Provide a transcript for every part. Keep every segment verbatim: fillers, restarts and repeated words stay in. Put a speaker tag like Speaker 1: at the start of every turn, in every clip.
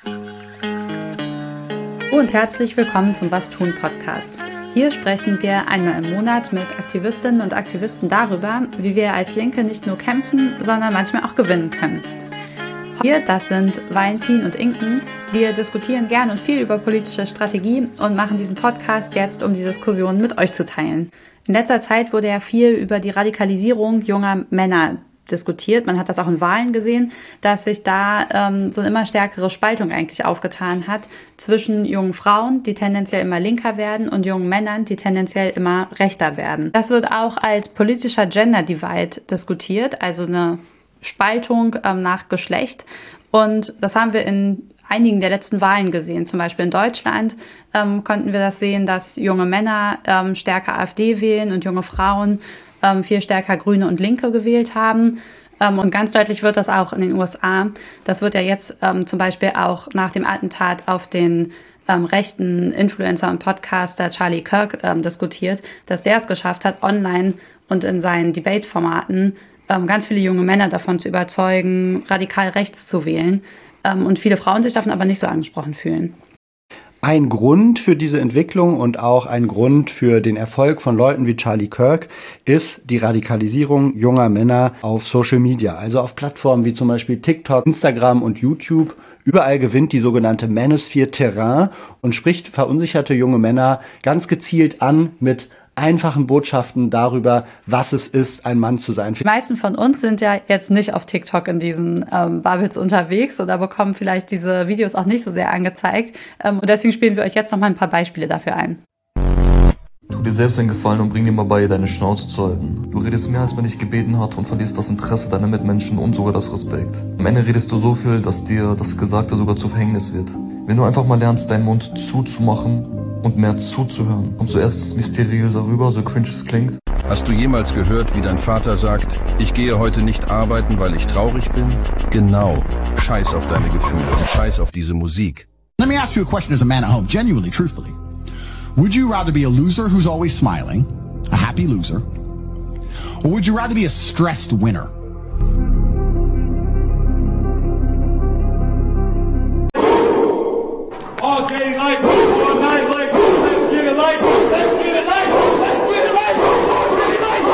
Speaker 1: Und herzlich willkommen zum Was tun Podcast. Hier sprechen wir einmal im Monat mit Aktivistinnen und Aktivisten darüber, wie wir als Linke nicht nur kämpfen, sondern manchmal auch gewinnen können. Wir, das sind Valentin und Inken. Wir diskutieren gern und viel über politische Strategie und machen diesen Podcast jetzt, um die Diskussion mit euch zu teilen. In letzter Zeit wurde ja viel über die Radikalisierung junger Männer diskutiert. Man hat das auch in Wahlen gesehen, dass sich da ähm, so eine immer stärkere Spaltung eigentlich aufgetan hat zwischen jungen Frauen, die tendenziell immer linker werden, und jungen Männern, die tendenziell immer rechter werden. Das wird auch als politischer Gender Divide diskutiert, also eine Spaltung ähm, nach Geschlecht. Und das haben wir in einigen der letzten Wahlen gesehen. Zum Beispiel in Deutschland ähm, konnten wir das sehen, dass junge Männer ähm, stärker AfD wählen und junge Frauen viel stärker Grüne und Linke gewählt haben. Und ganz deutlich wird das auch in den U S A. Das wird ja jetzt ähm, zum Beispiel auch nach dem Attentat auf den ähm, rechten Influencer und Podcaster Charlie Kirk ähm, diskutiert, dass der es geschafft hat, online und in seinen Debate-Formaten ähm, ganz viele junge Männer davon zu überzeugen, radikal rechts zu wählen. Ähm, und viele Frauen sich davon aber nicht so angesprochen fühlen.
Speaker 2: Ein Grund für diese Entwicklung und auch ein Grund für den Erfolg von Leuten wie Charlie Kirk ist die Radikalisierung junger Männer auf Social Media, also auf Plattformen wie zum Beispiel TikTok, Instagram und YouTube. Überall gewinnt die sogenannte Manosphere Terrain und spricht verunsicherte junge Männer ganz gezielt an mit einfachen Botschaften darüber, was es ist, ein Mann zu sein.
Speaker 1: Die meisten von uns sind ja jetzt nicht auf TikTok in diesen ähm, Bubbles unterwegs oder bekommen vielleicht diese Videos auch nicht so sehr angezeigt. Ähm, und deswegen spielen wir euch jetzt noch mal ein paar Beispiele dafür ein.
Speaker 3: Tu dir selbst einen Gefallen und bring dir mal bei, deine Schnauze zu halten. Du redest mehr, als man dich gebeten hat, und verlierst das Interesse deiner Mitmenschen und sogar das Respekt. Am Ende redest du so viel, dass dir das Gesagte sogar zu Verhängnis wird. Wenn du einfach mal lernst, deinen Mund zuzumachen und mehr zuzuhören, kommst du erst mysteriöser rüber, so cringe es klingt.
Speaker 4: Hast du jemals gehört, wie dein Vater sagt, ich gehe heute nicht arbeiten, weil ich traurig bin? Genau. Scheiß auf deine Gefühle und scheiß auf diese Musik.
Speaker 5: Let me ask you a question as a man at home, genuinely, truthfully. Would you rather be a loser who's always smiling, a happy loser, or would you rather be a stressed winner?
Speaker 6: All day light, all night light, let's get it light, let's get it light, let's get it light, all day light.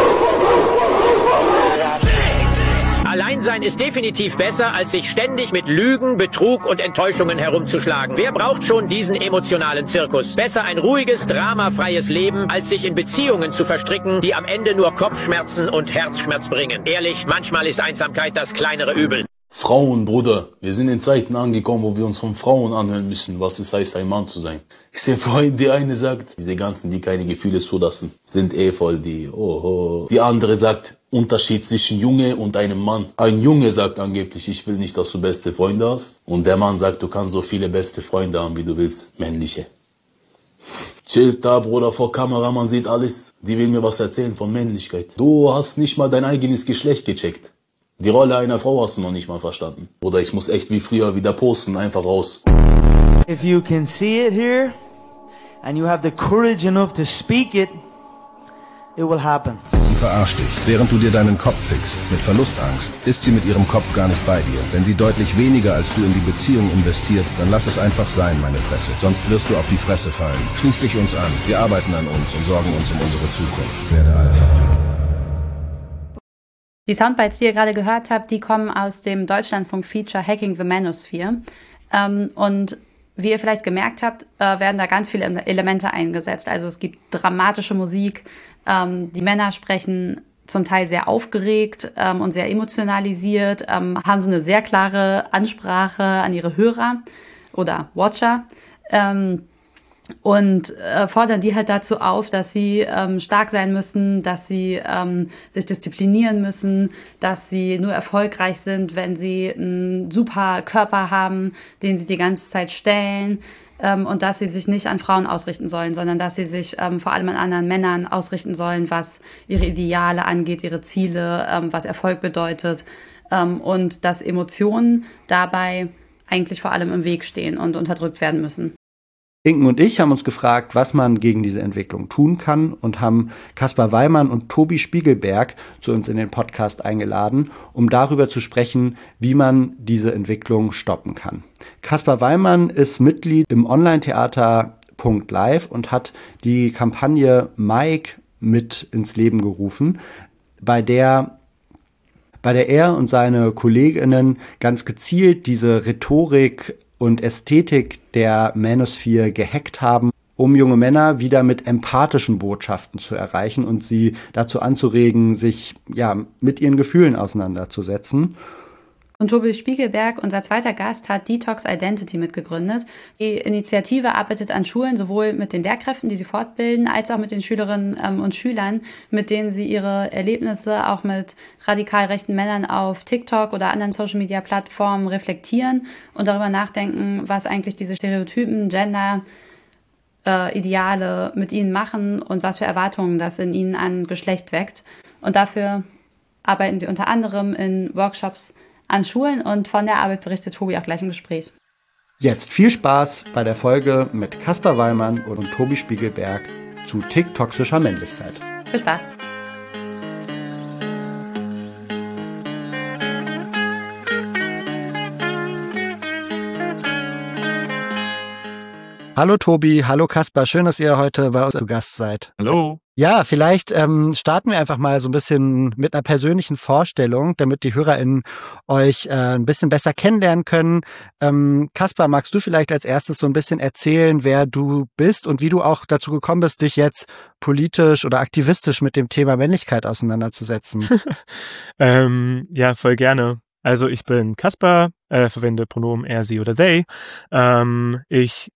Speaker 7: Alleinsein ist definitiv besser, als sich ständig mit Lügen, Betrug und Enttäuschungen herumzuschlagen. Wer braucht schon diesen emotionalen Zirkus? Besser ein ruhiges, dramafreies Leben, als sich in Beziehungen zu verstricken, die am Ende nur Kopfschmerzen und Herzschmerz bringen. Ehrlich, manchmal ist Einsamkeit das kleinere Übel.
Speaker 8: Frauen, Bruder, wir sind in Zeiten angekommen, wo wir uns von Frauen anhören müssen, was es heißt, ein Mann zu sein. Ich sehe Freunde, die eine sagt, diese ganzen, die keine Gefühle zulassen, sind eh voll die, oh, oh. Die andere sagt, Unterschied zwischen Junge und einem Mann. Ein Junge sagt angeblich, ich will nicht, dass du beste Freunde hast. Und der Mann sagt, du kannst so viele beste Freunde haben, wie du willst, männliche. Chillt da, Bruder, vor Kamera, man sieht alles. Die will mir was erzählen von Männlichkeit. Du hast nicht mal dein eigenes Geschlecht gecheckt. Die Rolle einer Frau hast du noch nicht mal verstanden. Oder ich muss echt wie früher wieder posten, einfach raus.
Speaker 9: If you can see it here and you have the courage enough to speak it, it will happen.
Speaker 4: Sie verarscht dich, während du dir deinen Kopf fickst. Mit Verlustangst ist sie mit ihrem Kopf gar nicht bei dir. Wenn sie deutlich weniger als du in die Beziehung investiert, dann lass es einfach sein, meine Fresse. Sonst wirst du auf die Fresse fallen. Schließ dich uns an. Wir arbeiten an uns und sorgen uns um unsere Zukunft. Werde Alpha.
Speaker 1: Die Soundbites, die ihr gerade gehört habt, die kommen aus dem Deutschlandfunk-Feature Hacking the Manosphere. Ähm, und wie ihr vielleicht gemerkt habt, äh, werden da ganz viele Elemente eingesetzt. Also es gibt dramatische Musik, ähm, die Männer sprechen zum Teil sehr aufgeregt ähm, und sehr emotionalisiert, ähm, haben so eine sehr klare Ansprache an ihre Hörer oder Watcher. Ähm, Und äh, fordern die halt dazu auf, dass sie ähm, stark sein müssen, dass sie ähm, sich disziplinieren müssen, dass sie nur erfolgreich sind, wenn sie einen super Körper haben, den sie die ganze Zeit stellen, ähm, und dass sie sich nicht an Frauen ausrichten sollen, sondern dass sie sich ähm, vor allem an anderen Männern ausrichten sollen, was ihre Ideale angeht, ihre Ziele, ähm, was Erfolg bedeutet, ähm, und dass Emotionen dabei eigentlich vor allem im Weg stehen und unterdrückt werden müssen.
Speaker 2: Inken und ich haben uns gefragt, was man gegen diese Entwicklung tun kann und haben Caspar Weimann und Tobi Spiegelberg zu uns in den Podcast eingeladen, um darüber zu sprechen, wie man diese Entwicklung stoppen kann. Caspar Weimann ist Mitglied im Online-Theater Punkt Live und hat die Kampagne Mike mit ins Leben gerufen, bei der bei der er und seine Kolleginnen ganz gezielt diese Rhetorik und Ästhetik der Manosphere gehackt haben, um junge Männer wieder mit empathischen Botschaften zu erreichen und sie dazu anzuregen, sich ja mit ihren Gefühlen auseinanderzusetzen.
Speaker 1: Und Tobi Spiegelberg, unser zweiter Gast, hat Detox Identity mitgegründet. Die Initiative arbeitet an Schulen sowohl mit den Lehrkräften, die sie fortbilden, als auch mit den Schülerinnen ähm, und Schülern, mit denen sie ihre Erlebnisse auch mit radikal rechten Männern auf TikTok oder anderen Social-Media-Plattformen reflektieren und darüber nachdenken, was eigentlich diese Stereotypen, Gender, äh, Ideale mit ihnen machen und was für Erwartungen das in ihnen an Geschlecht weckt. Und dafür arbeiten sie unter anderem in Workshops an Schulen und von der Arbeit berichtet Tobi auch gleich im Gespräch.
Speaker 2: Jetzt viel Spaß bei der Folge mit Caspar Weimann und Tobi Spiegelberg zu TikToxischer Männlichkeit.
Speaker 1: Viel Spaß!
Speaker 2: Hallo Tobi, hallo Caspar, schön, dass ihr heute bei uns zu Gast seid.
Speaker 10: Hallo.
Speaker 2: Ja, vielleicht ähm, starten wir einfach mal so ein bisschen mit einer persönlichen Vorstellung, damit die HörerInnen euch äh, ein bisschen besser kennenlernen können. Ähm, Caspar, magst du vielleicht als erstes so ein bisschen erzählen, wer du bist und wie du auch dazu gekommen bist, dich jetzt politisch oder aktivistisch mit dem Thema Männlichkeit auseinanderzusetzen?
Speaker 10: ähm, ja, voll gerne. Also ich bin Caspar, äh, verwende Pronomen er, sie oder they. Ähm, ich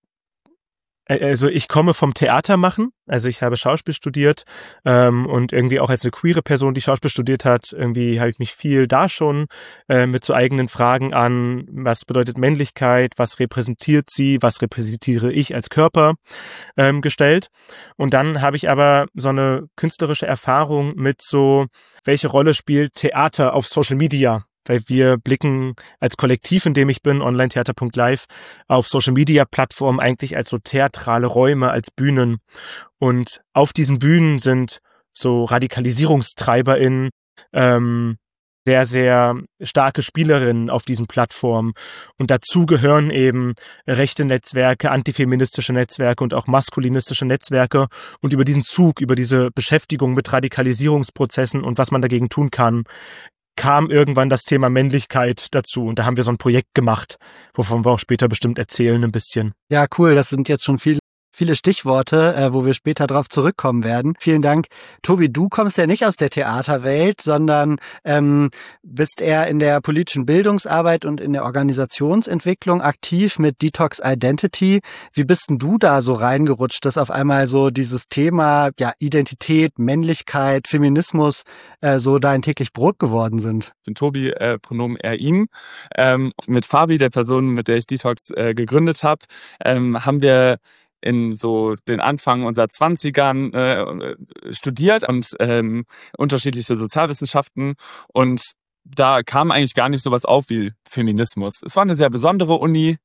Speaker 10: Also ich komme vom Theatermachen, also ich habe Schauspiel studiert ähm, und irgendwie auch als eine queere Person, die Schauspiel studiert hat, irgendwie habe ich mich viel da schon äh, mit so eigenen Fragen an, was bedeutet Männlichkeit, was repräsentiert sie, was repräsentiere ich als Körper ähm, gestellt. Und dann habe ich aber so eine künstlerische Erfahrung mit so, welche Rolle spielt Theater auf Social Media? Weil wir blicken als Kollektiv, in dem ich bin, Online-Theater Punkt Live, auf Social-Media-Plattformen eigentlich als so theatrale Räume, als Bühnen. Und auf diesen Bühnen sind so RadikalisierungstreiberInnen, ähm, sehr, sehr starke Spielerinnen auf diesen Plattformen. Und dazu gehören eben rechte Netzwerke, antifeministische Netzwerke und auch maskulinistische Netzwerke. Und über diesen Zug, über diese Beschäftigung mit Radikalisierungsprozessen und was man dagegen tun kann, kam irgendwann das Thema Männlichkeit dazu. Und da haben wir so ein Projekt gemacht, wovon wir auch später bestimmt erzählen ein bisschen.
Speaker 2: Ja, cool. Das sind jetzt schon viele, viele Stichworte, äh, wo wir später drauf zurückkommen werden. Vielen Dank. Tobi, du kommst ja nicht aus der Theaterwelt, sondern ähm, bist eher in der politischen Bildungsarbeit und in der Organisationsentwicklung aktiv mit Detox Identity. Wie bist denn du da so reingerutscht, dass auf einmal so dieses Thema ja Identität, Männlichkeit, Feminismus äh, so dein täglich Brot geworden sind?
Speaker 11: Ich bin Tobi, äh, Pronomen er, ihm. Ähm, mit Fabi, der Person, mit der ich Detox äh, gegründet habe, ähm, haben wir in so den Anfang unserer Zwanzigern äh, studiert und ähm, unterschiedliche Sozialwissenschaften, und da kam eigentlich gar nicht sowas auf wie Feminismus. Es war eine sehr besondere Uni.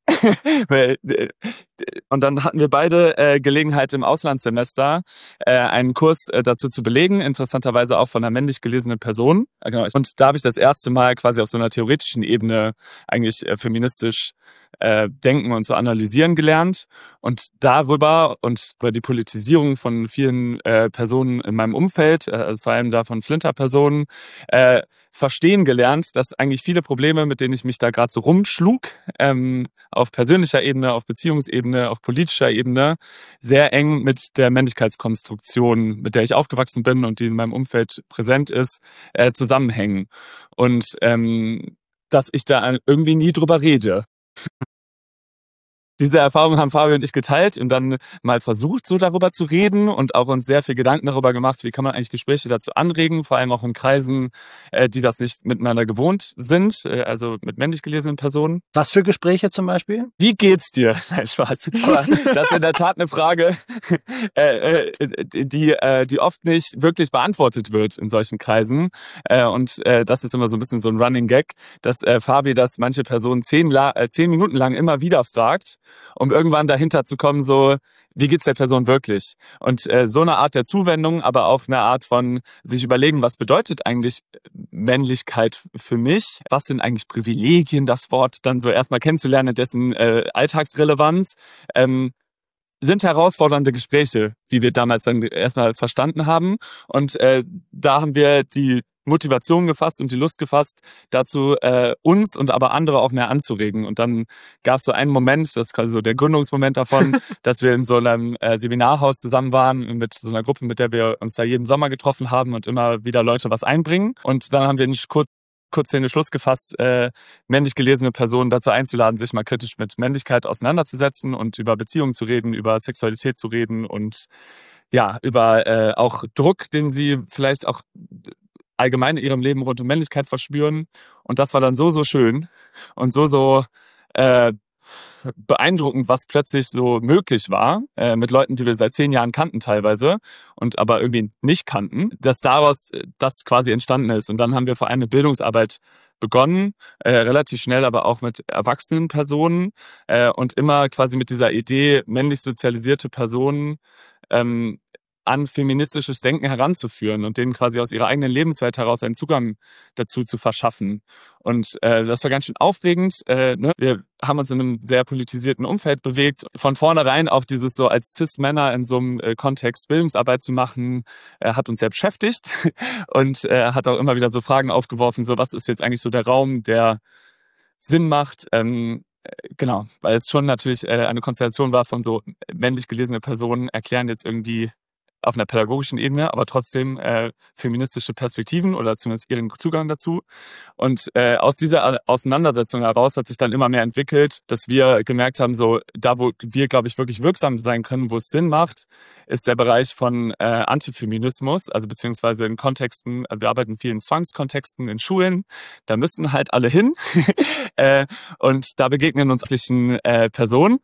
Speaker 11: Und dann hatten wir beide äh, Gelegenheit im Auslandssemester äh, einen Kurs äh, dazu zu belegen, interessanterweise auch von einer männlich gelesenen Person. Äh, genau. Und da habe ich das erste Mal quasi auf so einer theoretischen Ebene eigentlich äh, feministisch äh, denken und zu analysieren gelernt. Und darüber und über die Politisierung von vielen äh, Personen in meinem Umfeld, äh, also vor allem da von Flinter-Personen, äh, verstehen gelernt, dass eigentlich viele Probleme, mit denen ich mich da gerade so rumschlug, ähm, auf persönlicher Ebene, auf Beziehungsebene, auf politischer Ebene, sehr eng mit der Männlichkeitskonstruktion, mit der ich aufgewachsen bin und die in meinem Umfeld präsent ist, äh, zusammenhängen. Und ähm, dass ich da irgendwie nie drüber rede. Diese Erfahrung haben Fabi und ich geteilt und dann mal versucht, so darüber zu reden und auch uns sehr viel Gedanken darüber gemacht, wie kann man eigentlich Gespräche dazu anregen, vor allem auch in Kreisen, äh, die das nicht miteinander gewohnt sind, äh, also mit männlich gelesenen Personen.
Speaker 2: Was für Gespräche zum Beispiel?
Speaker 11: Wie geht's dir? Nein, Spaß. Aber das ist in der Tat eine Frage, äh, äh, die, äh, die oft nicht wirklich beantwortet wird in solchen Kreisen. Äh, und äh, das ist immer so ein bisschen so ein Running Gag, dass äh, Fabi das manche Personen zehn, La- äh, zehn Minuten lang immer wieder fragt. um irgendwann dahinter zu kommen, so, wie geht's der Person wirklich? Und äh, so eine Art der Zuwendung, aber auch eine Art von sich überlegen, was bedeutet eigentlich Männlichkeit für mich? Was sind eigentlich Privilegien, das Wort dann so erstmal kennenzulernen, dessen äh, Alltagsrelevanz, ähm, sind herausfordernde Gespräche, wie wir damals dann erstmal verstanden haben. Und äh, da haben wir die Motivation gefasst und die Lust gefasst, dazu äh, uns und aber andere auch mehr anzuregen. Und dann gab es so einen Moment, das ist quasi so der Gründungsmoment davon, dass wir in so einem äh, Seminarhaus zusammen waren mit so einer Gruppe, mit der wir uns da jeden Sommer getroffen haben und immer wieder Leute was einbringen. Und dann haben wir nicht kurz kurz den Schluss gefasst, äh, männlich gelesene Personen dazu einzuladen, sich mal kritisch mit Männlichkeit auseinanderzusetzen und über Beziehungen zu reden, über Sexualität zu reden und ja, über äh, auch Druck, den sie vielleicht auch allgemein in ihrem Leben rund um Männlichkeit verspüren. Und das war dann so, so schön und so, so äh, beeindruckend, was plötzlich so möglich war, äh, mit Leuten, die wir seit zehn Jahren kannten teilweise und aber irgendwie nicht kannten, dass daraus das quasi entstanden ist. Und dann haben wir vor allem eine Bildungsarbeit begonnen, äh, relativ schnell aber auch mit erwachsenen Personen äh, und immer quasi mit dieser Idee, männlich sozialisierte Personen ähm, an feministisches Denken heranzuführen und denen quasi aus ihrer eigenen Lebenswelt heraus einen Zugang dazu zu verschaffen. Und äh, das war ganz schön aufregend. Äh, ne? Wir haben uns in einem sehr politisierten Umfeld bewegt. Von vornherein auch dieses so als Cis-Männer in so einem äh, Kontext Bildungsarbeit zu machen, äh, hat uns sehr beschäftigt und äh, hat auch immer wieder so Fragen aufgeworfen, so was ist jetzt eigentlich so der Raum, der Sinn macht. Ähm, genau, weil es schon natürlich äh, eine Konstellation war von so männlich gelesene Personen erklären jetzt irgendwie auf einer pädagogischen Ebene, aber trotzdem äh, feministische Perspektiven oder zumindest ihren Zugang dazu. Und äh, aus dieser Auseinandersetzung heraus hat sich dann immer mehr entwickelt, dass wir gemerkt haben, so da, wo wir, glaube ich, wirklich wirksam sein können, wo es Sinn macht, ist der Bereich von äh, Antifeminismus, also beziehungsweise in Kontexten, also wir arbeiten viel in Zwangskontexten, in Schulen, da müssen halt alle hin äh, und da begegnen uns äh, Personen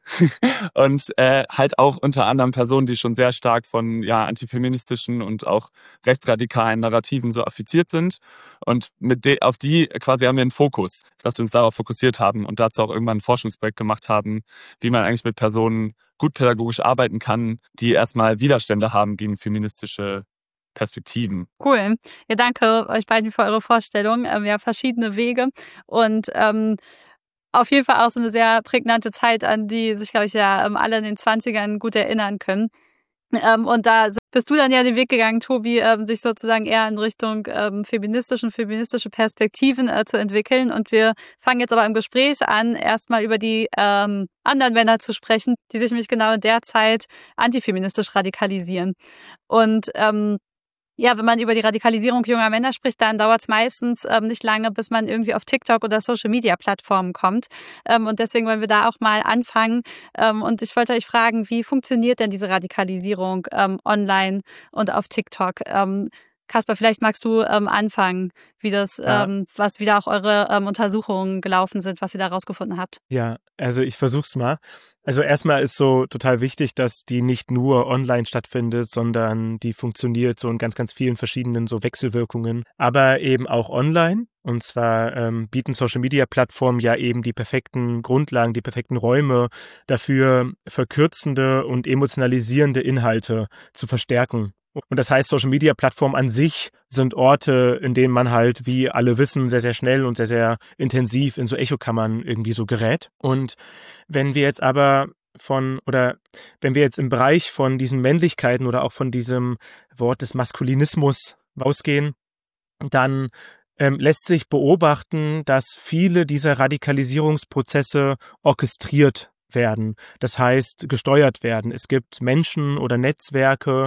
Speaker 11: und äh, halt auch unter anderem Personen, die schon sehr stark von ja antifeministischen und auch rechtsradikalen Narrativen so affiziert sind. Und mit de- auf die quasi haben wir einen Fokus, dass wir uns darauf fokussiert haben und dazu auch irgendwann ein Forschungsprojekt gemacht haben, wie man eigentlich mit Personen gut pädagogisch arbeiten kann, die erstmal Widerstände haben gegen feministische Perspektiven.
Speaker 1: Cool. Ja, danke euch beiden für eure Vorstellung. Ähm, ja, verschiedene Wege und ähm, auf jeden Fall auch so eine sehr prägnante Zeit, an die sich, glaube ich, ja ähm, alle in den zwanzigern gut erinnern können. Ähm, und da bist du dann ja den Weg gegangen, Tobi, ähm, sich sozusagen eher in Richtung ähm, feministischen, feministische Perspektiven äh, zu entwickeln. Und wir fangen jetzt aber im Gespräch an, erstmal über die ähm, anderen Männer zu sprechen, die sich nämlich genau in der Zeit antifeministisch radikalisieren. Und ähm, ja, wenn man über die Radikalisierung junger Männer spricht, dann dauert es meistens ähm, nicht lange, bis man irgendwie auf TikTok oder Social-Media-Plattformen kommt. Ähm, und deswegen wollen wir da auch mal anfangen. Ähm, und ich wollte euch fragen, wie funktioniert denn diese Radikalisierung ähm, online und auf TikTok? Ähm, Kasper, vielleicht magst du ähm, anfangen, wie das, ja. ähm, was wieder auch eure ähm, Untersuchungen gelaufen sind, was ihr da rausgefunden habt.
Speaker 10: Ja, also ich versuch's mal. Also erstmal ist so total wichtig, dass die nicht nur online stattfindet, sondern die funktioniert so in ganz, ganz vielen verschiedenen so Wechselwirkungen, aber eben auch online. Und zwar ähm, bieten Social-Media-Plattformen ja eben die perfekten Grundlagen, die perfekten Räume dafür, verkürzende und emotionalisierende Inhalte zu verstärken. Und das heißt, Social-Media-Plattformen an sich sind Orte, in denen man halt, wie alle wissen, sehr, sehr schnell und sehr, sehr intensiv in so Echokammern irgendwie so gerät. Und wenn wir jetzt aber von, oder wenn wir jetzt im Bereich von diesen Männlichkeiten oder auch von diesem Wort des Maskulinismus ausgehen, dann ähm, lässt sich beobachten, dass viele dieser Radikalisierungsprozesse orchestriert werden, das heißt gesteuert werden. Es gibt Menschen oder Netzwerke,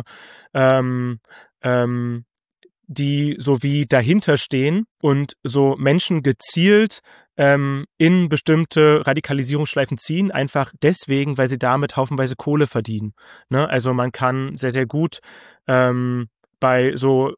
Speaker 10: ähm, ähm, die so wie dahinter stehen und so Menschen gezielt ähm, in bestimmte Radikalisierungsschleifen ziehen, einfach deswegen, weil sie damit haufenweise Kohle verdienen. Ne? Also man kann sehr, sehr gut ähm, bei so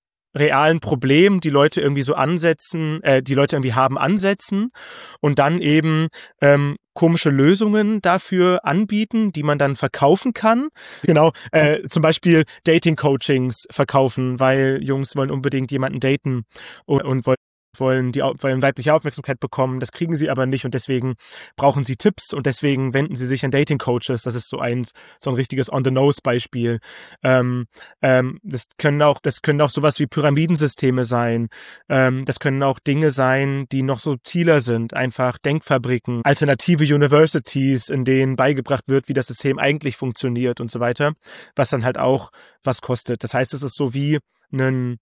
Speaker 10: realen Problemen, die Leute irgendwie so ansetzen, äh, die Leute irgendwie haben, ansetzen und dann eben ähm, komische Lösungen dafür anbieten, die man dann verkaufen kann. Genau, äh, zum Beispiel Dating-Coachings verkaufen, weil Jungs wollen unbedingt jemanden daten und, und wollen wollen die wollen weibliche Aufmerksamkeit bekommen, das kriegen sie aber nicht und deswegen brauchen sie Tipps und deswegen wenden sie sich an Dating-Coaches. Das ist so ein so ein richtiges On-the-Nose-Beispiel. Ähm, ähm, das können auch das können auch sowas wie Pyramidensysteme sein. Ähm, das können auch Dinge sein, die noch subtiler sind, einfach Denkfabriken, alternative Universities, in denen beigebracht wird, wie das System eigentlich funktioniert und so weiter, was dann halt auch was kostet. Das heißt, es ist so wie ein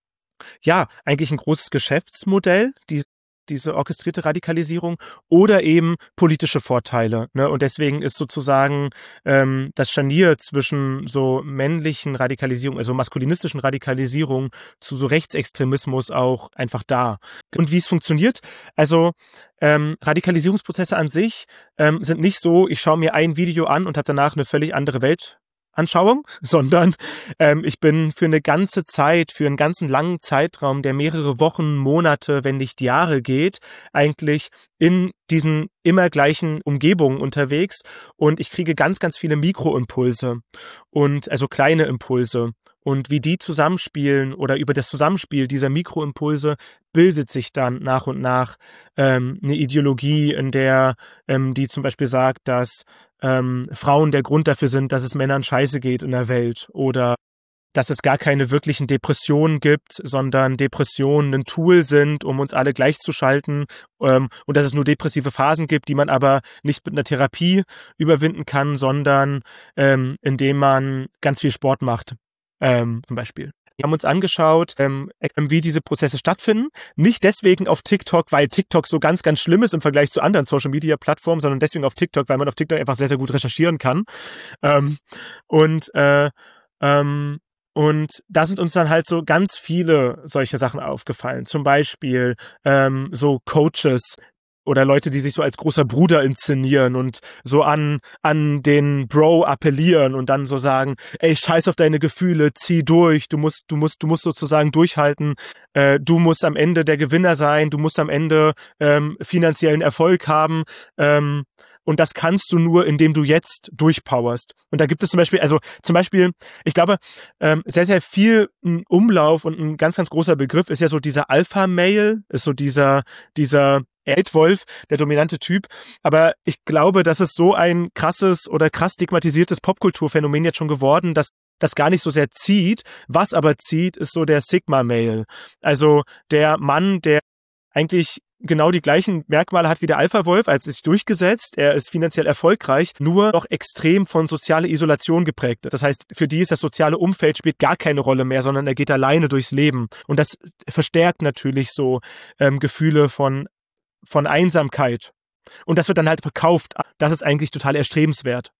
Speaker 10: ja, eigentlich ein großes Geschäftsmodell, die, diese orchestrierte Radikalisierung oder eben politische Vorteile. Ne? Und deswegen ist sozusagen ähm, das Scharnier zwischen so männlichen Radikalisierung, also maskulinistischen Radikalisierung zu so Rechtsextremismus auch einfach da. Und wie es funktioniert, also ähm, Radikalisierungsprozesse an sich ähm, sind nicht so, ich schaue mir ein Video an und habe danach eine völlig andere Welt Anschauung, sondern ähm, ich bin für eine ganze Zeit, für einen ganzen langen Zeitraum, der mehrere Wochen, Monate, wenn nicht Jahre geht, eigentlich in diesen immer gleichen Umgebungen unterwegs und ich kriege ganz, ganz viele Mikroimpulse und also kleine Impulse. Und wie die zusammenspielen oder über das Zusammenspiel dieser Mikroimpulse bildet sich dann nach und nach ähm, eine Ideologie, in der ähm, die zum Beispiel sagt, dass ähm, Frauen der Grund dafür sind, dass es Männern scheiße geht in der Welt oder dass es gar keine wirklichen Depressionen gibt, sondern Depressionen ein Tool sind, um uns alle gleichzuschalten ähm, und dass es nur depressive Phasen gibt, die man aber nicht mit einer Therapie überwinden kann, sondern ähm, indem man ganz viel Sport macht. Ähm, zum Beispiel. Wir haben uns angeschaut, ähm, wie diese Prozesse stattfinden. Nicht deswegen auf TikTok, weil TikTok so ganz, ganz schlimm ist im Vergleich zu anderen Social-Media-Plattformen, sondern deswegen auf TikTok, weil man auf TikTok einfach sehr, sehr gut recherchieren kann. Ähm, und äh, ähm, Und da sind uns dann halt so ganz viele solche Sachen aufgefallen. Zum Beispiel ähm, so Coaches, oder Leute, die sich so als großer Bruder inszenieren und so an an den Bro appellieren und dann so sagen, ey, scheiß auf deine Gefühle, zieh durch, du musst du musst du musst sozusagen durchhalten, äh, du musst am Ende der Gewinner sein, du musst am Ende ähm, finanziellen Erfolg haben, ähm, und das kannst du nur, indem du jetzt durchpowerst. Und da gibt es zum Beispiel, also zum Beispiel, ich glaube, ähm, sehr, sehr viel ein Umlauf und ein ganz, ganz großer Begriff ist ja so dieser Alpha-Male, ist so dieser, dieser Eltwolf, der dominante Typ. Aber ich glaube, das ist so ein krasses oder krass stigmatisiertes Popkulturphänomen jetzt schon geworden, dass das gar nicht so sehr zieht. Was aber zieht, ist so der Sigma-Male. Also der Mann, der eigentlich genau die gleichen Merkmale hat wie der Alpha-Wolf, als sich durchgesetzt. Er ist finanziell erfolgreich, nur noch extrem von sozialer Isolation geprägt. Das heißt, für die ist das soziale Umfeld spielt gar keine Rolle mehr, sondern er geht alleine durchs Leben. Und das verstärkt natürlich so ähm, Gefühle von von Einsamkeit. Und das wird dann halt verkauft. Das ist eigentlich total erstrebenswert.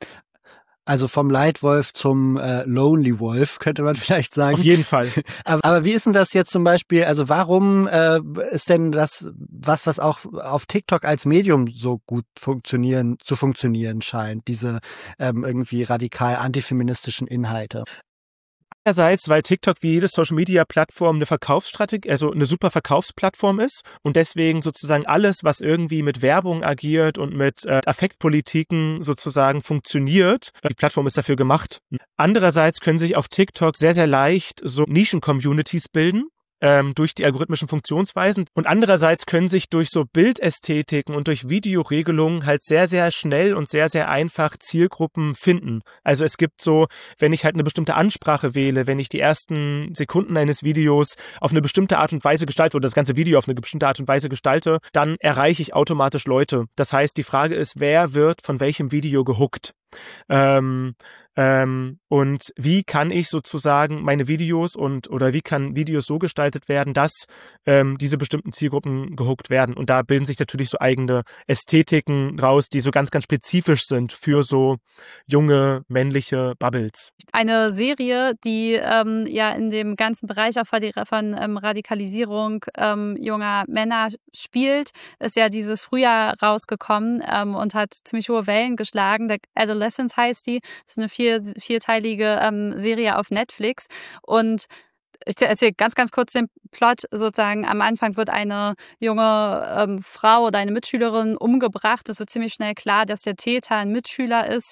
Speaker 2: Also vom Leitwolf zum äh, Lonely Wolf, könnte man vielleicht sagen.
Speaker 10: Auf jeden Fall.
Speaker 2: aber, aber wie ist denn das jetzt zum Beispiel, also warum äh, ist denn das was, was auch auf TikTok als Medium so gut funktionieren, zu funktionieren scheint, diese ähm, irgendwie radikal antifeministischen Inhalte?
Speaker 10: Einerseits, weil TikTok wie jede Social-Media-Plattform eine Verkaufsstrategie, also eine super Verkaufsplattform ist und deswegen sozusagen alles, was irgendwie mit Werbung agiert und mit äh, Affektpolitiken sozusagen funktioniert, die Plattform ist dafür gemacht. Andererseits können sich auf TikTok sehr, sehr leicht so Nischen-Communities bilden, ähm, durch die algorithmischen Funktionsweisen. Und andererseits können sich durch so Bildästhetiken und durch Videoregelungen halt sehr, sehr schnell und sehr, sehr einfach Zielgruppen finden. Also es gibt so, wenn ich halt eine bestimmte Ansprache wähle, wenn ich die ersten Sekunden eines Videos auf eine bestimmte Art und Weise gestalte oder das ganze Video auf eine bestimmte Art und Weise gestalte, dann erreiche ich automatisch Leute. Das heißt, die Frage ist, wer wird von welchem Video gehuckt? Ähm, ähm, und wie kann ich sozusagen meine Videos und oder wie kann Videos so gestaltet werden, dass ähm, diese bestimmten Zielgruppen gehuckt werden? Und da bilden sich natürlich so eigene Ästhetiken raus, die so ganz, ganz spezifisch sind für so junge männliche Bubbles.
Speaker 1: Eine Serie, die ähm, ja in dem ganzen Bereich auch von, von ähm, Radikalisierung ähm, junger Männer spielt, ist ja dieses Frühjahr rausgekommen ähm, und hat ziemlich hohe Wellen geschlagen. Der Adolescence heißt die. Das ist eine vier, vierteilige ähm, Serie auf Netflix. Und ich erzähle ganz, ganz kurz den Plot. Sozusagen am Anfang wird eine junge ähm, Frau oder eine Mitschülerin umgebracht. Es wird ziemlich schnell klar, dass der Täter ein Mitschüler ist.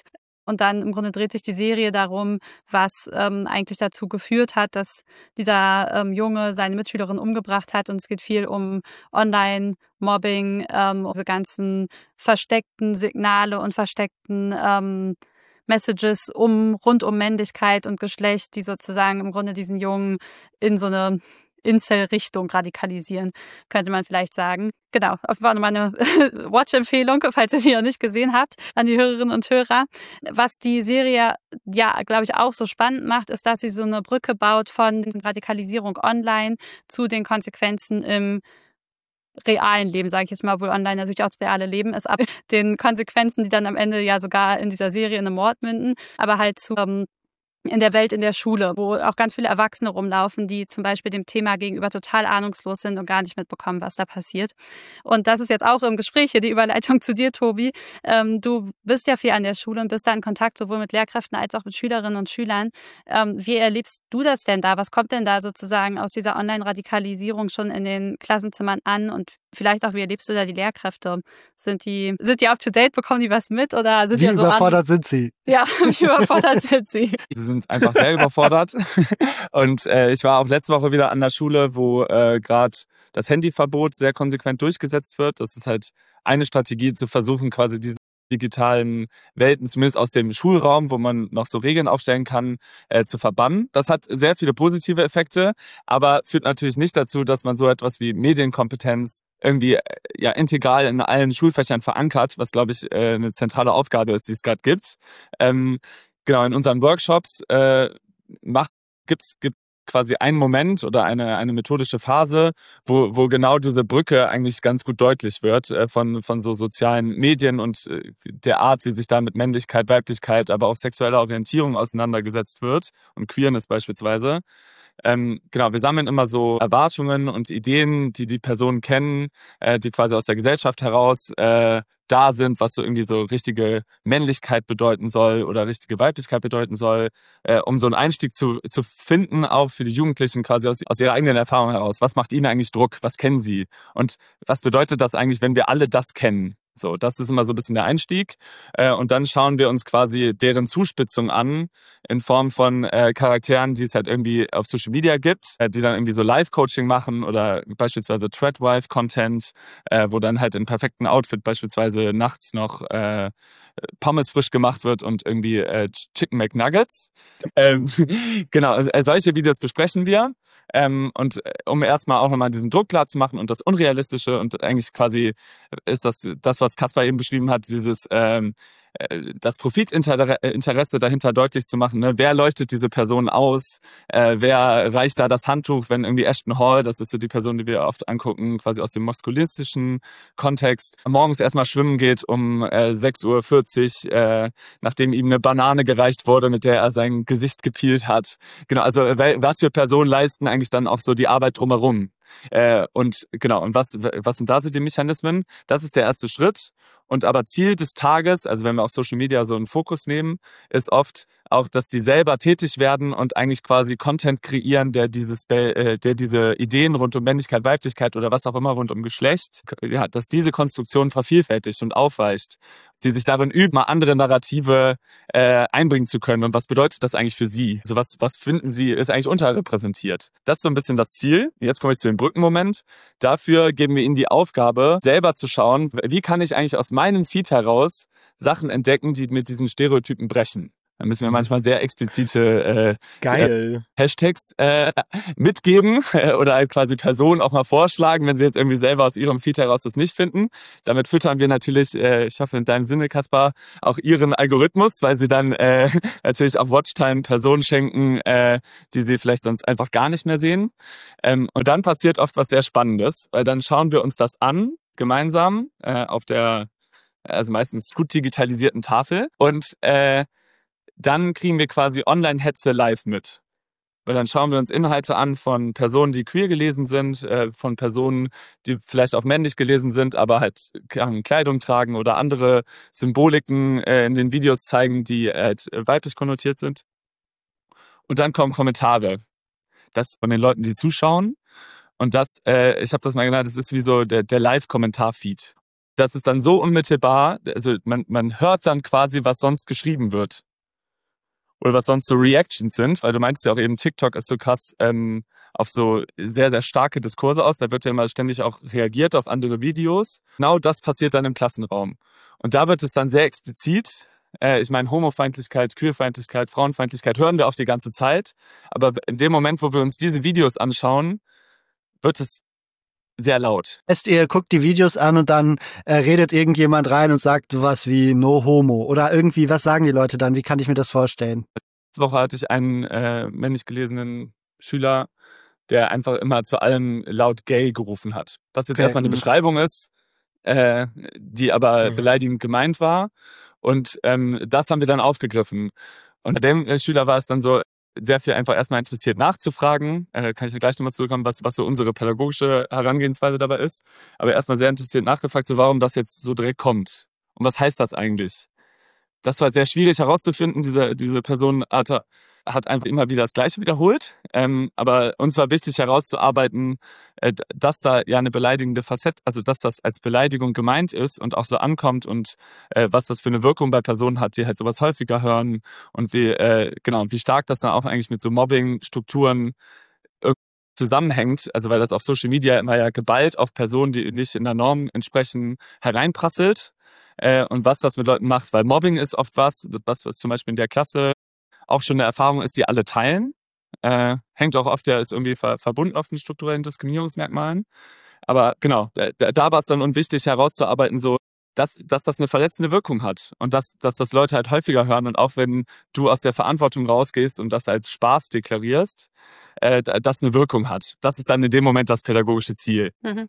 Speaker 1: Und dann im Grunde dreht sich die Serie darum, was ähm, eigentlich dazu geführt hat, dass dieser ähm, Junge seine Mitschülerin umgebracht hat. Und es geht viel um Online-Mobbing, ähm, diese ganzen versteckten Signale und versteckten ähm, Messages um rund um Männlichkeit und Geschlecht, die sozusagen im Grunde diesen Jungen in so eine Incel-Richtung radikalisieren, könnte man vielleicht sagen. Genau, auf war meine Watch-Empfehlung, falls ihr sie noch nicht gesehen habt, an die Hörerinnen und Hörer. Was die Serie ja, glaube ich, auch so spannend macht, ist, dass sie so eine Brücke baut von Radikalisierung online zu den Konsequenzen im realen Leben, sage ich jetzt mal, obwohl online natürlich auch das reale Leben ist, aber den Konsequenzen, die dann am Ende ja sogar in dieser Serie in einem Mord münden, aber halt zu ähm, in der Welt, in der Schule, wo auch ganz viele Erwachsene rumlaufen, die zum Beispiel dem Thema gegenüber total ahnungslos sind und gar nicht mitbekommen, was da passiert. Und das ist jetzt auch im Gespräch hier die Überleitung zu dir, Tobi. Ähm, du bist ja viel an der Schule und bist da in Kontakt sowohl mit Lehrkräften als auch mit Schülerinnen und Schülern. Ähm, wie erlebst du das denn da? Was kommt denn da sozusagen aus dieser Online-Radikalisierung schon in den Klassenzimmern an? Und vielleicht auch, wie erlebst du da die Lehrkräfte? Sind die, sind die up to date? Bekommen die was mit? Oder sind
Speaker 2: wie
Speaker 1: die so
Speaker 2: überfordert
Speaker 1: anders?
Speaker 2: sind sie?
Speaker 1: Ja, wie überfordert sind sie?
Speaker 11: Sie sind einfach sehr überfordert. Und äh, ich war auch letzte Woche wieder an der Schule, wo äh, gerade das Handyverbot sehr konsequent durchgesetzt wird. Das ist halt eine Strategie, zu versuchen, quasi diese digitalen Welten, zumindest aus dem Schulraum, wo man noch so Regeln aufstellen kann, äh, zu verbannen. Das hat sehr viele positive Effekte, aber führt natürlich nicht dazu, dass man so etwas wie Medienkompetenz irgendwie äh, ja integral in allen Schulfächern verankert, was, glaube ich, äh, eine zentrale Aufgabe ist, die es gerade gibt. Ähm, genau, in unseren Workshops äh, macht, gibt's, gibt quasi einen Moment oder eine, eine methodische Phase, wo, wo genau diese Brücke eigentlich ganz gut deutlich wird äh, von, von so sozialen Medien und äh, der Art, wie sich da mit Männlichkeit, Weiblichkeit, aber auch sexueller Orientierung auseinandergesetzt wird und Queerness beispielsweise. Ähm, genau, wir sammeln immer so Erwartungen und Ideen, die die Personen kennen, äh, die quasi aus der Gesellschaft heraus äh, da sind, was so irgendwie so richtige Männlichkeit bedeuten soll oder richtige Weiblichkeit bedeuten soll, äh, um so einen Einstieg zu, zu finden, auch für die Jugendlichen quasi aus, aus ihrer eigenen Erfahrung heraus. Was macht ihnen eigentlich Druck? Was kennen sie? Und was bedeutet das eigentlich, wenn wir alle das kennen? So, das ist immer so ein bisschen der Einstieg. Äh, und dann schauen wir uns quasi deren Zuspitzung an in Form von äh, Charakteren, die es halt irgendwie auf Social Media gibt, äh, die dann irgendwie so Live-Coaching machen oder beispielsweise Threadwife-Content, äh, wo dann halt im perfekten Outfit beispielsweise nachts noch äh, Pommes frisch gemacht wird und irgendwie äh, Chicken McNuggets. Ähm, genau, äh, solche Videos besprechen wir. Ähm, und äh, um erstmal auch nochmal diesen Druck klar zu machen und das Unrealistische und eigentlich quasi ist das, das was Kaspar eben beschrieben hat, dieses ähm, das Profitinteresse dahinter deutlich zu machen. Ne? Wer leuchtet diese Person aus? Äh, wer reicht da das Handtuch, wenn irgendwie Ashton Hall, das ist so die Person, die wir oft angucken, quasi aus dem maskulinistischen Kontext, morgens erstmal schwimmen geht um äh, sechs Uhr vierzig, äh, nachdem ihm eine Banane gereicht wurde, mit der er sein Gesicht gepeelt hat. Genau, also was für Personen leisten eigentlich dann auch so die Arbeit drumherum? Äh, und genau, und was, was sind da so die Mechanismen? Das ist der erste Schritt. Und aber Ziel des Tages, also wenn wir auf Social Media so einen Fokus nehmen, ist oft auch, dass die selber tätig werden und eigentlich quasi Content kreieren, der dieses, äh, der diese Ideen rund um Männlichkeit, Weiblichkeit oder was auch immer rund um Geschlecht, ja, dass diese Konstruktion vervielfältigt und aufweicht. Sie sich darin üben, mal andere Narrative äh, einbringen zu können. Und was bedeutet das eigentlich für sie? Also was, was finden sie, ist eigentlich unterrepräsentiert? Das ist so ein bisschen das Ziel. Jetzt komme ich zu dem Brückenmoment. Dafür geben wir ihnen die Aufgabe, selber zu schauen, wie kann ich eigentlich aus meinem Feed heraus Sachen entdecken, die mit diesen Stereotypen brechen. Da müssen wir manchmal sehr explizite äh,
Speaker 10: Geil.
Speaker 11: Äh, Hashtags äh, mitgeben äh, oder halt quasi Personen auch mal vorschlagen, wenn sie jetzt irgendwie selber aus ihrem Feed heraus das nicht finden. Damit füttern wir natürlich, äh, ich hoffe in deinem Sinne, Kaspar, auch ihren Algorithmus, weil sie dann äh, natürlich auch Watchtime Personen schenken, äh, die sie vielleicht sonst einfach gar nicht mehr sehen. Ähm, und dann passiert oft was sehr Spannendes, weil dann schauen wir uns das an, gemeinsam, äh, auf der, also meistens gut digitalisierten Tafel und äh, dann kriegen wir quasi Online-Hetze live mit. Weil dann schauen wir uns Inhalte an von Personen, die queer gelesen sind, äh, von Personen, die vielleicht auch männlich gelesen sind, aber halt Kleidung tragen oder andere Symboliken äh, in den Videos zeigen, die halt weiblich konnotiert sind. Und dann kommen Kommentare. Das von den Leuten, die zuschauen. Und das, äh, ich habe das mal genannt, das ist wie so der, der Live-Kommentar-Feed. das ist dann so unmittelbar, also man, man hört dann quasi, was sonst geschrieben wird. Oder was sonst so Reactions sind, weil du meintest ja auch eben, TikTok ist so krass ähm, auf so sehr, sehr starke Diskurse aus. Da wird ja immer ständig auch reagiert auf andere Videos. Genau das passiert dann im Klassenraum. Und da wird es dann sehr explizit. Äh, ich meine, Homofeindlichkeit, Queerfeindlichkeit, Frauenfeindlichkeit hören wir auch die ganze Zeit. Aber in dem Moment, wo wir uns diese Videos anschauen, wird es sehr laut.
Speaker 2: Esst ihr guckt die Videos an und dann äh, redet irgendjemand rein und sagt sowas wie No Homo oder irgendwie, was sagen die Leute dann? Wie kann ich mir das vorstellen?
Speaker 11: Letzte Woche hatte ich einen äh, männlich gelesenen Schüler, der einfach immer zu allem laut gay gerufen hat. Was jetzt
Speaker 2: Okay.
Speaker 11: erstmal eine
Speaker 2: Mhm.
Speaker 11: Beschreibung ist, äh, die aber
Speaker 10: Mhm.
Speaker 11: beleidigend gemeint war. Und ähm, das haben wir dann aufgegriffen. Und bei dem äh, Schüler war es dann so, sehr viel einfach erstmal interessiert nachzufragen. Äh, kann ich ja gleich nochmal zurückkommen, was, was so unsere pädagogische Herangehensweise dabei ist. Aber erstmal sehr interessiert nachgefragt, so warum das jetzt so direkt kommt. Und was heißt das eigentlich? Das war sehr schwierig herauszufinden. Diese, diese Person hat, hat einfach immer wieder das Gleiche wiederholt. Ähm, aber uns war wichtig herauszuarbeiten, äh, dass da ja eine beleidigende Facette, also dass das als Beleidigung gemeint ist und auch so ankommt und äh, was das für eine Wirkung bei Personen hat, die halt sowas häufiger hören und wie, äh, genau, wie stark das dann auch eigentlich mit so Mobbing-Strukturen zusammenhängt, also weil das auf Social Media immer ja geballt auf Personen, die nicht in der Norm entsprechen, hereinprasselt. Äh, und was das mit Leuten macht, weil Mobbing ist oft was, was, was zum Beispiel in der Klasse auch schon eine Erfahrung ist, die alle teilen. Äh, hängt auch oft, ja, ist irgendwie ver verbunden auf den strukturellen Diskriminierungsmerkmalen. Aber genau, da, da war es dann unwichtig herauszuarbeiten, so, dass, dass das eine verletzende Wirkung hat und dass, dass das Leute halt häufiger hören und auch wenn du aus der Verantwortung rausgehst und das als Spaß deklarierst, äh, das eine Wirkung hat. Das ist dann in dem Moment das pädagogische Ziel.
Speaker 1: Mhm.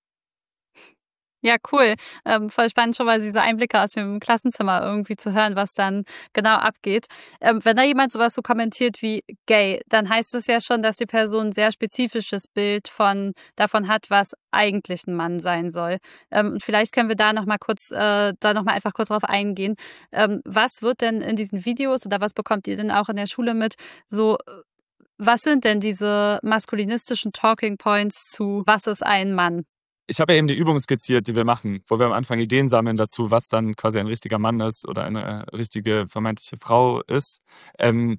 Speaker 1: Ja, cool. Ähm, voll spannend schon mal diese Einblicke aus dem Klassenzimmer irgendwie zu hören, was dann genau abgeht. Ähm, wenn da jemand sowas so kommentiert wie gay, dann heißt es ja schon, dass die Person ein sehr spezifisches Bild von davon hat, was eigentlich ein Mann sein soll. Ähm, und vielleicht können wir da noch mal kurz, äh, da noch mal einfach kurz drauf eingehen. Ähm, was wird denn in diesen Videos oder was bekommt ihr denn auch in der Schule mit? So, was sind denn diese maskulinistischen Talking Points zu was ist ein Mann?
Speaker 11: Ich habe ja eben die Übung skizziert, die wir machen, wo wir am Anfang Ideen sammeln dazu, was dann quasi ein richtiger Mann ist oder eine richtige vermeintliche Frau ist. Ähm,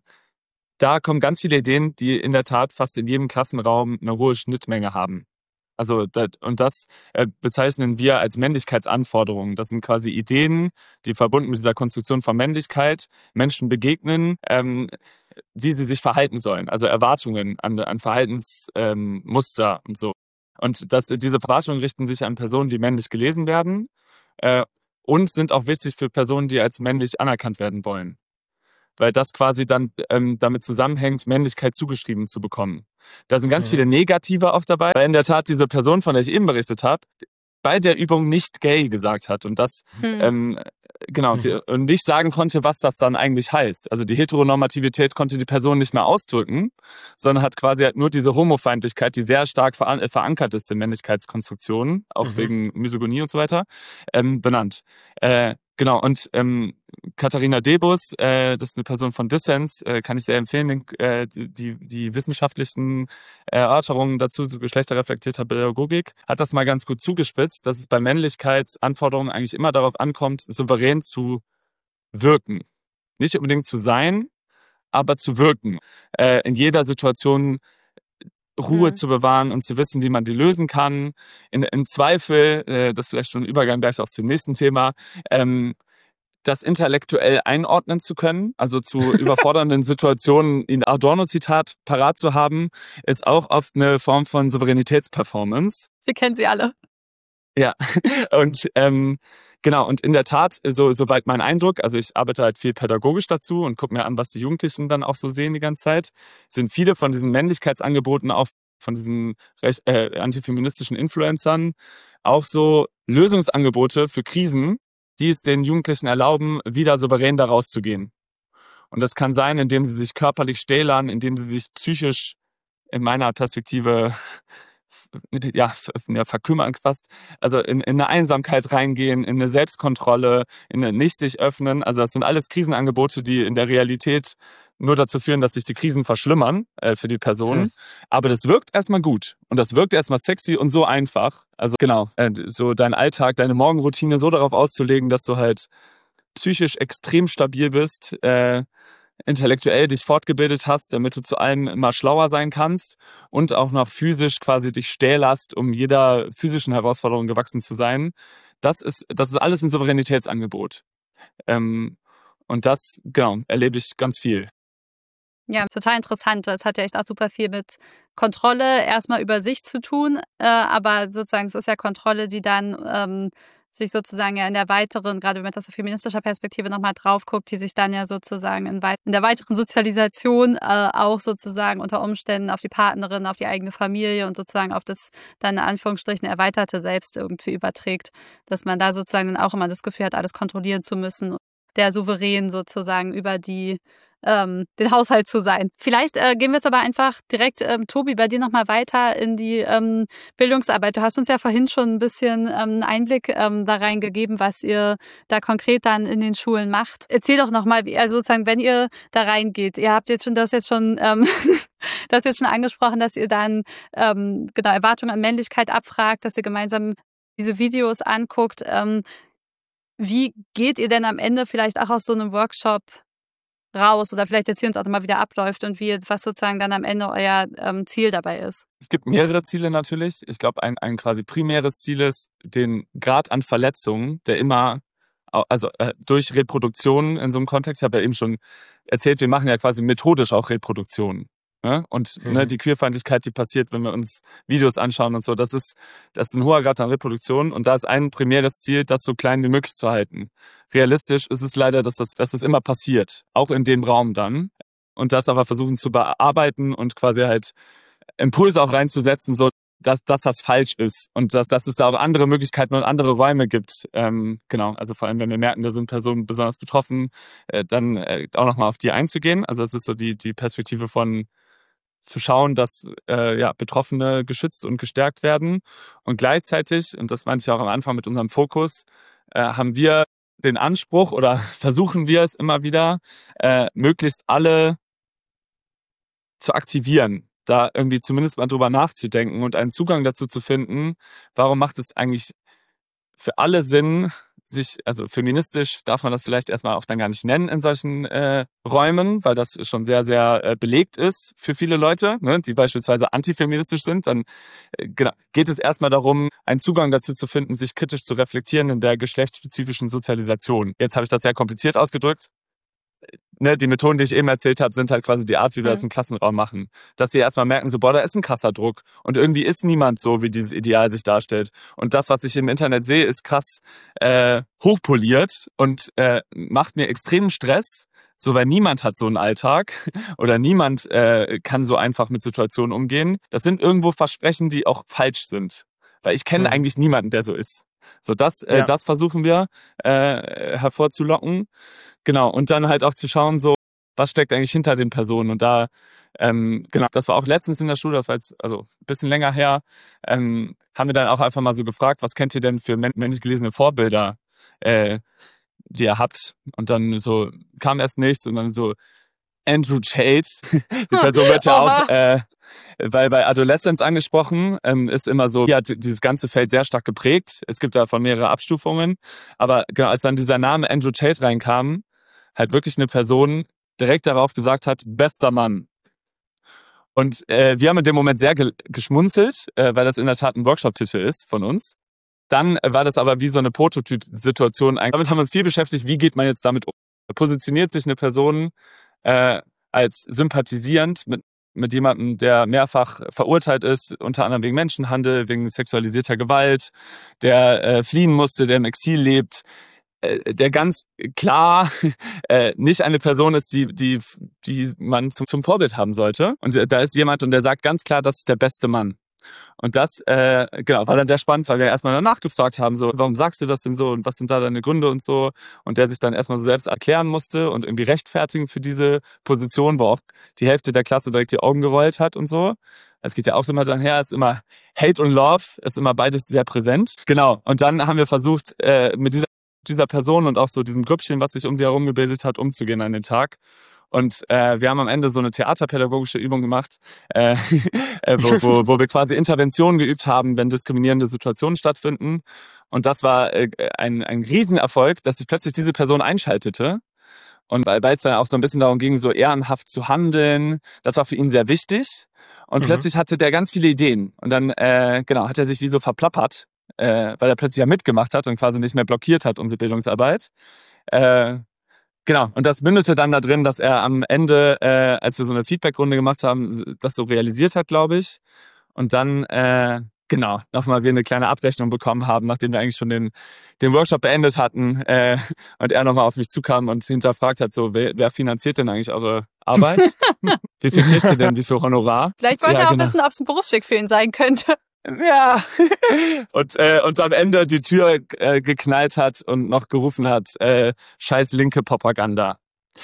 Speaker 11: da kommen ganz viele Ideen, die in der Tat fast in jedem Klassenraum eine hohe Schnittmenge haben. Also das, und das äh, bezeichnen wir als Männlichkeitsanforderungen. Das sind quasi Ideen, die verbunden mit dieser Konstruktion von Männlichkeit Menschen begegnen, ähm, wie sie sich verhalten sollen. Also Erwartungen an, an Verhaltensmuster ähm, Muster und so. Und das, diese Erwartungen richten sich an Personen, die männlich gelesen werden äh, und sind auch wichtig für Personen, die als männlich anerkannt werden wollen. Weil das quasi dann ähm, damit zusammenhängt, Männlichkeit zugeschrieben zu bekommen. Da sind ganz
Speaker 10: Mhm.
Speaker 11: viele Negative auch dabei, weil in der Tat diese Person, von der ich eben berichtet habe, bei der Übung nicht gay gesagt hat und das
Speaker 1: Hm.
Speaker 11: ähm, genau
Speaker 10: Mhm.
Speaker 11: die, und nicht sagen konnte, was das dann eigentlich heißt. Also die Heteronormativität konnte die Person nicht mehr ausdrücken, sondern hat quasi halt nur diese Homofeindlichkeit, die sehr stark veran äh, verankert ist in Männlichkeitskonstruktionen, auch
Speaker 10: Mhm.
Speaker 11: wegen Misogynie und so weiter, ähm, benannt. Äh, Genau, und ähm, Katharina Debus, äh, das ist eine Person von Dissens, äh, kann ich sehr empfehlen, den, äh, die, die wissenschaftlichen Erörterungen dazu zu geschlechterreflektierter Pädagogik, hat das mal ganz gut zugespitzt, dass es bei Männlichkeitsanforderungen eigentlich immer darauf ankommt, souverän zu wirken. Nicht unbedingt zu sein, aber zu wirken. Äh, in jeder Situation Ruhe
Speaker 1: Mhm.
Speaker 11: zu bewahren und zu wissen, wie man die lösen kann. In, Im Zweifel, äh, das ist vielleicht schon ein Übergang gleich auch zum nächsten Thema, ähm, das intellektuell einordnen zu können, also zu überfordernden Situationen, ein Adorno-Zitat parat zu haben, ist auch oft eine Form von Souveränitätsperformance.
Speaker 1: Wir kennen sie alle.
Speaker 11: Ja, und ähm, genau, und in der Tat, so soweit mein Eindruck, also ich arbeite halt viel pädagogisch dazu und gucke mir an, was die Jugendlichen dann auch so sehen die ganze Zeit, sind viele von diesen Männlichkeitsangeboten, auch von diesen recht, äh, antifeministischen Influencern, auch so Lösungsangebote für Krisen, die es den Jugendlichen erlauben, wieder souverän da rauszugehen. Und das kann sein, indem sie sich körperlich stählern, indem sie sich psychisch in meiner Perspektive ja, ja verkümmern fast, also in, in eine Einsamkeit reingehen, in eine Selbstkontrolle, in eine nicht sich öffnen. Also das sind alles Krisenangebote, die in der Realität nur dazu führen, dass sich die Krisen verschlimmern äh, für die Person.
Speaker 10: Hm.
Speaker 11: Aber das wirkt erstmal gut und das wirkt erstmal sexy und so einfach. Also genau, äh, so deinen Alltag, deine Morgenroutine so darauf auszulegen, dass du halt psychisch extrem stabil bist, äh, intellektuell dich fortgebildet hast, damit du zu allem immer schlauer sein kannst und auch noch physisch quasi dich stählerst, um jeder physischen Herausforderung gewachsen zu sein. Das ist, das ist alles ein Souveränitätsangebot. Ähm, und das, genau, erlebe ich ganz viel.
Speaker 1: Ja, total interessant. Es hat ja echt auch super viel mit Kontrolle erstmal über sich zu tun, äh, aber sozusagen es ist ja Kontrolle, die dann ähm, sich sozusagen ja in der weiteren, gerade wenn man das aus feministischer Perspektive nochmal drauf guckt, die sich dann ja sozusagen in, weit- in der weiteren Sozialisation äh, auch sozusagen unter Umständen auf die Partnerin, auf die eigene Familie und sozusagen auf das dann in Anführungsstrichen erweiterte Selbst irgendwie überträgt, dass man da sozusagen dann auch immer das Gefühl hat, alles kontrollieren zu müssen, der Souverän sozusagen über die ähm, den Haushalt zu sein. Vielleicht äh, gehen wir jetzt aber einfach direkt, ähm, Tobi, bei dir nochmal weiter in die ähm, Bildungsarbeit. Du hast uns ja vorhin schon ein bisschen ähm, einen Einblick ähm, da reingegeben, was ihr da konkret dann in den Schulen macht. Erzähl doch nochmal, also sozusagen, wenn ihr da reingeht, ihr habt jetzt schon das jetzt schon ähm, das jetzt schon angesprochen, dass ihr dann ähm, genau Erwartungen an Männlichkeit abfragt, dass ihr gemeinsam diese Videos anguckt. Ähm, wie geht ihr denn am Ende vielleicht auch aus so einem Workshop raus oder vielleicht erzählen uns auch mal, wie der abläuft und wie, was sozusagen dann am Ende euer ähm, Ziel dabei ist.
Speaker 11: Es gibt mehrere Ziele natürlich. Ich glaube, ein, ein quasi primäres Ziel ist, den Grad an Verletzungen, der immer, also äh, durch Reproduktion in so einem Kontext, ich habe ja eben schon erzählt, wir machen ja quasi methodisch auch Reproduktion. Ne? Und mhm. ne, die Queerfeindlichkeit, die passiert, wenn wir uns Videos anschauen und so, das ist, das ist ein hoher Grad an Reproduktion und da ist ein primäres Ziel, das so klein wie möglich zu halten. Realistisch ist es leider, dass das, dass das immer passiert, auch in dem Raum dann. Und das aber versuchen zu bearbeiten und quasi halt Impulse auch reinzusetzen, so dass, dass das falsch ist und dass, dass es da aber andere Möglichkeiten und andere Räume gibt. Ähm, genau, also vor allem, wenn wir merken, da sind Personen besonders betroffen, äh, dann äh, auch nochmal auf die einzugehen. Also das ist so die, die Perspektive von zu schauen, dass äh, ja, Betroffene geschützt und gestärkt werden. Und gleichzeitig, und das meinte ich auch am Anfang mit unserem Fokus, äh, haben wir den Anspruch oder versuchen wir es immer wieder, äh, möglichst alle zu aktivieren, da irgendwie zumindest mal drüber nachzudenken und einen Zugang dazu zu finden, warum macht es eigentlich für alle Sinn, sich, also feministisch darf man das vielleicht erstmal auch dann gar nicht nennen in solchen äh, Räumen, weil das schon sehr, sehr äh, belegt ist für viele Leute, ne, die beispielsweise antifeministisch sind, dann äh, genau, geht es erstmal darum, einen Zugang dazu zu finden, sich kritisch zu reflektieren in der geschlechtsspezifischen Sozialisation. Jetzt habe ich das sehr kompliziert ausgedrückt. Ne, die Methoden, die ich eben erzählt habe, sind halt quasi die Art, wie wir mhm. das im Klassenraum machen. Dass sie erstmal merken, so, boah, da ist ein krasser Druck. Und irgendwie ist niemand so, wie dieses Ideal sich darstellt. Und das, was ich im Internet sehe, ist krass äh, hochpoliert und äh, macht mir extremen Stress. So, weil niemand hat so einen Alltag oder niemand äh, kann so einfach mit Situationen umgehen. Das sind irgendwo Versprechen, die auch falsch sind. Weil ich kenne mhm. eigentlich niemanden, der so ist. So, das, äh, ja. das versuchen wir äh, hervorzulocken. Genau, und dann halt auch zu schauen, so, was steckt eigentlich hinter den Personen? Und da, ähm, genau, das war auch letztens in der Schule, das war jetzt also ein bisschen länger her, ähm, haben wir dann auch einfach mal so gefragt, was kennt ihr denn für männlich gelesene Vorbilder, äh, die ihr habt? Und dann so kam erst nichts und dann so Andrew Tate, die Person wird ja auch äh, weil bei Adolescence angesprochen, ähm, ist immer so, die hat dieses ganze Feld sehr stark geprägt. Es gibt davon mehrere Abstufungen. Aber genau, als dann dieser Name Andrew Tate reinkam, halt wirklich eine Person direkt darauf gesagt hat, bester Mann. Und äh, wir haben in dem Moment sehr ge- geschmunzelt, äh, weil das in der Tat ein Workshop-Titel ist von uns. Dann war das aber wie so eine Prototyp-Situation. Damit haben wir uns viel beschäftigt, wie geht man jetzt damit um? Positioniert sich eine Person äh, als sympathisierend mit mit jemandem, der mehrfach verurteilt ist, unter anderem wegen Menschenhandel, wegen sexualisierter Gewalt, der äh, fliehen musste, der im Exil lebt, äh, der ganz klar äh, nicht eine Person ist, die die die man zum, zum Vorbild haben sollte. Und äh, da ist jemand und der sagt ganz klar, das ist der beste Mann. Und das äh, genau war dann sehr spannend, weil wir erstmal danach gefragt haben, so, warum sagst du das denn so und was sind da deine Gründe und so, und der sich dann erstmal so selbst erklären musste und irgendwie rechtfertigen für diese Position, wo auch die Hälfte der Klasse direkt die Augen gerollt hat und so. Es geht ja auch immer dann her, ist immer Hate und Love, ist immer beides sehr präsent. Genau, und dann haben wir versucht, äh, mit dieser, dieser Person und auch so diesem Grüppchen, was sich um sie herum gebildet hat, umzugehen an dem Tag. Und äh, wir haben am Ende so eine theaterpädagogische Übung gemacht, äh, wo, wo, wo wir quasi Interventionen geübt haben, wenn diskriminierende Situationen stattfinden. Und das war äh, ein, ein Riesenerfolg, dass sich plötzlich diese Person einschaltete. Und weil es dann auch so ein bisschen darum ging, so ehrenhaft zu handeln, das war für ihn sehr wichtig. Und mhm. plötzlich hatte der ganz viele Ideen. Und dann äh, genau hat er sich wie so verplappert, äh, weil er plötzlich ja mitgemacht hat und quasi nicht mehr blockiert hat, unsere Bildungsarbeit. Äh, genau, und das mündete dann da drin, dass er am Ende, äh, als wir so eine Feedbackrunde gemacht haben, das so realisiert hat, glaube ich. Und dann, äh, genau, nochmal wir eine kleine Abrechnung bekommen haben, nachdem wir eigentlich schon den, den Workshop beendet hatten äh, und er nochmal auf mich zukam und hinterfragt hat, so, wer, wer finanziert denn eigentlich eure Arbeit? Wie viel kriegt ihr denn, wie viel Honorar?
Speaker 12: Vielleicht wollte
Speaker 11: ja,
Speaker 12: er auch
Speaker 11: genau.
Speaker 12: wissen, ob es ein Berufsweg für ihn sein könnte.
Speaker 11: Ja, und, äh, und am Ende die Tür äh, geknallt hat und noch gerufen hat, äh, scheiß linke Propaganda.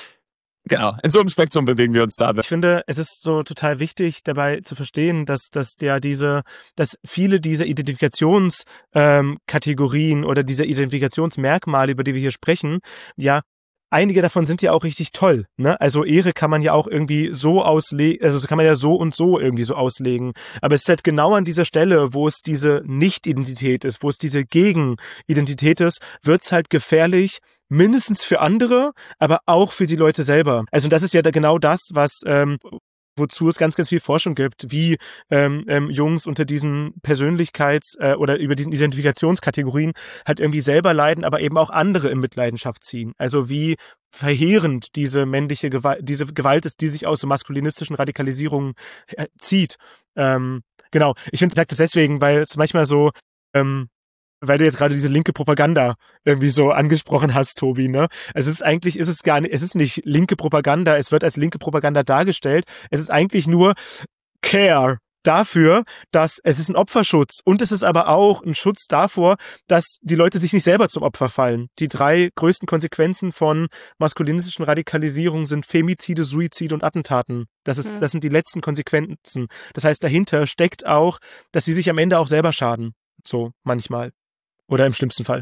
Speaker 11: Genau, in so einem Spektrum bewegen wir uns da.
Speaker 10: Ich finde, es ist so total wichtig, dabei zu verstehen, dass, dass ja diese, dass viele dieser Identifikationskategorien ähm, oder dieser Identifikationsmerkmale, über die wir hier sprechen, ja, einige davon sind ja auch richtig toll, ne? Also Ehre kann man ja auch irgendwie so auslegen, also kann man ja so und so irgendwie so auslegen. Aber es ist halt genau an dieser Stelle, wo es diese Nicht-Identität ist, wo es diese Gegen-Identität ist, wird es halt gefährlich, mindestens für andere, aber auch für die Leute selber. Also das ist ja genau das, was ähm, wozu es ganz, ganz viel Forschung gibt, wie ähm, ähm, Jungs unter diesen Persönlichkeits- äh, oder über diesen Identifikationskategorien halt irgendwie selber leiden, aber eben auch andere in Mitleidenschaft ziehen. Also wie verheerend diese männliche Gewalt, diese Gewalt ist, die sich aus so maskulinistischen Radikalisierungen äh, zieht. Ähm, genau, ich finde, ich sage das deswegen, weil es manchmal so ähm, weil du jetzt gerade diese linke Propaganda irgendwie so angesprochen hast, Tobi, ne? Es ist eigentlich, ist es gar nicht, es ist nicht linke Propaganda, es wird als linke Propaganda dargestellt. Es ist eigentlich nur Care dafür, dass es ist ein Opferschutz und es ist aber auch ein Schutz davor, dass die Leute sich nicht selber zum Opfer fallen. Die drei größten Konsequenzen von maskulinistischen Radikalisierung sind Femizide, Suizide und Attentaten. Das ist, mhm. das sind die letzten Konsequenzen. Das heißt, dahinter steckt auch, dass sie sich am Ende auch selber schaden. So, manchmal. Oder im schlimmsten Fall.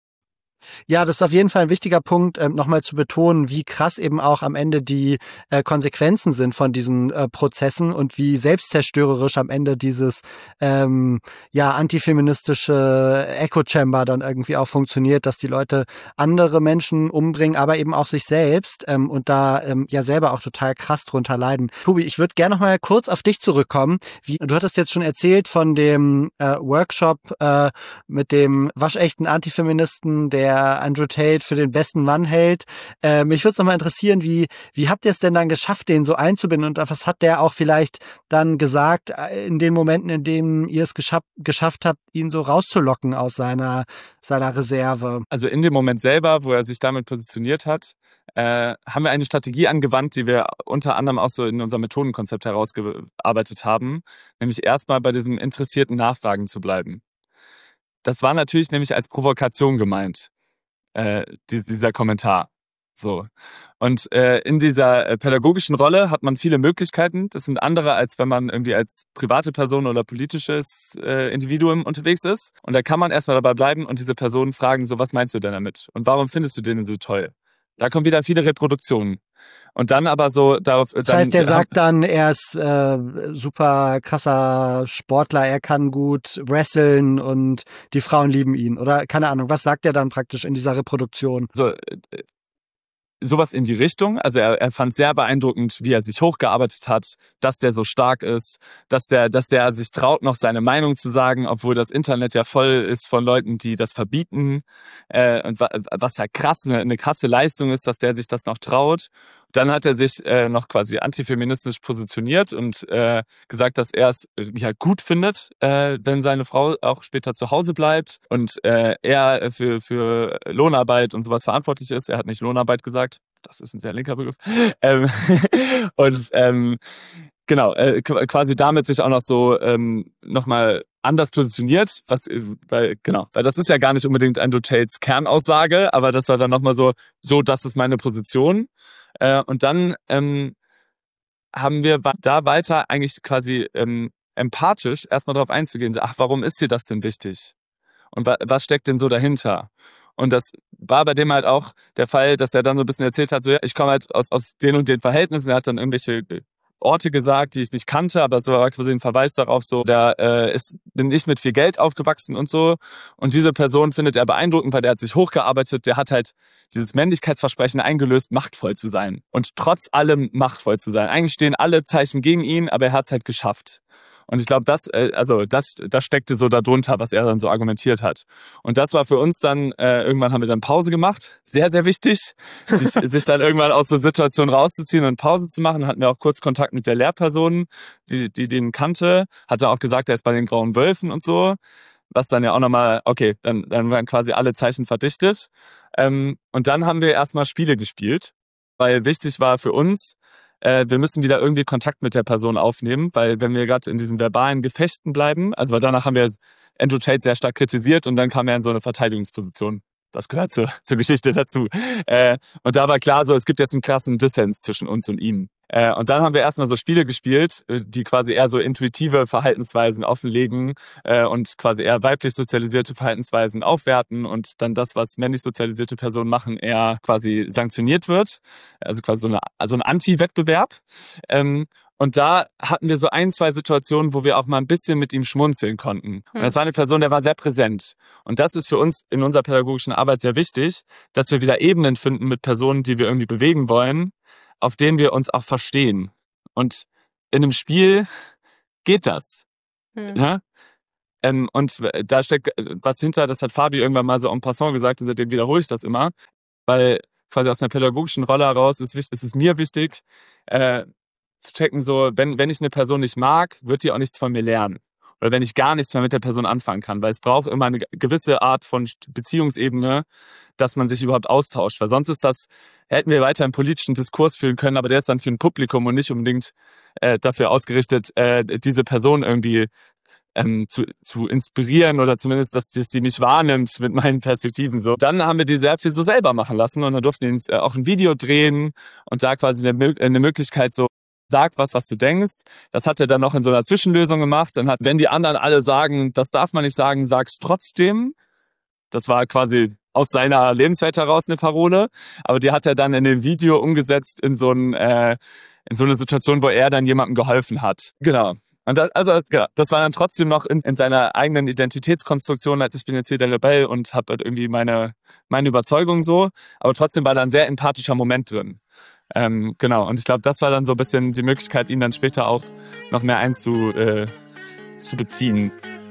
Speaker 2: Ja, das ist auf jeden Fall ein wichtiger Punkt, äh, nochmal zu betonen, wie krass eben auch am Ende die äh, Konsequenzen sind von diesen äh, Prozessen und wie selbstzerstörerisch am Ende dieses ähm, ja antifeministische Echo-Chamber dann irgendwie auch funktioniert, dass die Leute andere Menschen umbringen, aber eben auch sich selbst ähm, und da ähm, ja selber auch total krass drunter leiden. Tobi, ich würde gerne nochmal kurz auf dich zurückkommen. Wie, du hattest jetzt schon erzählt von dem äh, Workshop äh, mit dem waschechten Antifeministen, der Andrew Tate für den besten Mann hält. Äh, mich würde es nochmal interessieren, wie, wie habt ihr es denn dann geschafft, den so einzubinden und was hat der auch vielleicht dann gesagt in den Momenten, in denen ihr es geschafft, geschafft habt, ihn so rauszulocken aus seiner, seiner Reserve?
Speaker 11: Also in dem Moment selber, wo er sich damit positioniert hat, äh, haben wir eine Strategie angewandt, die wir unter anderem auch so in unserem Methodenkonzept herausgearbeitet haben, nämlich erstmal bei diesem interessierten Nachfragen zu bleiben. Das war natürlich nämlich als Provokation gemeint. Äh, dieser Kommentar. So. Und äh, in dieser äh, pädagogischen Rolle hat man viele Möglichkeiten. Das sind andere, als wenn man irgendwie als private Person oder politisches äh, Individuum unterwegs ist. Und da kann man erstmal dabei bleiben und diese Person fragen, so, was meinst du denn damit? Und warum findest du den so toll? Da kommen wieder viele Reproduktionen. Und dann aber so darauf.
Speaker 2: Das heißt, der sagt dann, er ist äh, super krasser Sportler, er kann gut wresteln und die Frauen lieben ihn. Oder keine Ahnung, was sagt er dann praktisch in dieser Reproduktion?
Speaker 11: So, äh, sowas in die Richtung. Also er, er fand sehr beeindruckend, wie er sich hochgearbeitet hat, dass der so stark ist, dass der, dass der sich traut, noch seine Meinung zu sagen, obwohl das Internet ja voll ist von Leuten, die das verbieten. Äh, und wa, was ja krass, eine, eine krasse Leistung ist, dass der sich das noch traut. Dann hat er sich äh, noch quasi antifeministisch positioniert und äh, gesagt, dass er es ja gut findet, äh, wenn seine Frau auch später zu Hause bleibt und äh, er für, für Lohnarbeit und sowas verantwortlich ist. Er hat nicht Lohnarbeit gesagt, das ist ein sehr linker Begriff. Ähm, und ähm, genau, äh, quasi damit sich auch noch so ähm, nochmal anders positioniert, was, weil, genau, weil das ist ja gar nicht unbedingt Andrew Tates Kernaussage, aber das war dann nochmal so, so, das ist meine Position. Äh, und dann ähm, haben wir da weiter eigentlich quasi ähm, empathisch erstmal darauf einzugehen, so, ach, warum ist dir das denn wichtig? Und wa- was steckt denn so dahinter? Und das war bei dem halt auch der Fall, dass er dann so ein bisschen erzählt hat, so ja, ich komme halt aus, aus den und den Verhältnissen. Er hat dann irgendwelche Orte gesagt, die ich nicht kannte, aber es war quasi ein Verweis darauf, so, da äh, ist, bin ich mit viel Geld aufgewachsen und so. Und diese Person findet er beeindruckend, weil der hat sich hochgearbeitet, der hat halt dieses Männlichkeitsversprechen eingelöst, machtvoll zu sein. Und trotz allem machtvoll zu sein. Eigentlich stehen alle Zeichen gegen ihn, aber er hat es halt geschafft. Und ich glaube, das, äh, also das, das steckte so darunter, was er dann so argumentiert hat. Und das war für uns dann, äh, irgendwann haben wir dann Pause gemacht. Sehr, sehr wichtig, sich, sich dann irgendwann aus so Situationen rauszuziehen und Pause zu machen. Hatten wir auch kurz Kontakt mit der Lehrperson, die, die den kannte. Hat dann auch gesagt, er ist bei den Grauen Wölfen und so. Was dann ja auch nochmal, okay, dann, dann waren quasi alle Zeichen verdichtet. Ähm, und dann haben wir erstmal Spiele gespielt, weil wichtig war für uns, äh, wir müssen wieder irgendwie Kontakt mit der Person aufnehmen, weil wenn wir gerade in diesen verbalen Gefechten bleiben, also weil danach haben wir Andrew Tate sehr stark kritisiert und dann kam er in so eine Verteidigungsposition. Das gehört zur, zur Geschichte dazu. Äh, und da war klar so, es gibt jetzt einen krassen Dissens zwischen uns und ihm. Äh, und dann haben wir erstmal so Spiele gespielt, die quasi eher so intuitive Verhaltensweisen offenlegen äh, und quasi eher weiblich sozialisierte Verhaltensweisen aufwerten und dann das, was männlich sozialisierte Personen machen, eher quasi sanktioniert wird. Also quasi so, eine, also ein Anti-Wettbewerb. Ähm, Und da hatten wir so ein, zwei Situationen, wo wir auch mal ein bisschen mit ihm schmunzeln konnten. Und das war eine Person, der war sehr präsent. Und das ist für uns in unserer pädagogischen Arbeit sehr wichtig, dass wir wieder Ebenen finden mit Personen, die wir irgendwie bewegen wollen, auf denen wir uns auch verstehen. Und in einem Spiel geht das.
Speaker 12: Hm.
Speaker 11: Ja? Ähm, und da steckt was hinter, das hat Fabi irgendwann mal so en passant gesagt und seitdem wiederhole ich das immer, weil quasi aus einer pädagogischen Rolle heraus ist, ist es mir wichtig, äh, zu checken, so, wenn, wenn ich eine Person nicht mag, wird die auch nichts von mir lernen. Oder wenn ich gar nichts mehr mit der Person anfangen kann. Weil es braucht immer eine gewisse Art von Beziehungsebene, dass man sich überhaupt austauscht. Weil sonst ist das, hätten wir weiter einen politischen Diskurs führen können, aber der ist dann für ein Publikum und nicht unbedingt äh, dafür ausgerichtet, äh, diese Person irgendwie ähm, zu, zu inspirieren oder zumindest, dass, dass die mich wahrnimmt mit meinen Perspektiven. So. Dann haben wir die sehr viel so selber machen lassen und dann durften wir äh, auch ein Video drehen und da quasi eine, eine Möglichkeit so, sag was, was du denkst. Das hat er dann noch in so einer Zwischenlösung gemacht. Dann hat, wenn die anderen alle sagen, das darf man nicht sagen, sag's trotzdem. Das war quasi aus seiner Lebenswelt heraus eine Parole. Aber die hat er dann in dem Video umgesetzt in so, ein, äh, in so eine Situation, wo er dann jemandem geholfen hat. Genau. Und das, also, genau, das war dann trotzdem noch in, in seiner eigenen Identitätskonstruktion, als ich bin jetzt hier der Rebell und habe halt irgendwie meine, meine Überzeugung so. Aber trotzdem war da ein sehr empathischer Moment drin. Ähm, genau, und ich glaube, das war dann so ein bisschen die Möglichkeit, ihn dann später auch noch mehr einzu, äh, zu beziehen.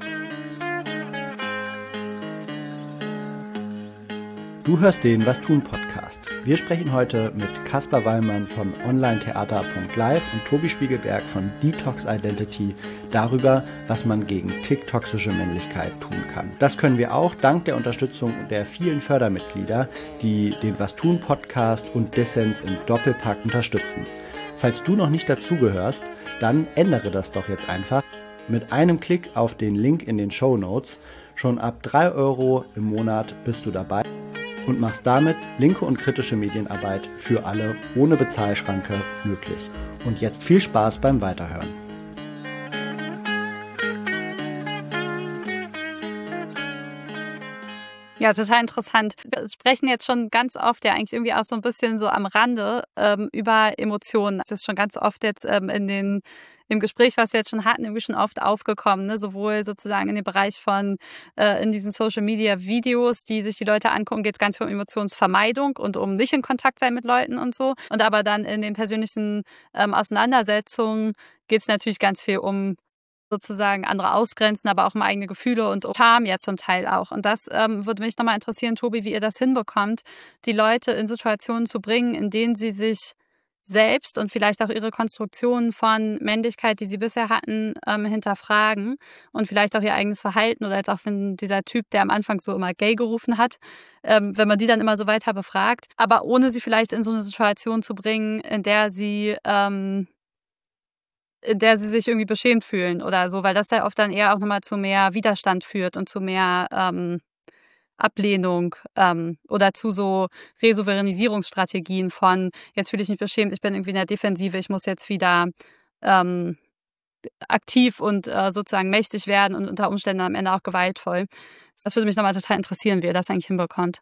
Speaker 2: Du hörst den Was tun Podcast. Wir sprechen heute mit Caspar Wallmann von onlinetheater punkt live und Tobi Spiegelberg von Detox Identity darüber, was man gegen tick-toxische Männlichkeit tun kann. Das können wir auch dank der Unterstützung der vielen Fördermitglieder, die den Was tun Podcast und Dissens im Doppelpack unterstützen. Falls du noch nicht dazugehörst, dann ändere das doch jetzt einfach. Mit einem Klick auf den Link in den Shownotes. Schon ab drei Euro im Monat bist du dabei und machst damit linke und kritische Medienarbeit für alle ohne Bezahlschranke möglich. Und jetzt viel Spaß beim Weiterhören.
Speaker 1: Ja, total interessant. Wir sprechen jetzt schon ganz oft, ja eigentlich irgendwie auch so ein bisschen so am Rande ähm, über Emotionen. Das ist schon ganz oft jetzt ähm, in den im Gespräch, was wir jetzt schon hatten, irgendwie schon oft aufgekommen, ne? Sowohl sozusagen in dem Bereich von äh, in diesen Social-Media-Videos, die sich die Leute angucken, geht es ganz viel um Emotionsvermeidung und um nicht in Kontakt sein mit Leuten und so. Und aber dann in den persönlichen ähm, Auseinandersetzungen geht es natürlich ganz viel um sozusagen andere ausgrenzen, aber auch um eigene Gefühle und um Scham ja zum Teil auch. Und das ähm, würde mich nochmal interessieren, Tobi, wie ihr das hinbekommt, die Leute in Situationen zu bringen, in denen sie sich selbst und vielleicht auch ihre Konstruktionen von Männlichkeit, die sie bisher hatten, ähm, hinterfragen und vielleicht auch ihr eigenes Verhalten oder jetzt auch wenn dieser Typ, der am Anfang so immer gay gerufen hat, ähm, wenn man die dann immer so weiter befragt, aber ohne sie vielleicht in so eine Situation zu bringen, in der sie ähm, in der sie sich irgendwie beschämt fühlen oder so, weil das da oft dann eher auch nochmal zu mehr Widerstand führt und zu mehr ähm, Ablehnung ähm, oder zu so Resouveränisierungsstrategien von, jetzt fühle ich mich beschämt, ich bin irgendwie in der Defensive, ich muss jetzt wieder ähm,
Speaker 12: aktiv und äh, sozusagen mächtig werden und unter Umständen am Ende auch gewaltvoll. Das würde mich nochmal total interessieren, wie ihr das eigentlich hinbekommt.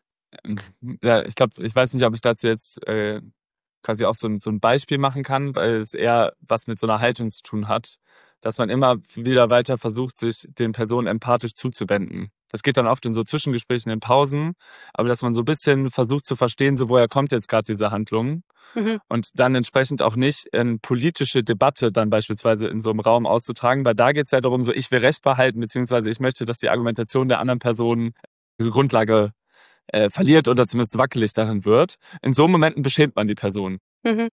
Speaker 11: Ja, ich glaube, ich weiß nicht, ob ich dazu jetzt äh, quasi auch so ein, so ein Beispiel machen kann, weil es eher was mit so einer Haltung zu tun hat, dass man immer wieder weiter versucht, sich den Personen empathisch zuzuwenden. Das geht dann oft in so Zwischengesprächen, in Pausen, aber dass man so ein bisschen versucht zu verstehen, so woher kommt jetzt gerade diese Handlung mhm. und dann entsprechend auch nicht eine politische Debatte dann beispielsweise in so einem Raum auszutragen, weil da geht es ja darum, so ich will Recht behalten, beziehungsweise ich möchte, dass die Argumentation der anderen Person ihre Grundlage äh, verliert oder zumindest wackelig darin wird. In so Momenten beschämt man die Person. Mhm.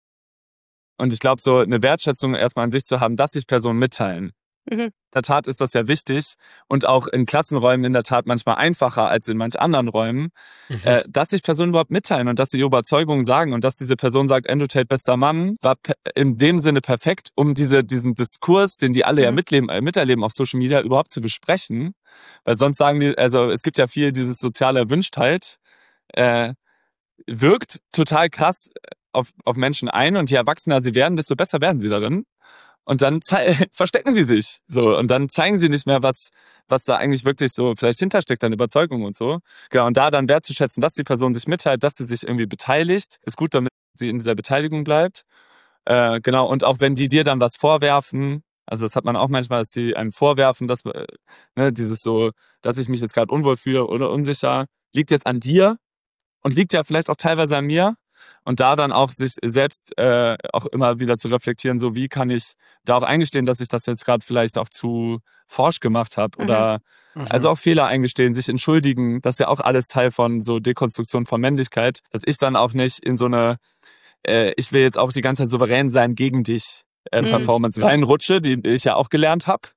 Speaker 11: Und ich glaube, so eine Wertschätzung erstmal an sich zu haben, dass sich Personen mitteilen. Mhm. In der Tat ist das ja wichtig und auch in Klassenräumen in der Tat manchmal einfacher als in manch anderen Räumen, mhm. äh, dass sich Personen überhaupt mitteilen und dass sie ihre Überzeugungen sagen und dass diese Person sagt, Andrew Tate, bester Mann, war in dem Sinne perfekt, um diese, diesen Diskurs, den die alle mhm. ja mitleben, äh, miterleben auf Social Media, überhaupt zu besprechen. Weil sonst sagen die, also es gibt ja viel dieses soziale Erwünschtheit, äh, wirkt total krass auf, auf Menschen ein und je erwachsener sie werden, desto besser werden sie darin. Und dann ze- verstecken sie sich so und dann zeigen sie nicht mehr, was was da eigentlich wirklich so vielleicht hintersteckt an Überzeugung und so. Genau, und da dann wertzuschätzen, dass die Person sich mitteilt, dass sie sich irgendwie beteiligt, ist gut, damit sie in dieser Beteiligung bleibt. Äh, genau, und auch wenn die dir dann was vorwerfen, also das hat man auch manchmal, dass die einem vorwerfen, dass äh, ne, dieses so, dass ich mich jetzt gerade unwohl fühle oder unsicher, liegt jetzt an dir und liegt ja vielleicht auch teilweise an mir. Und da dann auch sich selbst äh, auch immer wieder zu reflektieren, so wie kann ich da auch eingestehen, dass ich das jetzt gerade vielleicht auch zu forsch gemacht habe mhm. oder mhm. also auch Fehler eingestehen, sich entschuldigen, das ist ja auch alles Teil von so Dekonstruktion von Männlichkeit, dass ich dann auch nicht in so eine, äh, ich will jetzt auch die ganze Zeit souverän sein gegen dich äh, mhm. Performance reinrutsche, die ich ja auch gelernt habe.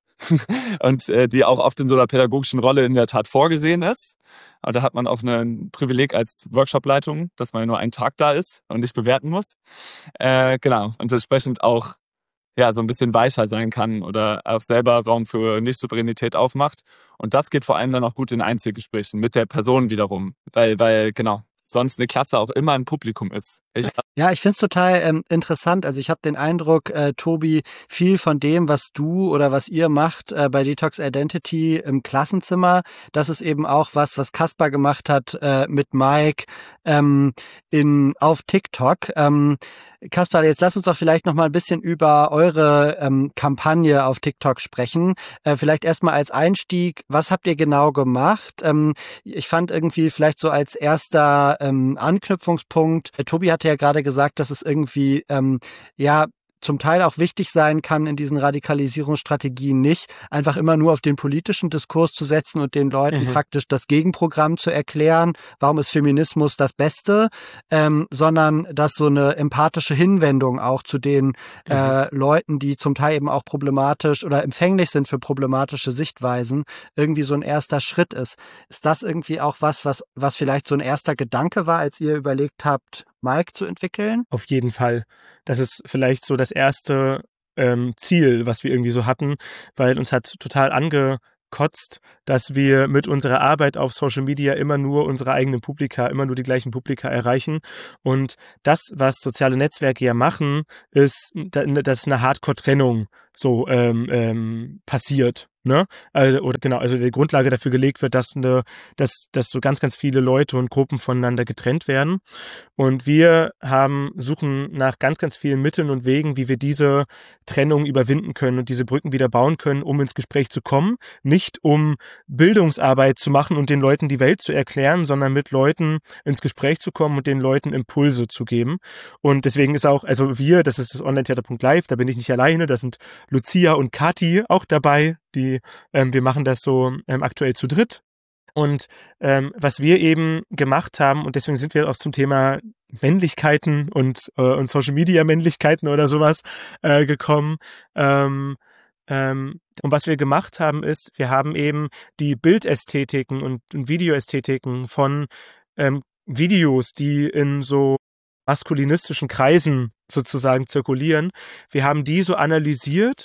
Speaker 11: Und äh, die auch oft in so einer pädagogischen Rolle in der Tat vorgesehen ist. Aber da hat man auch ein Privileg als Workshopleitung, dass man ja nur einen Tag da ist und nicht bewerten muss. Äh, genau. Und entsprechend auch ja so ein bisschen weicher sein kann oder auch selber Raum für Nicht-Souveränität aufmacht. Und das geht vor allem dann auch gut in Einzelgesprächen mit der Person wiederum. Weil, weil genau, sonst eine Klasse auch immer ein Publikum ist. Ich
Speaker 2: ja, ich finde es total ähm, interessant. Also ich habe den Eindruck, äh, Tobi, viel von dem, was du oder was ihr macht äh, bei Detox Identity im Klassenzimmer, das ist eben auch was, was Kaspar gemacht hat äh, mit Mike ähm, in auf TikTok. Ähm, Kaspar, jetzt lass uns doch vielleicht noch mal ein bisschen über eure ähm, Kampagne auf TikTok sprechen. Äh, vielleicht erstmal als Einstieg, was habt ihr genau gemacht? Ähm, ich fand irgendwie vielleicht so als erster ähm, Anknüpfungspunkt, äh, Tobi hatte ja gerade gesagt, dass es irgendwie ähm, ja zum Teil auch wichtig sein kann, in diesen Radikalisierungsstrategien nicht einfach immer nur auf den politischen Diskurs zu setzen und den Leuten mhm. praktisch das Gegenprogramm zu erklären, warum ist Feminismus das Beste, ähm, sondern dass so eine empathische Hinwendung auch zu den mhm. äh, Leuten, die zum Teil eben auch problematisch oder empfänglich sind für problematische Sichtweisen, irgendwie so ein erster Schritt ist. Ist das irgendwie auch was, was, was vielleicht so ein erster Gedanke war, als ihr überlegt habt, Mike zu entwickeln?
Speaker 10: Auf jeden Fall. Das ist vielleicht so das erste ähm, Ziel, was wir irgendwie so hatten, weil uns hat total angekotzt, dass wir mit unserer Arbeit auf Social Media immer nur unsere eigenen Publika, immer nur die gleichen Publika erreichen. Und das, was soziale Netzwerke ja machen, ist, dass eine Hardcore-Trennung so ähm, ähm, passiert. Ne? Also, oder genau, also die Grundlage dafür gelegt wird, dass eine, dass, dass so ganz, ganz viele Leute und Gruppen voneinander getrennt werden. Und wir haben, suchen nach ganz, ganz vielen Mitteln und Wegen, wie wir diese Trennung überwinden können und diese Brücken wieder bauen können, um ins Gespräch zu kommen. Nicht um Bildungsarbeit zu machen und den Leuten die Welt zu erklären, sondern mit Leuten ins Gespräch zu kommen und den Leuten Impulse zu geben. Und deswegen ist auch, also wir, das ist das Online-Theater Punkt live, da bin ich nicht alleine, da sind Lucia und Kathi auch dabei, die, ähm, wir machen das so ähm, aktuell zu dritt. Und ähm, was wir eben gemacht haben, und deswegen sind wir auch zum Thema Männlichkeiten und, äh, und Social-Media-Männlichkeiten oder sowas äh, gekommen. Ähm, ähm, und was wir gemacht haben ist, wir haben eben die Bildästhetiken und, und Videoästhetiken von ähm, Videos, die in so maskulinistischen Kreisen sozusagen zirkulieren. Wir haben die so analysiert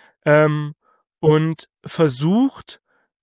Speaker 10: ähm, und versucht,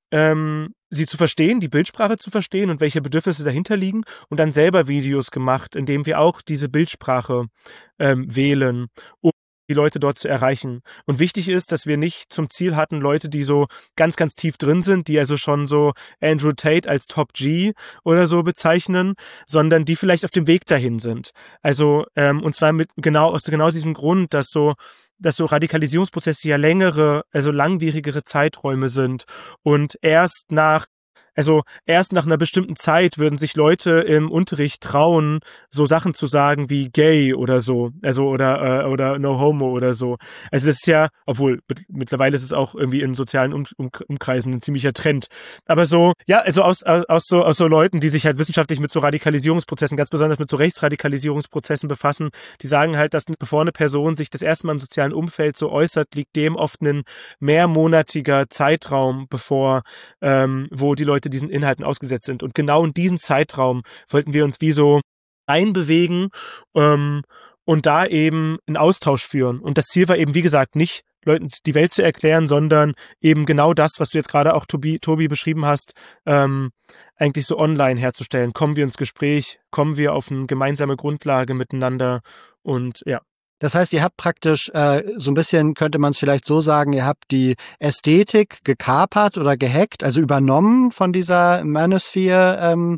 Speaker 10: ähm, sie zu verstehen, die Bildsprache zu verstehen und welche Bedürfnisse dahinter liegen und dann selber Videos gemacht, indem wir auch diese Bildsprache ähm, wählen, um die Leute dort zu erreichen. Und wichtig ist, dass wir nicht zum Ziel hatten, Leute, die so ganz, ganz tief drin sind, die also schon so Andrew Tate als Top G oder so bezeichnen, sondern die vielleicht auf dem Weg dahin sind. Also, ähm, und zwar mit genau aus genau diesem Grund, dass so dass so Radikalisierungsprozesse ja längere, also langwierigere Zeiträume sind und erst nach Also erst nach einer bestimmten Zeit würden sich Leute im Unterricht trauen, so Sachen zu sagen wie gay oder so, also oder äh, oder no homo oder so. Also das ist ja, obwohl mittlerweile ist es auch irgendwie in sozialen um um Umkreisen ein ziemlicher Trend. Aber so, ja, also aus aus so aus so Leuten, die sich halt wissenschaftlich mit so Radikalisierungsprozessen, ganz besonders mit so Rechtsradikalisierungsprozessen befassen, die sagen halt, dass bevor eine Person sich das erste Mal im sozialen Umfeld so äußert, liegt dem oft ein mehrmonatiger Zeitraum bevor, ähm, wo die Leute diesen Inhalten ausgesetzt sind. Und genau in diesen Zeitraum wollten wir uns wie so einbewegen ähm, und da eben einen Austausch führen. Und das Ziel war eben, wie gesagt, nicht Leuten die Welt zu erklären, sondern eben genau das, was du jetzt gerade auch, Tobi, Tobi beschrieben hast, ähm, eigentlich so online herzustellen. Kommen wir ins Gespräch, kommen wir auf eine gemeinsame Grundlage miteinander und ja.
Speaker 2: Das heißt, ihr habt praktisch äh, so ein bisschen, könnte man es vielleicht so sagen, ihr habt die Ästhetik gekapert oder gehackt, also übernommen von dieser Manosphere-Ecke ähm,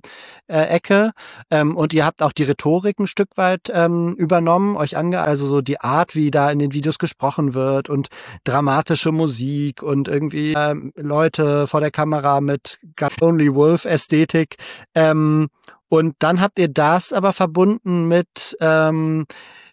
Speaker 2: äh, ähm, und ihr habt auch die Rhetorik ein Stück weit ähm, übernommen, euch ange, also so die Art, wie da in den Videos gesprochen wird und dramatische Musik und irgendwie ähm, Leute vor der Kamera mit God Only Wolf-Ästhetik. Ähm, und dann habt ihr das aber verbunden mit ähm,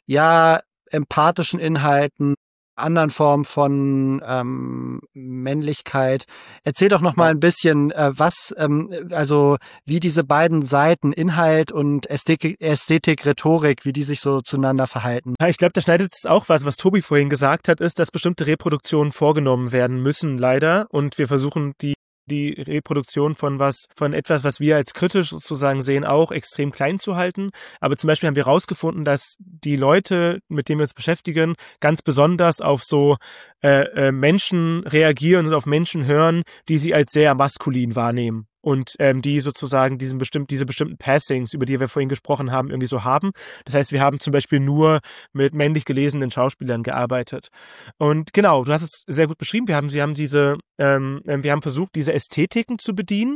Speaker 2: ja empathischen Inhalten, anderen Formen von ähm, Männlichkeit. Erzähl doch noch mal ein bisschen, äh, was, ähm, also wie diese beiden Seiten, Inhalt und Ästhetik, Ästhetik, Rhetorik, wie die sich so zueinander verhalten.
Speaker 10: Ja, ich glaube, da schneidet es auch was, was Tobi vorhin gesagt hat, ist, dass bestimmte Reproduktionen vorgenommen werden müssen, leider. Und wir versuchen, die die Reproduktion von was, von etwas, was wir als kritisch sozusagen sehen, auch extrem klein zu halten. Aber zum Beispiel haben wir herausgefunden, dass die Leute, mit denen wir uns beschäftigen, ganz besonders auf so äh, äh, Menschen reagieren und auf Menschen hören, die sie als sehr maskulin wahrnehmen. Und ähm, die sozusagen diesen bestimmt, diese bestimmten Passings, über die wir vorhin gesprochen haben, irgendwie so haben. Das heißt, wir haben zum Beispiel nur mit männlich gelesenen Schauspielern gearbeitet. Und genau, du hast es sehr gut beschrieben. Wir haben, wir haben diese, ähm, wir haben versucht, diese Ästhetiken zu bedienen.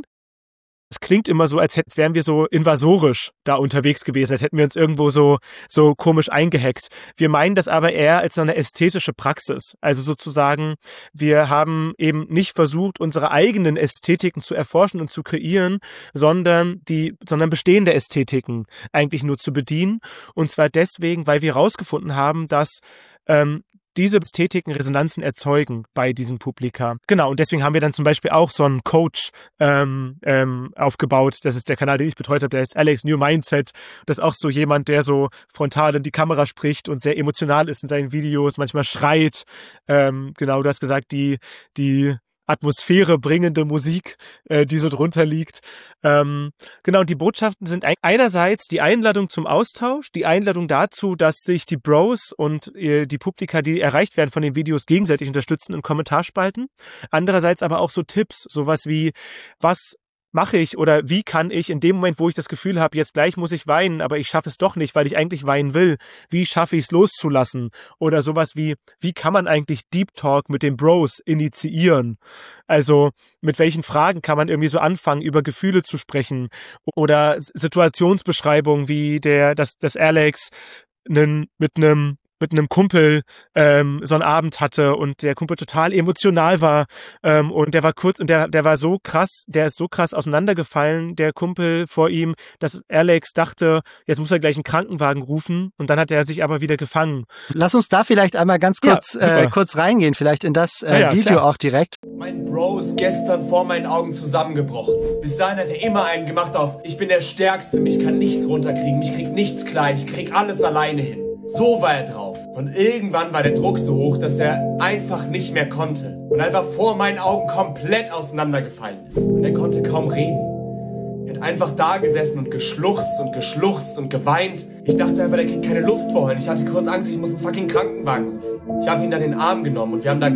Speaker 10: Es klingt immer so, als hätten, wären wir so invasorisch da unterwegs gewesen, als hätten wir uns irgendwo so, so komisch eingehackt. Wir meinen das aber eher als so eine ästhetische Praxis. Also sozusagen, wir haben eben nicht versucht, unsere eigenen Ästhetiken zu erforschen und zu kreieren, sondern die, sondern bestehende Ästhetiken eigentlich nur zu bedienen. Und zwar deswegen, weil wir herausgefunden haben, dass, ähm, diese Ästhetiken Resonanzen erzeugen bei diesen Publika. Genau, und deswegen haben wir dann zum Beispiel auch so einen Coach ähm, ähm, aufgebaut. Das ist der Kanal, den ich betreut habe, der heißt Alex New Mindset. Das ist auch so jemand, der so frontal in die Kamera spricht und sehr emotional ist in seinen Videos, manchmal schreit. Ähm, genau, du hast gesagt, die die Atmosphäre bringende Musik, äh, die so drunter liegt. Ähm, genau, und die Botschaften sind einerseits die Einladung zum Austausch, die Einladung dazu, dass sich die Bros und äh, die Publika, die erreicht werden von den Videos, gegenseitig unterstützen in Kommentarspalten. Andererseits aber auch so Tipps, sowas wie, was mache ich oder wie kann ich in dem Moment, wo ich das Gefühl habe, jetzt gleich muss ich weinen, aber ich schaffe es doch nicht, weil ich eigentlich weinen will. Wie schaffe ich es loszulassen? Oder sowas wie, wie kann man eigentlich Deep Talk mit den Bros initiieren? Also mit welchen Fragen kann man irgendwie so anfangen, über Gefühle zu sprechen? Oder Situationsbeschreibungen wie der, dass, dass Alex einen, mit einem mit einem Kumpel ähm, so einen Abend hatte und der Kumpel total emotional war ähm, und der war kurz und der der war so krass, der ist so krass auseinandergefallen, der Kumpel vor ihm, dass Alex dachte, jetzt muss er gleich einen Krankenwagen rufen und dann hat er sich aber wieder gefangen.
Speaker 2: Lass uns da vielleicht einmal ganz kurz
Speaker 10: ja,
Speaker 2: äh, kurz reingehen, vielleicht in das äh,
Speaker 10: ja, ja,
Speaker 2: Video
Speaker 10: klar.
Speaker 2: auch direkt.
Speaker 6: Mein Bro ist gestern vor meinen Augen zusammengebrochen. Bis dahin hat er immer einen gemacht auf, ich bin der Stärkste, mich kann nichts runterkriegen, mich kriegt nichts klein, ich krieg alles alleine hin. So war er drauf. Und irgendwann war der Druck so hoch, dass er einfach nicht mehr konnte. Und einfach vor meinen Augen komplett auseinandergefallen ist. Und er konnte kaum reden. Er hat einfach da gesessen und geschluchzt und geschluchzt und geweint. Ich dachte einfach, der kriegt keine Luft vorhin. Ich hatte kurz Angst, ich muss einen fucking Krankenwagen rufen. Ich habe ihn dann in den Arm genommen und wir haben da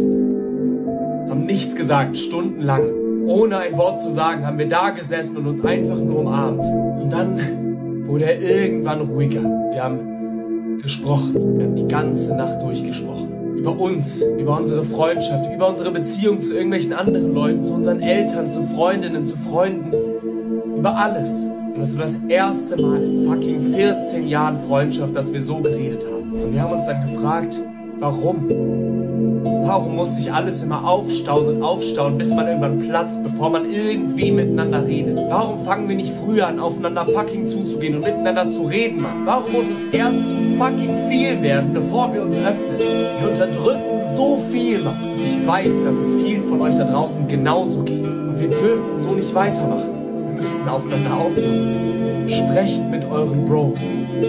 Speaker 6: gesessen. Haben nichts gesagt, stundenlang. Ohne ein Wort zu sagen, haben wir da gesessen und uns einfach nur umarmt. Und dann wurde er irgendwann ruhiger. Wir haben gesprochen. Wir haben die ganze Nacht durchgesprochen. Über uns, über unsere Freundschaft, über unsere Beziehung zu irgendwelchen anderen Leuten, zu unseren Eltern, zu Freundinnen, zu Freunden. Über alles. Und das war das erste Mal in fucking vierzehn Jahren Freundschaft, dass wir so geredet haben. Und wir haben uns dann gefragt, warum? Warum muss sich alles immer aufstauen und aufstauen, bis man irgendwann platzt, bevor man irgendwie miteinander redet? Warum fangen wir nicht früher an, aufeinander fucking zuzugehen und miteinander zu reden, Mann? Warum muss es erst zu fucking viel werden, bevor wir uns öffnen? Wir unterdrücken so viel, Mann. Und ich weiß, dass es vielen von euch da draußen genauso geht. Und wir dürfen so nicht weitermachen. Wir müssen aufeinander aufpassen. Sprecht mit euren Bros.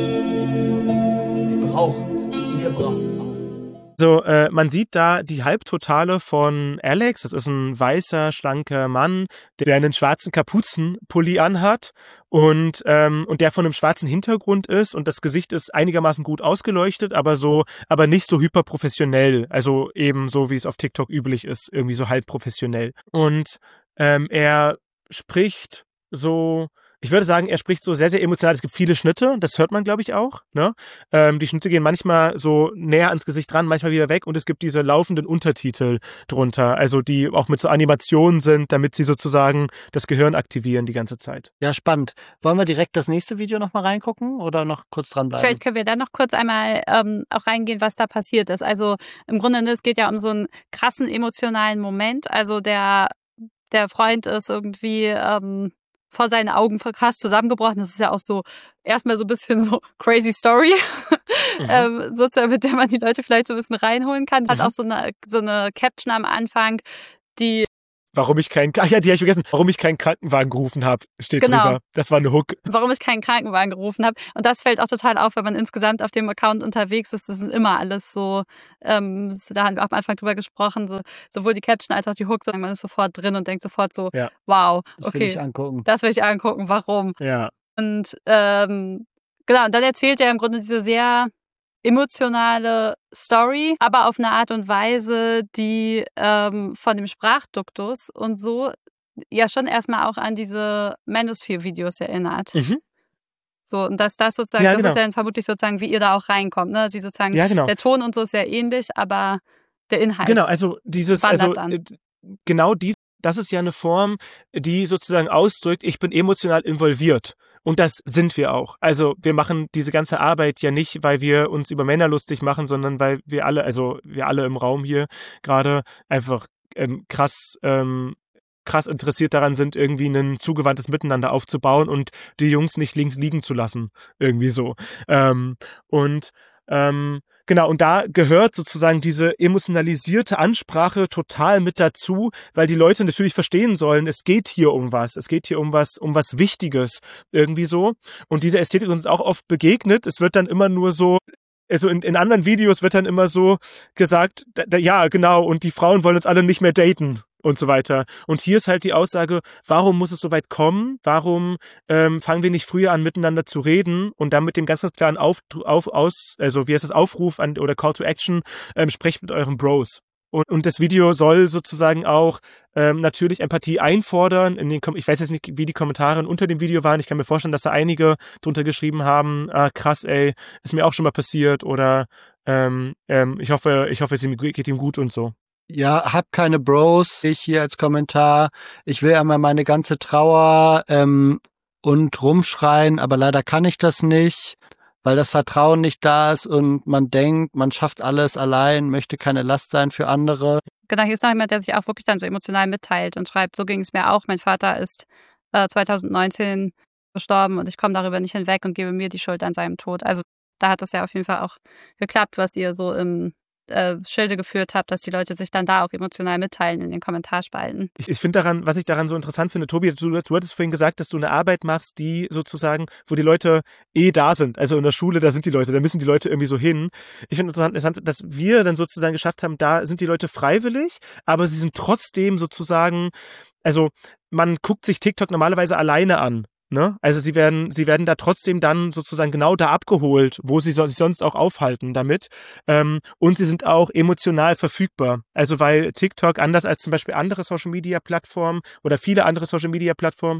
Speaker 6: Sie brauchen's. Ihr braucht's.
Speaker 10: Also äh, man sieht da die Halbtotale von Alex, das ist ein weißer, schlanker Mann, der einen schwarzen Kapuzenpulli anhat und ähm, und der von einem schwarzen Hintergrund ist und das Gesicht ist einigermaßen gut ausgeleuchtet, aber so, aber nicht so hyperprofessionell, also eben so, wie es auf TikTok üblich ist, irgendwie so halb professionell. Und ähm, er spricht so... Ich würde sagen, er spricht so sehr, sehr emotional. Es gibt viele Schnitte, das hört man, glaube ich, auch. Ne? Ähm, die Schnitte gehen manchmal so näher ans Gesicht dran, manchmal wieder weg und es gibt diese laufenden Untertitel drunter, also die auch mit so Animationen sind, damit sie sozusagen das Gehirn aktivieren die ganze Zeit.
Speaker 13: Ja, spannend. Wollen wir direkt das nächste Video nochmal reingucken oder noch kurz dranbleiben?
Speaker 12: Vielleicht können wir dann noch kurz einmal ähm, auch reingehen, was da passiert ist. Also im Grunde, es geht ja um so einen krassen emotionalen Moment. Also der, der Freund ist irgendwie... Ähm, vor seinen Augen krass zusammengebrochen. Das ist ja auch so erstmal so ein bisschen so crazy Story, mhm. ähm, sozusagen, mit der man die Leute vielleicht so ein bisschen reinholen kann. Mhm. Hat auch so eine, so eine Caption am Anfang, die
Speaker 10: Warum ich keinen, ach ja, die habe ich vergessen, warum ich keinen Krankenwagen gerufen habe, steht
Speaker 12: genau. drüber.
Speaker 10: Das war eine Hook.
Speaker 12: Warum ich keinen Krankenwagen gerufen habe. Und das fällt auch total auf, wenn man insgesamt auf dem Account unterwegs ist. Das sind immer alles so, ähm, da haben wir auch am Anfang drüber gesprochen, so, sowohl die Caption als auch die Hook, so, man ist sofort drin und denkt sofort so, ja. wow, okay.
Speaker 13: Das will ich angucken.
Speaker 12: Das will ich angucken, warum.
Speaker 10: Ja.
Speaker 12: Und ähm, genau, und dann erzählt er im Grunde diese sehr emotionale Story, aber auf eine Art und Weise, die ähm, von dem Sprachduktus und so ja schon erstmal auch an diese Manosphere-Videos erinnert. Mhm. So, und dass das sozusagen, ja, genau. das ist ja vermutlich sozusagen, wie ihr da auch reinkommt, ne? Sie sozusagen, ja, genau. Der Ton und so ist sehr ähnlich, aber der Inhalt.
Speaker 10: Genau, also dieses, also dann. genau dies, das ist ja eine Form, die sozusagen ausdrückt, ich bin emotional involviert. Und das sind wir auch. Also wir machen diese ganze Arbeit ja nicht, weil wir uns über Männer lustig machen, sondern weil wir alle, also wir alle im Raum hier gerade einfach ähm, krass, ähm, krass interessiert daran sind, irgendwie ein zugewandtes Miteinander aufzubauen und die Jungs nicht links liegen zu lassen. Irgendwie so. Ähm, und ähm, Genau, und da gehört sozusagen diese emotionalisierte Ansprache total mit dazu, weil die Leute natürlich verstehen sollen, es geht hier um was, es geht hier um was, um was Wichtiges, irgendwie so. Und diese Ästhetik uns auch oft begegnet, es wird dann immer nur so, also in, in anderen Videos wird dann immer so gesagt, da, da, ja, genau, und die Frauen wollen uns alle nicht mehr daten. Und so weiter. Und hier ist halt die Aussage, warum muss es so weit kommen? Warum ähm, fangen wir nicht früher an, miteinander zu reden und dann mit dem ganz, ganz klaren Auf, auf, aus, also wie heißt das, Aufruf an, oder Call to Action, ähm, sprecht mit euren Bros. Und, und das Video soll sozusagen auch ähm, natürlich Empathie einfordern. In den Kom- ich weiß jetzt nicht, wie die Kommentare unter dem Video waren. Ich kann mir vorstellen, dass da einige drunter geschrieben haben, ah, krass, ey, ist mir auch schon mal passiert oder ähm, ähm, ich hoffe, ich hoffe, es geht ihm gut und so.
Speaker 13: Ja, hab keine Bros, ich hier als Kommentar. Ich will einmal meine ganze Trauer ähm, und rumschreien, aber leider kann ich das nicht, weil das Vertrauen nicht da ist und man denkt, man schafft alles allein, möchte keine Last sein für andere.
Speaker 12: Genau, hier ist noch jemand, der sich auch wirklich dann so emotional mitteilt und schreibt, so ging es mir auch. Mein Vater ist äh, zwanzig neunzehn gestorben und ich komme darüber nicht hinweg und gebe mir die Schuld an seinem Tod. Also da hat es ja auf jeden Fall auch geklappt, was ihr so im Äh, Schilde geführt habt, dass die Leute sich dann da auch emotional mitteilen in den Kommentarspalten.
Speaker 10: Ich, ich finde daran, was ich daran so interessant finde, Tobi, du, du hattest vorhin gesagt, dass du eine Arbeit machst, die sozusagen, wo die Leute eh da sind. Also in der Schule, da sind die Leute, da müssen die Leute irgendwie so hin. Ich finde interessant, dass wir dann sozusagen geschafft haben, da sind die Leute freiwillig, aber sie sind trotzdem sozusagen, also man guckt sich TikTok normalerweise alleine an. Ne? Also sie werden, sie werden da trotzdem dann sozusagen genau da abgeholt, wo sie sich sonst auch aufhalten damit. Ähm, und sie sind auch emotional verfügbar. Also weil TikTok anders als zum Beispiel andere Social-Media-Plattformen oder viele andere Social-Media-Plattformen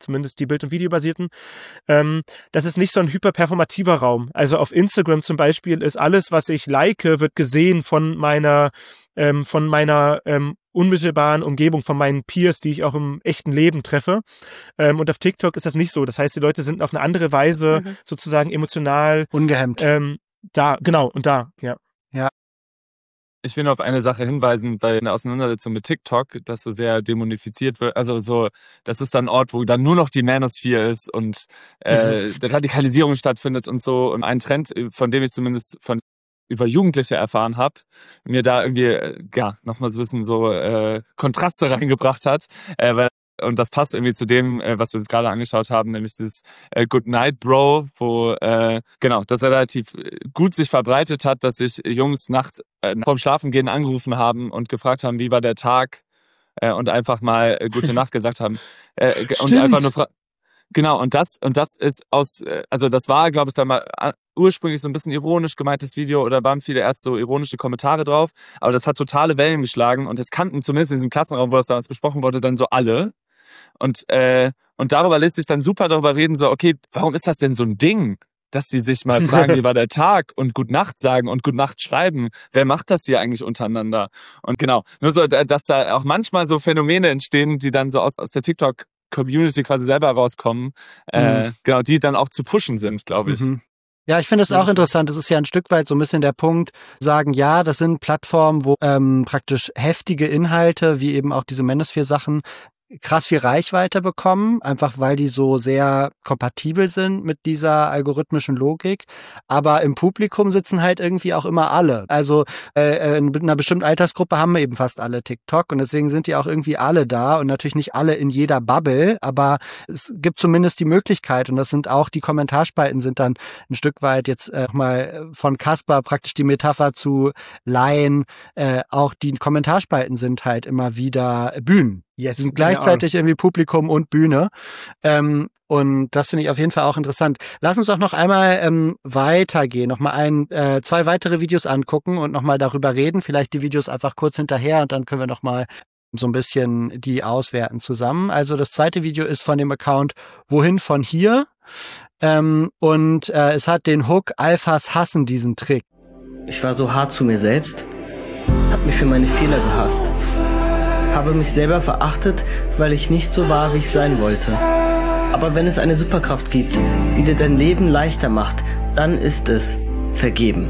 Speaker 10: zumindest die Bild- und Videobasierten, ähm, das ist nicht so ein hyperperformativer Raum. Also auf Instagram zum Beispiel ist alles, was ich like, wird gesehen von meiner, ähm, von meiner ähm, unmittelbaren Umgebung, von meinen Peers, die ich auch im echten Leben treffe. Ähm, und auf TikTok ist das nicht so. Das heißt, die Leute sind auf eine andere Weise mhm. sozusagen emotional
Speaker 13: ungehemmt.
Speaker 10: Ähm, da, genau, und da, ja.
Speaker 13: Ja.
Speaker 11: Ich will nur auf eine Sache hinweisen, bei einer Auseinandersetzung mit TikTok, dass so sehr dämonifiziert wird. Also so, das ist dann ein Ort, wo dann nur noch die Manosphere ist und äh, Radikalisierung stattfindet und so. Und ein Trend, von dem ich zumindest von über Jugendliche erfahren habe, mir da irgendwie ja nochmal so ein bisschen so äh, Kontraste reingebracht hat. Äh, weil Und das passt irgendwie zu dem, äh, was wir uns gerade angeschaut haben, nämlich dieses äh, Good Night Bro, wo äh, genau das relativ gut sich verbreitet hat, dass sich Jungs nachts äh, vorm Schlafengehen angerufen haben und gefragt haben, wie war der Tag, äh, und einfach mal äh, gute Nacht gesagt haben. Äh, und einfach nur fra- Genau, und das und das ist aus, äh, also das war, glaube ich, da mal äh, ursprünglich so ein bisschen ironisch gemeintes Video oder waren viele erst so ironische Kommentare drauf, aber das hat totale Wellen geschlagen und das kannten zumindest in diesem Klassenraum, wo das damals besprochen wurde, dann so alle. Und, äh, und darüber lässt sich dann super darüber reden, so, okay, warum ist das denn so ein Ding, dass sie sich mal fragen, wie war der Tag und Gut Nacht sagen und Gut Nacht schreiben? Wer macht das hier eigentlich untereinander? Und genau, nur so, dass da auch manchmal so Phänomene entstehen, die dann so aus, aus der TikTok-Community quasi selber rauskommen, äh, mhm. genau, die dann auch zu pushen sind, glaube ich.
Speaker 13: Mhm. Ja, ich finde es auch interessant. Das ist ja ein Stück weit so ein bisschen der Punkt, sagen, ja, das sind Plattformen, wo ähm, praktisch heftige Inhalte, wie eben auch diese Manosphere-Sachen, krass viel Reichweite bekommen, einfach weil die so sehr kompatibel sind mit dieser algorithmischen Logik. Aber im Publikum sitzen halt irgendwie auch immer alle. Also äh, in einer bestimmten Altersgruppe haben wir eben fast alle TikTok und deswegen sind die auch irgendwie alle da und natürlich nicht alle in jeder Bubble, aber es gibt zumindest die Möglichkeit und das sind auch die Kommentarspalten sind dann ein Stück weit jetzt äh, mal von Caspar praktisch die Metapher zu Laien, äh, auch die Kommentarspalten sind halt immer wieder Bühnen.
Speaker 10: Yes,
Speaker 13: sind gleichzeitig ja. irgendwie Publikum und Bühne. Ähm, und das finde ich auf jeden Fall auch interessant. Lass uns doch noch einmal ähm, weitergehen, noch mal ein, äh, zwei weitere Videos angucken und noch mal darüber reden. Vielleicht die Videos einfach kurz hinterher und dann können wir noch mal so ein bisschen die auswerten zusammen. Also das zweite Video ist von dem Account Wohin von hier? Ähm, und äh, es hat den Hook Alphas hassen diesen Trick.
Speaker 14: Ich war so hart zu mir selbst, hab mich für meine Fehler gehasst. Habe mich selber verachtet, weil ich nicht so war, wie ich sein wollte. Aber wenn es eine Superkraft gibt, die dir dein Leben leichter macht, dann ist es vergeben.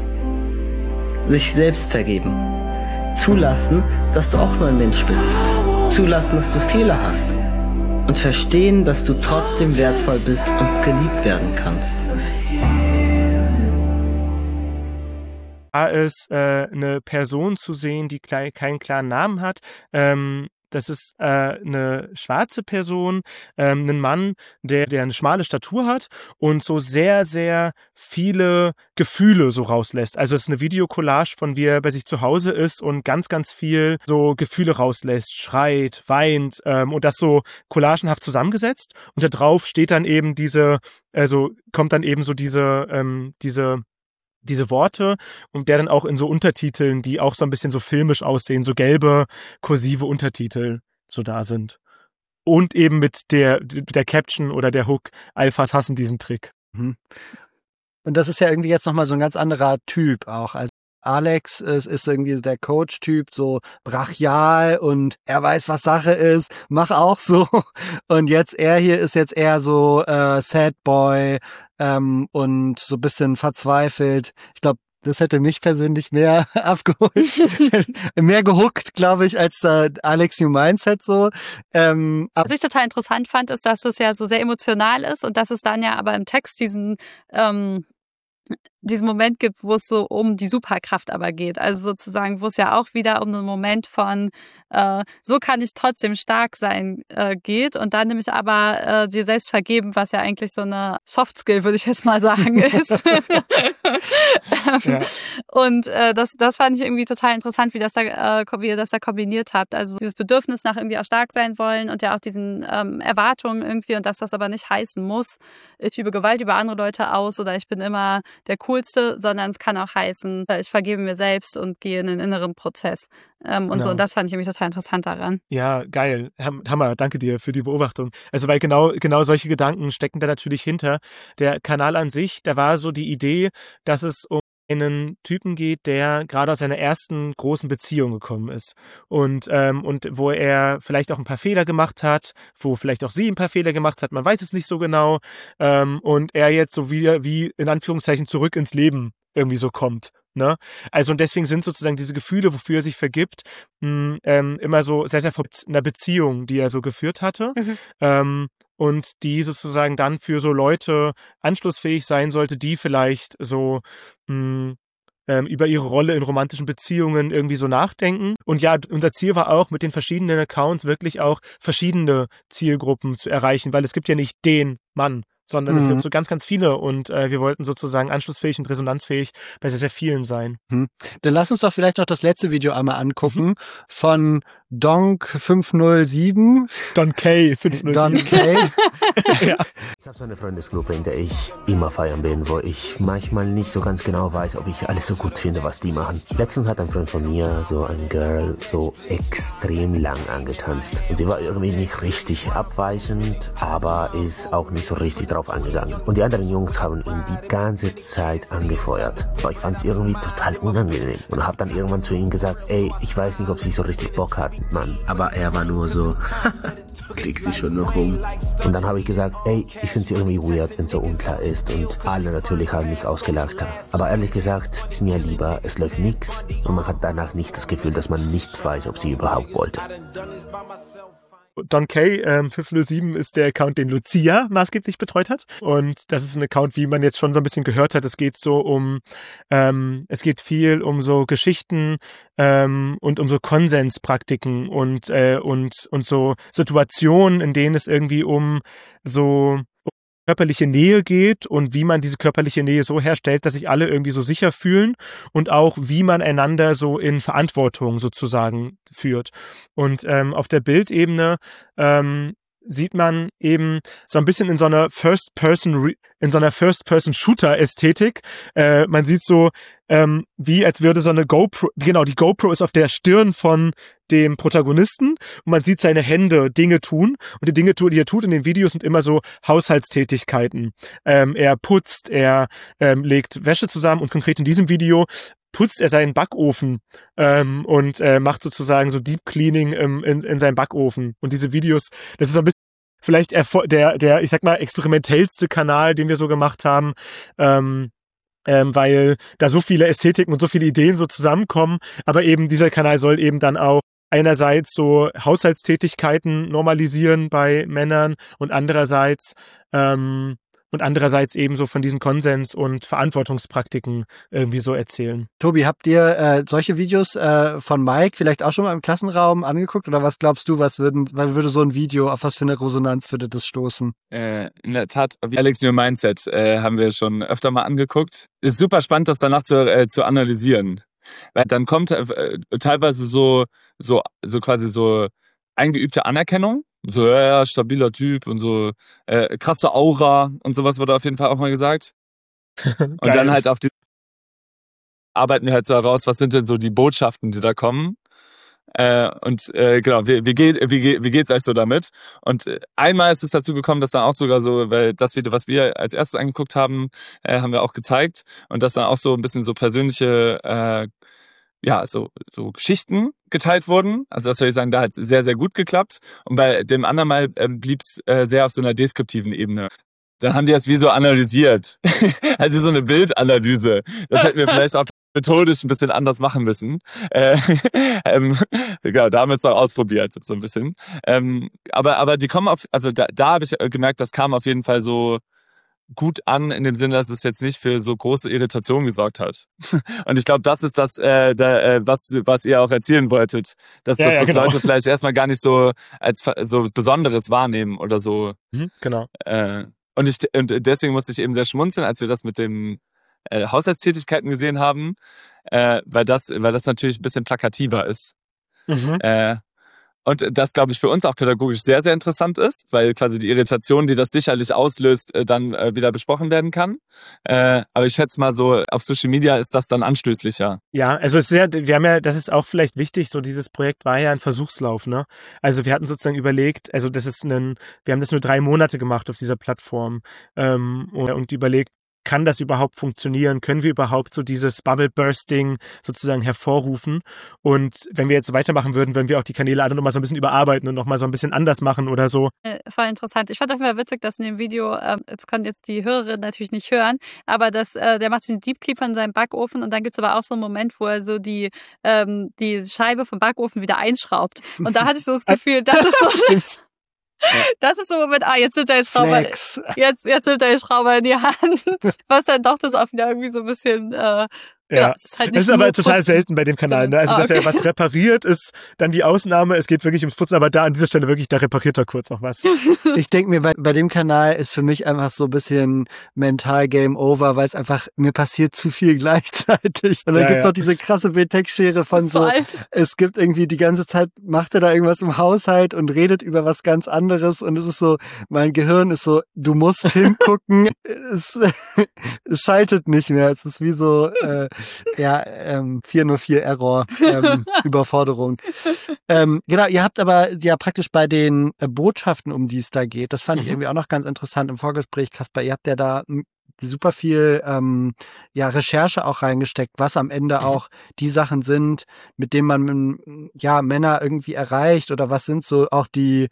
Speaker 14: Sich selbst vergeben. Zulassen, dass du auch nur ein Mensch bist. Zulassen, dass du Fehler hast. Und verstehen, dass du trotzdem wertvoll bist und geliebt werden kannst.
Speaker 10: Da ist äh, eine Person zu sehen, die klei- keinen klaren Namen hat. Ähm, das ist äh, eine schwarze Person, ähm, ein Mann, der, der eine schmale Statur hat und so sehr, sehr viele Gefühle so rauslässt. Also es ist eine Videocollage von wie er bei sich zu Hause ist und ganz, ganz viel so Gefühle rauslässt, schreit, weint ähm, und das so collagenhaft zusammengesetzt. Und da drauf steht dann eben diese, also kommt dann eben so diese, ähm, diese diese Worte und der dann auch in so Untertiteln, die auch so ein bisschen so filmisch aussehen, so gelbe, kursive Untertitel so da sind. Und eben mit der, der Caption oder der Hook, Alphas hassen diesen Trick.
Speaker 13: Mhm. Und das ist ja irgendwie jetzt nochmal so ein ganz anderer Typ auch. Also Alex ist, ist irgendwie der Coach-Typ, so brachial und er weiß, was Sache ist, mach auch so. Und jetzt er hier ist jetzt eher so äh, Sad Boy ähm, und so ein bisschen verzweifelt. Ich glaube, das hätte mich persönlich mehr abgeholt, mehr gehuckt, glaube ich, als äh, Alex New Mindset so. Ähm,
Speaker 12: Was ich total interessant fand, ist, dass es ja so sehr emotional ist und dass es dann ja aber im Text diesen ähm, diesen Moment gibt, wo es so um die Superkraft aber geht. Also sozusagen, wo es ja auch wieder um einen Moment von äh, so kann ich trotzdem stark sein äh, geht und dann nämlich aber äh, dir selbst vergeben, was ja eigentlich so eine Soft-Skill, würde ich jetzt mal sagen, ist. ja. Und äh, das, das fand ich irgendwie total interessant, wie, das da, äh, wie ihr das da kombiniert habt. Also dieses Bedürfnis nach irgendwie auch stark sein wollen und ja auch diesen ähm, Erwartungen irgendwie und dass das aber nicht heißen muss, ich übe Gewalt über andere Leute aus oder ich bin immer der cool Coolste, sondern es kann auch heißen, ich vergebe mir selbst und gehe in einen inneren Prozess. Ähm, und
Speaker 10: Genau.
Speaker 12: so, und das fand ich nämlich total interessant daran.
Speaker 10: Ja, geil. Hammer, danke dir für die Beobachtung. Also weil genau, genau solche Gedanken stecken da natürlich hinter. Der Kanal an sich, da war so die Idee, dass es um einen Typen geht, der gerade aus seiner ersten großen Beziehung gekommen ist und ähm, und wo er vielleicht auch ein paar Fehler gemacht hat, wo vielleicht auch sie ein paar Fehler gemacht hat, man weiß es nicht so genau, ähm, und er jetzt so wieder wie in Anführungszeichen zurück ins Leben irgendwie so kommt. Ne? Also und deswegen sind sozusagen diese Gefühle, wofür er sich vergibt, mh, ähm, immer so sehr, sehr von einer Beziehung, die er so geführt hatte,
Speaker 12: Mhm.
Speaker 10: ähm, und die sozusagen dann für so Leute anschlussfähig sein sollte, die vielleicht so mh, ähm, über ihre Rolle in romantischen Beziehungen irgendwie so nachdenken. Und ja, unser Ziel war auch, mit den verschiedenen Accounts wirklich auch verschiedene Zielgruppen zu erreichen, weil es gibt ja nicht den Mann, sondern es
Speaker 13: Mhm.
Speaker 10: gibt so ganz, ganz viele und äh, wir wollten sozusagen anschlussfähig und resonanzfähig bei sehr, sehr vielen sein.
Speaker 13: Hm. Dann lass uns doch vielleicht noch das letzte Video einmal angucken von Donk fünf null sieben.
Speaker 10: Don K fünf null sieben.
Speaker 13: Don K.
Speaker 10: Ja.
Speaker 15: Ich habe so eine Freundesgruppe, in der ich immer feiern bin, wo ich manchmal nicht so ganz genau weiß, ob ich alles so gut finde, was die machen. Letztens hat ein Freund von mir so ein Girl so extrem lang angetanzt. Und sie war irgendwie nicht richtig abweichend, aber ist auch nicht so richtig drauf angegangen. Und die anderen Jungs haben ihn die ganze Zeit angefeuert. Aber ich fand es irgendwie total unangenehm. Und habe dann irgendwann zu ihm gesagt, ey, ich weiß nicht, ob sie so richtig Bock hat, Mann. Aber er war nur so, krieg sie schon noch rum. Und dann habe ich gesagt, ey, ich finde es irgendwie weird, wenn es so unklar ist. Und alle natürlich haben mich ausgelacht. Aber ehrlich gesagt, ist mir lieber, es läuft nix und man hat danach nicht das Gefühl, dass man nicht weiß, ob sie überhaupt wollte.
Speaker 10: Don K ähm, fünf null sieben ist der Account, den Lucia maßgeblich betreut hat. Und das ist ein Account, wie man jetzt schon so ein bisschen gehört hat. Es geht so um, ähm, es geht viel um so Geschichten ähm, und um so Konsenspraktiken und äh, und und so Situationen, in denen es irgendwie um so körperliche Nähe geht und wie man diese körperliche Nähe so herstellt, dass sich alle irgendwie so sicher fühlen und auch wie man einander so in Verantwortung sozusagen führt. Und ähm, auf der Bildebene ähm, sieht man eben so ein bisschen in so einer First-Person, in so einer First-Person-Shooter-Ästhetik. Äh, man sieht so, ähm, wie als würde so eine GoPro, genau, die GoPro ist auf der Stirn von dem Protagonisten und man sieht seine Hände Dinge tun und die Dinge, die er tut in den Videos, sind immer so Haushaltstätigkeiten. Ähm, er putzt, er ähm, legt Wäsche zusammen und konkret in diesem Video putzt er seinen Backofen ähm, und äh, macht sozusagen so Deep Cleaning ähm, in, in seinem Backofen. Und diese Videos, das ist so ein bisschen vielleicht der, der, ich sag mal, experimentellste Kanal, den wir so gemacht haben, ähm, ähm, weil da so viele Ästhetiken und so viele Ideen so zusammenkommen. Aber eben dieser Kanal soll eben dann auch einerseits so Haushaltstätigkeiten normalisieren bei Männern und andererseits ähm, und andererseits eben so von diesen Konsens- und Verantwortungspraktiken irgendwie so erzählen.
Speaker 13: Tobi, habt ihr äh, solche Videos äh, von Mike vielleicht auch schon mal im Klassenraum angeguckt? Oder was glaubst du, was würden, was würde so ein Video, auf was für eine Resonanz würde das stoßen?
Speaker 11: Äh, in der Tat, wie Alex New Mindset äh, haben wir schon öfter mal angeguckt. Ist super spannend, das danach zu, äh, zu analysieren. Weil dann kommt äh, teilweise so, so, so quasi so eingeübte Anerkennung. So, ja, ja, stabiler Typ und so äh, krasse Aura und sowas wurde auf jeden Fall auch mal gesagt. Und dann halt auf die arbeiten wir halt so heraus, was sind denn so die Botschaften, die da kommen. Äh, und äh, genau, wie, wie, geht, wie, wie geht's euch so damit? Und äh, einmal ist es dazu gekommen, dass dann auch sogar so, weil das Video, was wir als erstes angeguckt haben, äh, haben wir auch gezeigt. Und dass dann auch so ein bisschen so persönliche äh, ja, so, so Geschichten geteilt wurden. Also das würde ich sagen, da hat es sehr, sehr gut geklappt. Und bei dem anderen Mal ähm, blieb es äh, sehr auf so einer deskriptiven Ebene. Dann haben die das wie so analysiert. Also so eine Bildanalyse. Das hätten wir vielleicht auch methodisch ein bisschen anders machen müssen. Äh, ähm, genau, da haben wir es auch ausprobiert, so ein bisschen. Ähm, aber, aber die kommen auf, also da, da habe ich gemerkt, das kam auf jeden Fall so gut an, in dem Sinne, dass es jetzt nicht für so große Irritation gesorgt hat. Und ich glaube, das ist das, äh, da, äh, was, was ihr auch erzielen wolltet. Dass,
Speaker 10: ja,
Speaker 11: dass
Speaker 10: ja,
Speaker 11: das
Speaker 10: genau.
Speaker 11: Leute vielleicht erstmal gar nicht so als so Besonderes wahrnehmen oder so.
Speaker 10: Mhm, genau.
Speaker 11: Äh, und, ich, und deswegen musste ich eben sehr schmunzeln, als wir das mit den äh, Haushaltstätigkeiten gesehen haben, äh, weil, das, weil das natürlich ein bisschen plakativer ist.
Speaker 10: Mhm.
Speaker 11: Äh, Und das, glaube ich, für uns auch pädagogisch sehr, sehr interessant ist, weil quasi die Irritation, die das sicherlich auslöst, dann wieder besprochen werden kann. Aber ich schätze mal so, auf Social Media ist das dann anstößlicher.
Speaker 10: Ja, also es ist sehr, wir haben ja, das ist auch vielleicht wichtig, so dieses Projekt war ja ein Versuchslauf, ne? Also wir hatten sozusagen überlegt, also das ist ein, wir haben das nur drei Monate gemacht auf dieser Plattform ähm, und überlegt, kann das überhaupt funktionieren? Können wir überhaupt so dieses Bubble-Bursting sozusagen hervorrufen? Und wenn wir jetzt weitermachen würden, würden wir auch die Kanäle alle nochmal so ein bisschen überarbeiten und nochmal so ein bisschen anders machen oder so.
Speaker 12: Äh, voll interessant. Ich fand auf jeden Fall witzig, dass in dem Video, äh, jetzt können jetzt die Hörerinnen natürlich nicht hören, aber dass, äh, der macht diesen Deep Clean von seinem Backofen und dann gibt's aber auch so einen Moment, wo er so die, ähm, die Scheibe vom Backofen wieder einschraubt. Und da hatte ich so das Gefühl, das ist so...
Speaker 10: Stimmt.
Speaker 12: Das ist so Moment, ah, jetzt nimmt er den Schrauber, jetzt, jetzt nimmt er den Schrauber in die Hand, was dann doch das auch wieder irgendwie so ein bisschen, äh,
Speaker 10: Ja,
Speaker 12: ja, ist halt nicht
Speaker 10: das ist aber total
Speaker 12: putzen.
Speaker 10: selten bei dem Kanal. Ne? Also,
Speaker 12: Ah,
Speaker 10: dass
Speaker 12: okay.
Speaker 10: er was repariert, ist dann die Ausnahme. Es geht wirklich ums Putzen, aber da an dieser Stelle wirklich, da repariert er kurz noch was.
Speaker 13: Ich denke mir, bei, bei dem Kanal ist für mich einfach so ein bisschen mental Game Over, weil es einfach, mir passiert zu viel gleichzeitig. Und dann
Speaker 10: Ja,
Speaker 13: gibt's
Speaker 10: ja.
Speaker 13: noch diese krasse Betec-Schere von
Speaker 12: Bist du
Speaker 13: so,
Speaker 12: alt?
Speaker 13: es gibt irgendwie die ganze Zeit, macht er da irgendwas im Haushalt und redet über was ganz anderes und es ist so, mein Gehirn ist so, du musst hingucken, es, es schaltet nicht mehr. Es ist wie so, äh, ja, ähm, vier null vier Error, ähm, Überforderung. Ähm, genau, ihr habt aber ja praktisch bei den äh, Botschaften, um die es da geht, das fand ich irgendwie auch noch ganz interessant im Vorgespräch, Kaspar, ihr habt ja da m, super viel ähm, ja Recherche auch reingesteckt, was am Ende
Speaker 11: Mhm.
Speaker 13: auch die Sachen sind, mit denen man m, ja Männer irgendwie erreicht oder was sind so auch die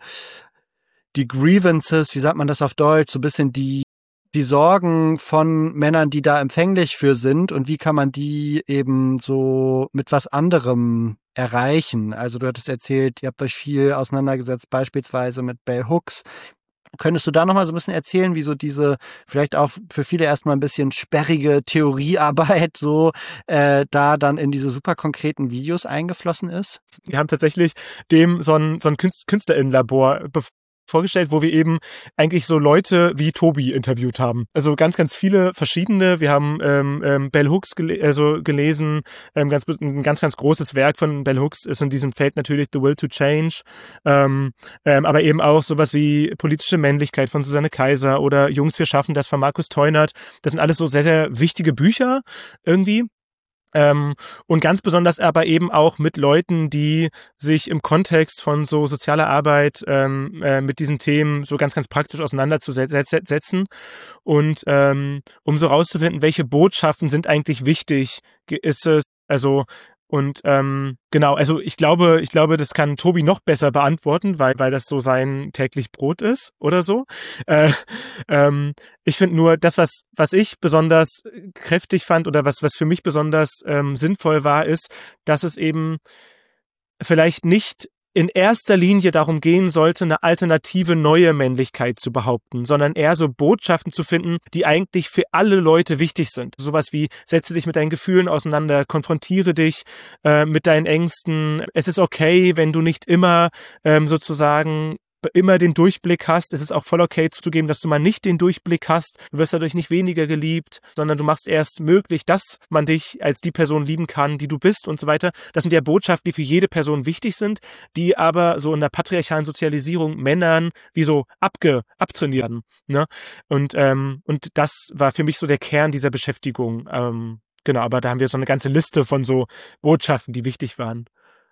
Speaker 13: die Grievances, wie sagt man das auf Deutsch, so ein bisschen die die Sorgen von Männern, die da empfänglich für sind und wie kann man die eben so mit was anderem erreichen? Also du hattest erzählt, ihr habt euch viel auseinandergesetzt, beispielsweise mit Bell Hooks. Könntest du da nochmal so ein bisschen erzählen, wie so diese vielleicht auch für viele erstmal ein bisschen sperrige Theoriearbeit so äh, da dann in diese super konkreten Videos eingeflossen ist?
Speaker 10: Wir haben tatsächlich dem so ein, so ein Künst- Künstlerinnenlabor be- vorgestellt, wo wir eben eigentlich so Leute wie Tobi interviewt haben. Also ganz, ganz viele verschiedene. Wir haben ähm, ähm, Bell Hooks gele- also gelesen. Ähm, ganz, ein ganz, ganz großes Werk von Bell Hooks ist in diesem Feld natürlich The Will to Change. Ähm, ähm, aber eben auch sowas wie Politische Männlichkeit von Susanne Kaiser oder Jungs, wir schaffen das von Markus Teunert. Das sind alles so sehr, sehr wichtige Bücher irgendwie. Ähm, und ganz besonders aber eben auch mit Leuten, die sich im Kontext von so sozialer Arbeit ähm, äh, mit diesen Themen so ganz, ganz praktisch auseinanderzusetzen und ähm, um so rauszufinden, welche Botschaften sind eigentlich wichtig, ge- ist es, also und ähm, genau, also ich glaube, ich glaube, das kann Tobi noch besser beantworten, weil weil das so sein täglich Brot ist oder so. Äh, ähm, ich finde nur, das, was was ich besonders kräftig fand oder was was für mich besonders ähm, sinnvoll war, ist, dass es eben vielleicht nicht in erster Linie darum gehen sollte, eine alternative neue Männlichkeit zu behaupten, sondern eher so Botschaften zu finden, die eigentlich für alle Leute wichtig sind. Sowas wie, setze dich mit deinen Gefühlen auseinander, konfrontiere dich äh, mit deinen Ängsten. Es ist okay, wenn du nicht immer ähm, sozusagen immer den Durchblick hast. Es ist auch voll okay zuzugeben, dass du mal nicht den Durchblick hast. Du wirst dadurch nicht weniger geliebt, sondern du machst erst möglich, dass man dich als die Person lieben kann, die du bist und so weiter. Das sind ja Botschaften, die für jede Person wichtig sind, die aber so in der patriarchalen Sozialisierung Männern wie so abge, abtrainieren. Ne? Und, ähm, und das war für mich so der Kern dieser Beschäftigung. Ähm, genau, aber da haben wir so eine ganze Liste von so Botschaften, die wichtig waren.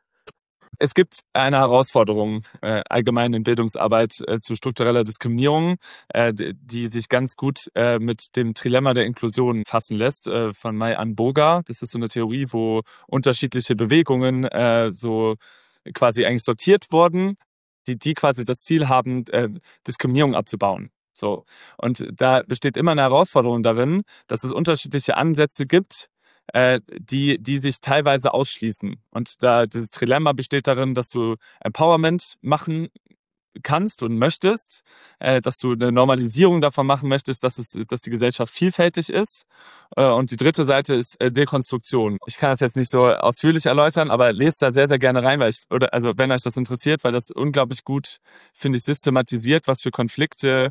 Speaker 11: Es gibt eine Herausforderung äh, allgemein in Bildungsarbeit äh, zu struktureller Diskriminierung, äh, die sich ganz gut äh, mit dem Trilemma der Inklusion fassen lässt, äh, von Mai-Ann Boga. Das ist so eine Theorie, wo unterschiedliche Bewegungen äh, so quasi eigentlich sortiert wurden, die, die quasi das Ziel haben, äh, Diskriminierung abzubauen. So. Und da besteht immer eine Herausforderung darin, dass es unterschiedliche Ansätze gibt, äh, die, die sich teilweise ausschließen. Und da dieses Trilemma besteht darin, dass du Empowerment machen kannst und möchtest, äh, dass du eine Normalisierung davon machen möchtest, dass es, dass die Gesellschaft vielfältig ist. Äh, und die dritte Seite ist äh, Dekonstruktion. Ich kann das jetzt nicht so ausführlich erläutern, aber lest da sehr, sehr gerne rein, weil ich, oder, also wenn euch das interessiert, weil das unglaublich gut, finde ich, systematisiert, was für Konflikte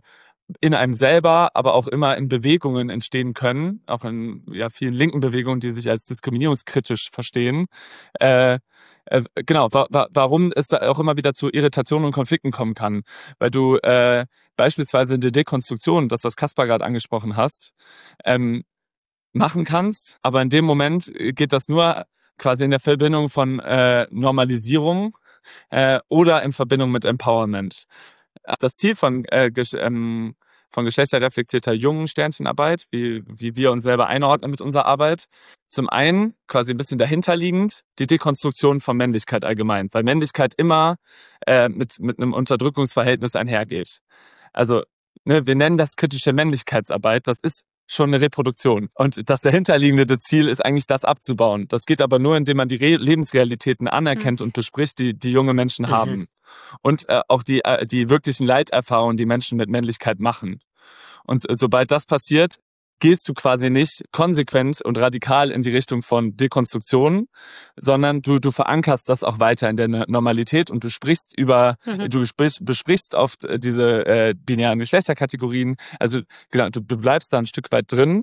Speaker 11: in einem selber, aber auch immer in Bewegungen entstehen können, auch in ja, vielen linken Bewegungen, die sich als diskriminierungskritisch verstehen. Äh, äh, genau, wa wa warum es da auch immer wieder zu Irritationen und Konflikten kommen kann. Weil du äh, beispielsweise in der Dekonstruktion, das was Caspar gerade angesprochen hast, ähm, machen kannst, aber in dem Moment geht das nur quasi in der Verbindung von äh, Normalisierung äh, oder in Verbindung mit Empowerment. Das Ziel von, äh, gesch ähm, von geschlechterreflektierter jungen Sternchenarbeit, wie, wie wir uns selber einordnen mit unserer Arbeit, zum einen quasi ein bisschen dahinterliegend die Dekonstruktion von Männlichkeit allgemein, weil Männlichkeit immer äh, mit, mit einem Unterdrückungsverhältnis einhergeht. Also ne, wir nennen das kritische Männlichkeitsarbeit, das ist schon eine Reproduktion. Und das dahinterliegende Ziel ist eigentlich, das abzubauen. Das geht aber nur, indem man die Re Lebensrealitäten anerkennt mhm. und bespricht, die die junge Menschen mhm. haben. Und äh, auch die, äh, die wirklichen Leiterfahrungen, die Menschen mit Männlichkeit machen. Und äh, sobald das passiert, gehst du quasi nicht konsequent und radikal in die Richtung von Dekonstruktion, sondern du, du verankerst das auch weiter in der Normalität und du sprichst über, mhm. du besprichst, besprichst oft diese äh, binären Geschlechterkategorien. Also genau, du, du bleibst da ein Stück weit drin.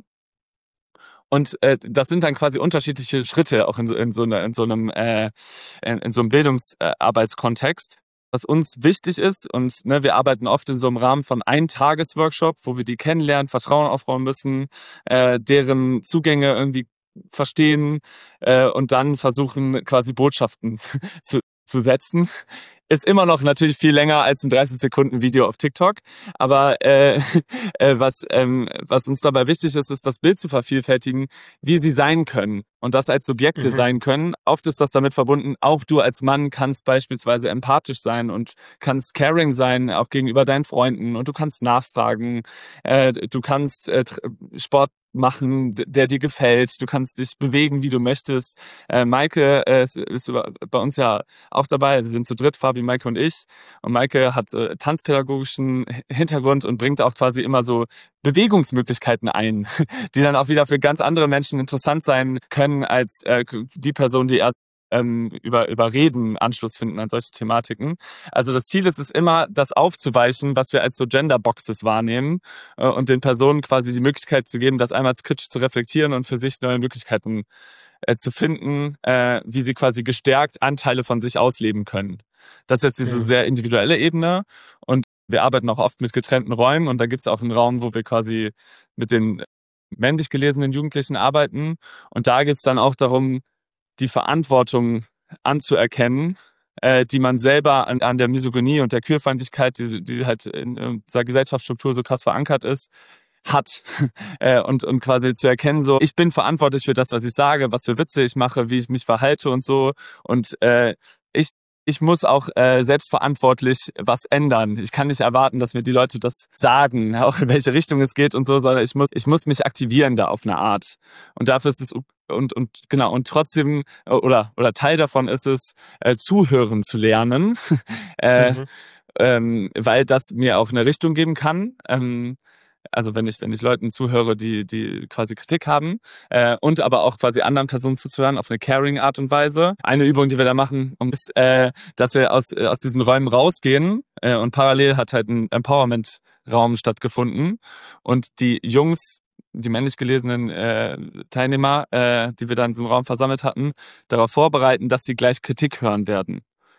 Speaker 11: Und äh, das sind dann quasi unterschiedliche Schritte, auch in, in, so, eine, in so einem äh, in, in so einem Bildungsarbeitskontext. Was uns wichtig ist, und ne, wir arbeiten oft in so einem Rahmen von Ein-Tages-Workshop, wo wir die kennenlernen, Vertrauen aufbauen müssen, äh, deren Zugänge irgendwie verstehen äh, und dann versuchen, quasi Botschaften zu, zu setzen. Ist immer noch natürlich viel länger als ein dreißig Sekunden Video auf TikTok. Aber äh, äh, was, ähm, was uns dabei wichtig ist, ist das Bild zu vervielfältigen, wie sie sein können. Und das als Subjekte mhm. sein können. Oft ist das damit verbunden, auch du als Mann kannst beispielsweise empathisch sein und kannst caring sein, auch gegenüber deinen Freunden. Und du kannst nachfragen. Äh, du kannst äh, Sport machen, der dir gefällt. Du kannst dich bewegen, wie du möchtest. Äh, Maike äh, ist, ist bei uns ja auch dabei. Wir sind zu dritt, Fabi, Maike und ich. Und Maike hat äh, tanzpädagogischen Hintergrund und bringt auch quasi immer so Bewegungsmöglichkeiten ein, die dann auch wieder für ganz andere Menschen interessant sein können als äh, die Person, die erst ähm, über, über Reden Anschluss finden an solche Thematiken. Also das Ziel ist es immer, das aufzuweichen, was wir als so Genderboxes wahrnehmen äh, und den Personen quasi die Möglichkeit zu geben, das einmal kritisch zu reflektieren und für sich neue Möglichkeiten äh, zu finden, äh, wie sie quasi gestärkt Anteile von sich ausleben können. Das ist jetzt diese sehr individuelle Ebene und wir arbeiten auch oft mit getrennten Räumen und da gibt es auch einen Raum, wo wir quasi mit den männlich gelesenen Jugendlichen arbeiten. Und da geht es dann auch darum, die Verantwortung anzuerkennen, äh, die man selber an, an der Misogynie und der Queerfeindlichkeit, die, die halt in unserer Gesellschaftsstruktur so krass verankert ist, hat. äh, und, und quasi zu erkennen, so, ich bin verantwortlich für das, was ich sage, was für Witze ich mache, wie ich mich verhalte und so. Und äh, ich Ich muss auch äh, selbstverantwortlich was ändern. Ich kann nicht erwarten, dass mir die Leute das sagen, auch in welche Richtung es geht und so, sondern ich muss, ich muss mich aktivieren da auf eine Art. Und dafür ist es und und genau und trotzdem oder oder Teil davon ist es, äh, zuhören zu lernen, äh, mhm. ähm, weil das mir auch eine Richtung geben kann. Ähm, Also wenn ich wenn ich Leuten zuhöre, die die quasi Kritik haben äh, und aber auch quasi anderen Personen zuzuhören auf eine caring Art und Weise. Eine Übung, die wir da machen, ist, äh, dass wir aus aus diesen Räumen rausgehen äh, und parallel hat halt ein Empowerment-Raum stattgefunden und die Jungs, die männlich gelesenen äh, Teilnehmer, äh, die wir dann in diesem Raum versammelt hatten, darauf vorbereiten, dass sie gleich Kritik hören werden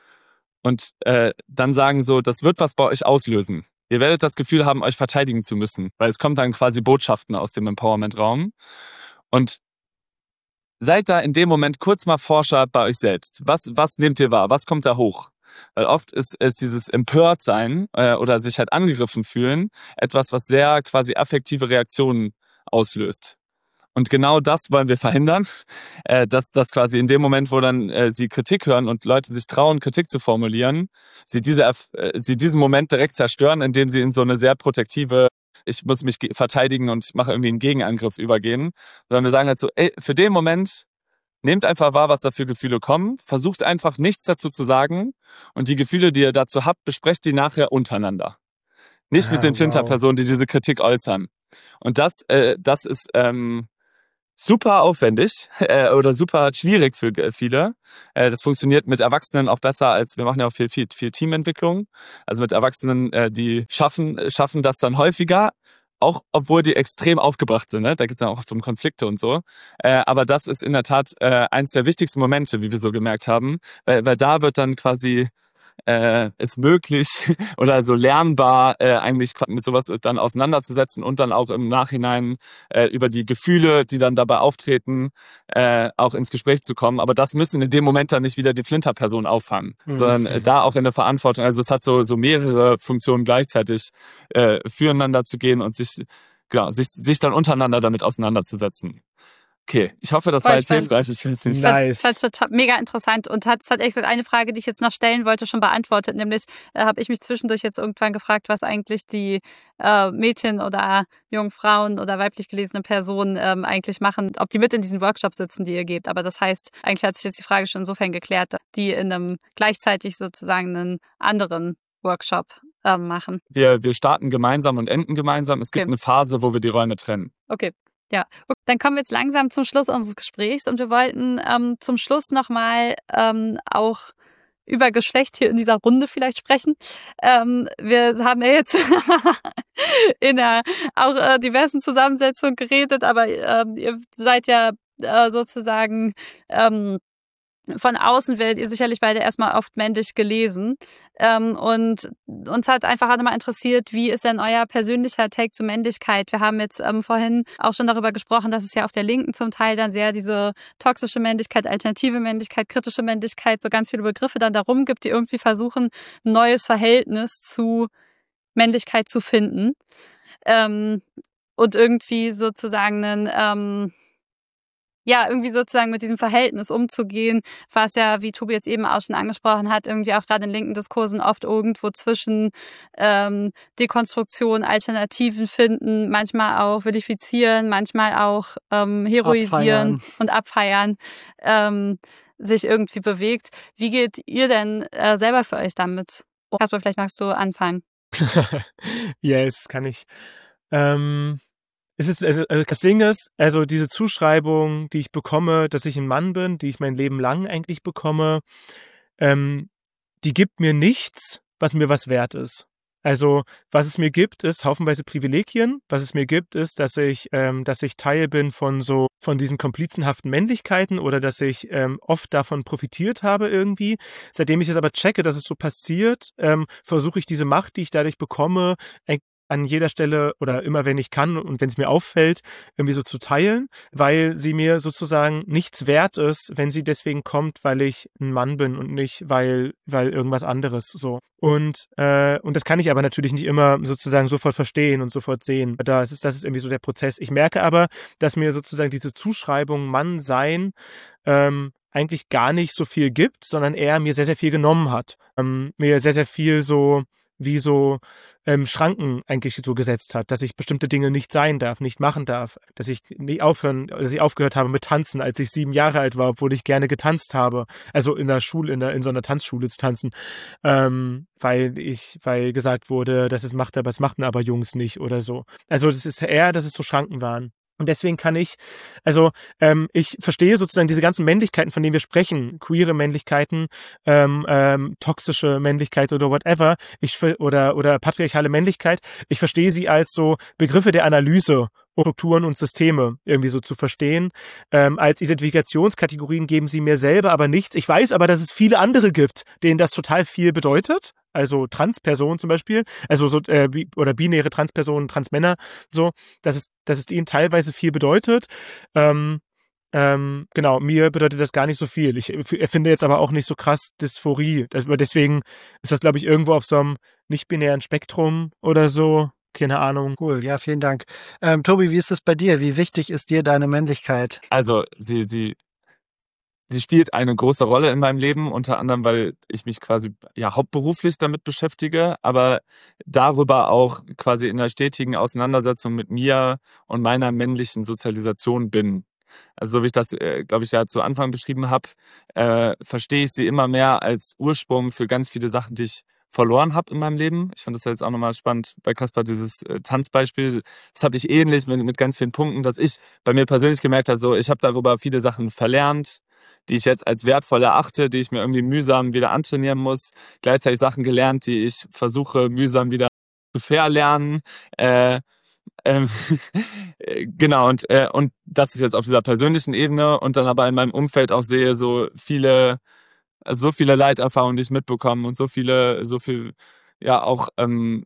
Speaker 11: und äh, dann sagen so, das wird was bei euch auslösen. Ihr werdet das Gefühl haben, euch verteidigen zu müssen, weil es kommt dann quasi Botschaften aus dem Empowerment-Raum. Und seid da in dem Moment kurz mal Forscher bei euch selbst. Was, was nehmt ihr wahr? Was kommt da hoch? Weil oft ist, ist dieses Empörtsein äh, oder sich halt angegriffen fühlen etwas, was sehr quasi affektive Reaktionen auslöst. Und genau das wollen wir verhindern, äh, dass, dass quasi in dem Moment, wo dann äh, sie Kritik hören und Leute sich trauen, Kritik zu formulieren, sie, diese, äh, sie diesen Moment direkt zerstören, indem sie in so eine sehr protektive, ich muss mich verteidigen und ich mache irgendwie einen Gegenangriff übergehen. Sondern wir sagen halt so, ey, für den Moment nehmt einfach wahr, was da für Gefühle kommen, versucht einfach nichts dazu zu sagen und die Gefühle, die ihr dazu habt, besprecht die nachher untereinander. Nicht ah, mit den wow. Flinterpersonen, die diese Kritik äußern. Und das, äh, das ist... Ähm, super aufwendig äh, oder super schwierig für viele. Äh, das funktioniert mit Erwachsenen auch besser als, wir machen ja auch viel, viel, viel Teamentwicklung. Also mit Erwachsenen, äh, die schaffen, schaffen das dann häufiger, auch obwohl die extrem aufgebracht sind. Ne? Da geht es dann auch oft um Konflikte und so. Äh, aber das ist in der Tat äh, eins der wichtigsten Momente, wie wir so gemerkt haben. Weil, weil da wird dann quasi äh, es möglich oder so lernbar äh, eigentlich mit sowas dann auseinanderzusetzen und dann auch im Nachhinein äh, über die Gefühle, die dann dabei auftreten, äh, auch ins Gespräch zu kommen. Aber das müssen in dem Moment dann nicht wieder die Flinter-Person auffangen, mhm. sondern äh, da auch in der Verantwortung. Also es hat so so mehrere Funktionen gleichzeitig äh, füreinander zu gehen und sich genau sich sich dann untereinander damit auseinanderzusetzen. Okay, ich hoffe, das Voll war jetzt spannend. hilfreich. Ich finde es nicht
Speaker 12: nice. Das ist total mega interessant und hat hat echt eine Frage, die ich jetzt noch stellen wollte, schon beantwortet. Nämlich äh, habe ich mich zwischendurch jetzt irgendwann gefragt, was eigentlich die äh, Mädchen oder jungen Frauen oder weiblich gelesene Personen ähm, eigentlich machen, ob die mit in diesen Workshops sitzen, die ihr gebt. Aber das heißt, eigentlich hat sich jetzt die Frage schon insofern geklärt, die in einem gleichzeitig sozusagen einen anderen Workshop äh, machen.
Speaker 11: Wir wir starten gemeinsam und enden gemeinsam. Es gibt okay. eine Phase, wo wir die Räume trennen.
Speaker 12: Okay. Ja, okay. Dann kommen wir jetzt langsam zum Schluss unseres Gesprächs und wir wollten ähm, zum Schluss nochmal ähm, auch über Geschlecht hier in dieser Runde vielleicht sprechen. Ähm, wir haben ja jetzt in einer auch äh, diversen Zusammensetzung geredet, aber ähm, ihr seid ja äh, sozusagen ähm, von außen werdet ihr sicherlich beide erstmal oft männlich gelesen. Ähm, und uns hat einfach auch nochmal interessiert, wie ist denn euer persönlicher Take zur Männlichkeit? Wir haben jetzt ähm, vorhin auch schon darüber gesprochen, dass es ja auf der Linken zum Teil dann sehr diese toxische Männlichkeit, alternative Männlichkeit, kritische Männlichkeit, so ganz viele Begriffe dann darum gibt, die irgendwie versuchen, ein neues Verhältnis zu Männlichkeit zu finden. Ähm, und irgendwie sozusagen einen... Ähm, ja, irgendwie sozusagen mit diesem Verhältnis umzugehen, was ja, wie Tobi jetzt eben auch schon angesprochen hat, irgendwie auch gerade in linken Diskursen oft irgendwo zwischen ähm, Dekonstruktion, Alternativen finden, manchmal auch vilifizieren, manchmal auch ähm, heroisieren abfeiern. und abfeiern, ähm, sich irgendwie bewegt. Wie geht ihr denn äh, selber für euch damit? Kasper, vielleicht magst du anfangen.
Speaker 10: Yes, kann ich. Ähm... Es ist, also, das Ding ist, also diese Zuschreibung, die ich bekomme, dass ich ein Mann bin, die ich mein Leben lang eigentlich bekomme, ähm, die gibt mir nichts, was mir was wert ist. Also, was es mir gibt, ist haufenweise Privilegien. Was es mir gibt, ist, dass ich, ähm, dass ich Teil bin von so, von diesen komplizenhaften Männlichkeiten oder dass ich ähm, oft davon profitiert habe irgendwie. Seitdem ich es aber checke, dass es so passiert, ähm, versuche ich diese Macht, die ich dadurch bekomme, an jeder Stelle oder immer, wenn ich kann und wenn es mir auffällt, irgendwie so zu teilen, weil sie mir sozusagen nichts wert ist, wenn sie deswegen kommt, weil ich ein Mann bin und nicht, weil weil irgendwas anderes so. Und äh, und das kann ich aber natürlich nicht immer sozusagen sofort verstehen und sofort sehen. Da ist das ist irgendwie so der Prozess. Ich merke aber, dass mir sozusagen diese Zuschreibung Mann sein ähm, eigentlich gar nicht so viel gibt, sondern eher mir sehr, sehr viel genommen hat. Ähm, mir sehr, sehr viel so wie so ähm, Schranken eigentlich so gesetzt hat, dass ich bestimmte Dinge nicht sein darf, nicht machen darf, dass ich nicht aufhören, dass ich aufgehört habe mit Tanzen, als ich sieben Jahre alt war, obwohl ich gerne getanzt habe, also in der Schule, in der in so einer Tanzschule zu tanzen, ähm, weil ich, weil gesagt wurde, das ist macht aber, das machten aber Jungs nicht oder so. Also das ist eher, dass es so Schranken waren. Und deswegen kann ich, also ähm, ich verstehe sozusagen diese ganzen Männlichkeiten, von denen wir sprechen, queere Männlichkeiten, ähm, ähm, toxische Männlichkeit oder whatever, ich oder oder patriarchale Männlichkeit. Ich verstehe sie als so Begriffe der Analyse, Strukturen und Systeme irgendwie so zu verstehen. Ähm, als Identifikationskategorien geben sie mir selber aber nichts. Ich weiß aber, dass es viele andere gibt, denen das total viel bedeutet. Also Transpersonen zum Beispiel, also so äh, oder binäre Transpersonen, Transmänner, so, dass es, dass es ihnen teilweise viel bedeutet. Ähm, ähm, genau, mir bedeutet das gar nicht so viel. Ich finde jetzt aber auch nicht so krass Dysphorie. Deswegen ist das, glaube ich, irgendwo auf so einem nicht-binären Spektrum oder so. Keine Ahnung.
Speaker 13: Cool, ja, vielen Dank. Ähm, Tobi, wie ist es bei dir? Wie wichtig ist dir deine Männlichkeit?
Speaker 11: Also, sie, sie, sie spielt eine große Rolle in meinem Leben, unter anderem, weil ich mich quasi ja hauptberuflich damit beschäftige, aber darüber auch quasi in einer stetigen Auseinandersetzung mit mir und meiner männlichen Sozialisation bin. Also so wie ich das, äh, glaube ich, ja zu Anfang beschrieben habe, äh, verstehe ich sie immer mehr als Ursprung für ganz viele Sachen, die ich verloren habe in meinem Leben. Ich fand das ja jetzt auch nochmal spannend bei Caspar, dieses äh, Tanzbeispiel. Das habe ich ähnlich mit, mit ganz vielen Punkten, dass ich bei mir persönlich gemerkt habe, so ich habe darüber viele Sachen verlernt, die ich jetzt als wertvoll erachte, die ich mir irgendwie mühsam wieder antrainieren muss. Gleichzeitig Sachen gelernt, die ich versuche mühsam wieder zu verlernen. Äh, ähm, genau, und, äh, und das ist jetzt auf dieser persönlichen Ebene und dann aber in meinem Umfeld auch sehe, so viele Also so viele Leiterfahrungen, die ich mitbekomme und so viele, so viel, ja auch ähm,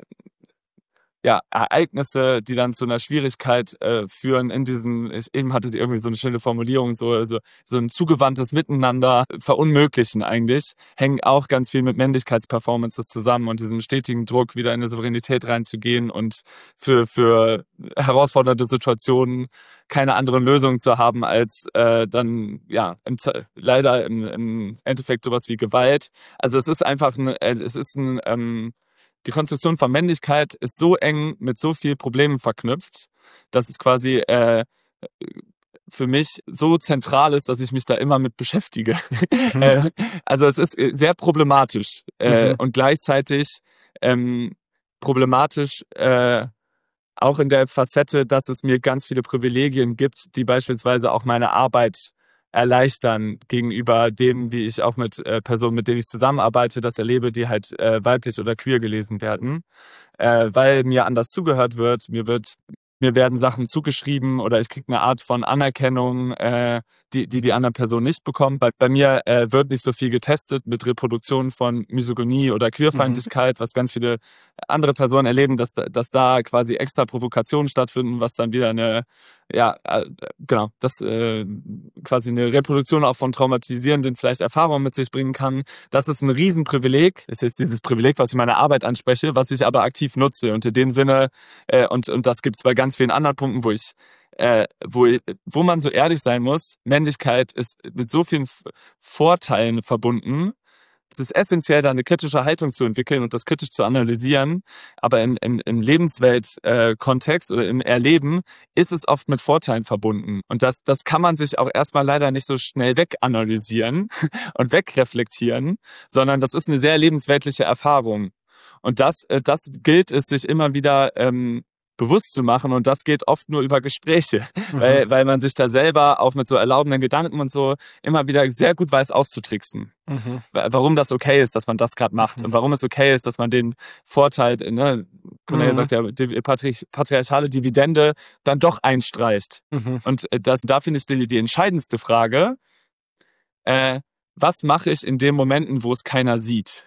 Speaker 11: ja Ereignisse, die dann zu einer Schwierigkeit äh, führen in diesen. Ich, eben hattet ihr irgendwie so eine schöne Formulierung, so so so ein zugewandtes Miteinander verunmöglichen eigentlich, hängen auch ganz viel mit Männlichkeitsperformances zusammen und diesem stetigen Druck, wieder in eine Souveränität reinzugehen und für für herausfordernde Situationen keine anderen Lösungen zu haben als äh, dann ja im, leider im, im Endeffekt sowas wie Gewalt. Also es ist einfach ein, es ist ein ähm, die Konstruktion von Männlichkeit ist so eng mit so vielen Problemen verknüpft, dass es quasi äh, für mich so zentral ist, dass ich mich da immer mit beschäftige. Mhm. äh, also es ist sehr problematisch äh, mhm. und gleichzeitig ähm, problematisch äh, auch in der Facette, dass es mir ganz viele Privilegien gibt, die beispielsweise auch meine Arbeit erleichtern gegenüber dem, wie ich auch mit äh, Personen, mit denen ich zusammenarbeite, das erlebe, die halt äh, weiblich oder queer gelesen werden, äh, weil mir anders zugehört wird, mir wird mir werden Sachen zugeschrieben oder ich kriege eine Art von Anerkennung, äh, die, die die andere Person nicht bekommt. Bei, bei mir äh, wird nicht so viel getestet mit Reproduktion von Misogynie oder Queerfeindlichkeit, mhm. was ganz viele andere Personen erleben, dass, dass da quasi extra Provokationen stattfinden, was dann wieder eine, ja, äh, genau, das äh, quasi eine Reproduktion auch von traumatisierenden vielleicht Erfahrungen mit sich bringen kann. Das ist ein Riesenprivileg. Es ist dieses Privileg, was ich in meiner Arbeit anspreche, was ich aber aktiv nutze. Und in dem Sinne, äh, und, und das gibt es bei ganz vielen anderen Punkten, wo ich Äh, wo, wo man so ehrlich sein muss, Männlichkeit ist mit so vielen F- Vorteilen verbunden. Es ist essentiell, da eine kritische Haltung zu entwickeln und das kritisch zu analysieren. Aber im, im, im Lebenswelt-Kontext äh, oder im Erleben ist es oft mit Vorteilen verbunden. Und das, das kann man sich auch erstmal leider nicht so schnell weganalysieren und wegreflektieren, sondern das ist eine sehr lebensweltliche Erfahrung. Und das, äh, das gilt es, sich immer wieder ähm, bewusst zu machen und das geht oft nur über Gespräche, mhm. weil, weil man sich da selber auch mit so erlaubenden Gedanken und so immer wieder sehr gut weiß auszutricksen. Mhm. Warum das okay ist, dass man das gerade macht mhm. und warum es okay ist, dass man den Vorteil, ne, Cornelia mhm. sagt ja, die patri- patriarchale Dividende dann doch einstreicht. Mhm. Und das, da finde ich die, die entscheidendste Frage, äh, was mache ich in den Momenten, wo es keiner sieht?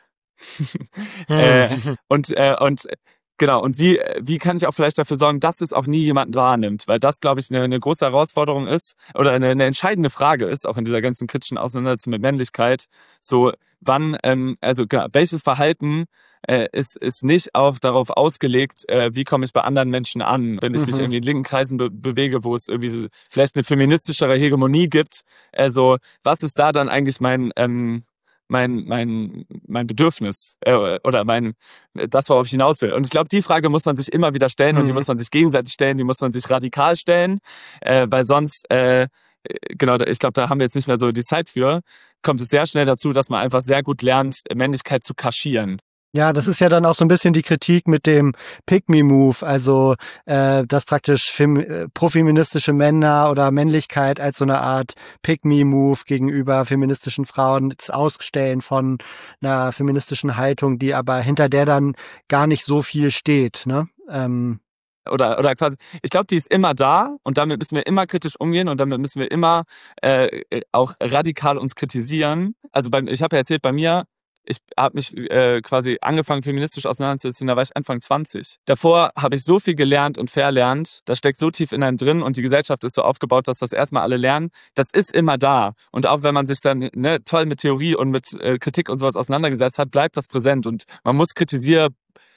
Speaker 11: mhm. äh, und, äh, und Genau, und wie, wie kann ich auch vielleicht dafür sorgen, dass es auch nie jemand wahrnimmt? Weil das, glaube ich, eine, eine große Herausforderung ist oder eine, eine entscheidende Frage ist, auch in dieser ganzen kritischen Auseinandersetzung mit Männlichkeit. So, wann, ähm, also welches Verhalten äh, ist, ist nicht auch darauf ausgelegt, äh, wie komme ich bei anderen Menschen an? Wenn ich mhm. mich irgendwie in linken Kreisen be- bewege, wo es irgendwie so, vielleicht eine feministischere Hegemonie gibt, also was ist da dann eigentlich mein... Ähm, mein mein mein Bedürfnis äh, oder mein das, worauf ich hinaus will. Und ich glaube, die Frage muss man sich immer wieder stellen mhm. und die muss man sich gegenseitig stellen, die muss man sich radikal stellen, äh, weil sonst, äh, genau, ich glaube, da haben wir jetzt nicht mehr so die Zeit für, kommt es sehr schnell dazu, dass man einfach sehr gut lernt, Männlichkeit zu kaschieren.
Speaker 13: Ja, das ist ja dann auch so ein bisschen die Kritik mit dem Pick-me-Move, also äh, dass praktisch fem- profeministische Männer oder Männlichkeit als so eine Art Pick-me-Move gegenüber feministischen Frauen, das Ausstellen von einer feministischen Haltung, die aber hinter der dann gar nicht so viel steht, ne? Ähm
Speaker 11: Oder, oder quasi, ich glaube, die ist immer da und damit müssen wir immer kritisch umgehen und damit müssen wir immer äh, auch radikal uns kritisieren. Also bei, ich habe ja erzählt, bei mir, ich habe mich äh, quasi angefangen, feministisch auseinanderzusetzen, da war ich Anfang zwanzig. Davor habe ich so viel gelernt und verlernt, das steckt so tief in einem drin und die Gesellschaft ist so aufgebaut, dass das erstmal alle lernen. Das ist immer da. Und auch wenn man sich dann ne, toll mit Theorie und mit äh, Kritik und sowas auseinandergesetzt hat, bleibt das präsent und man muss kritisierbar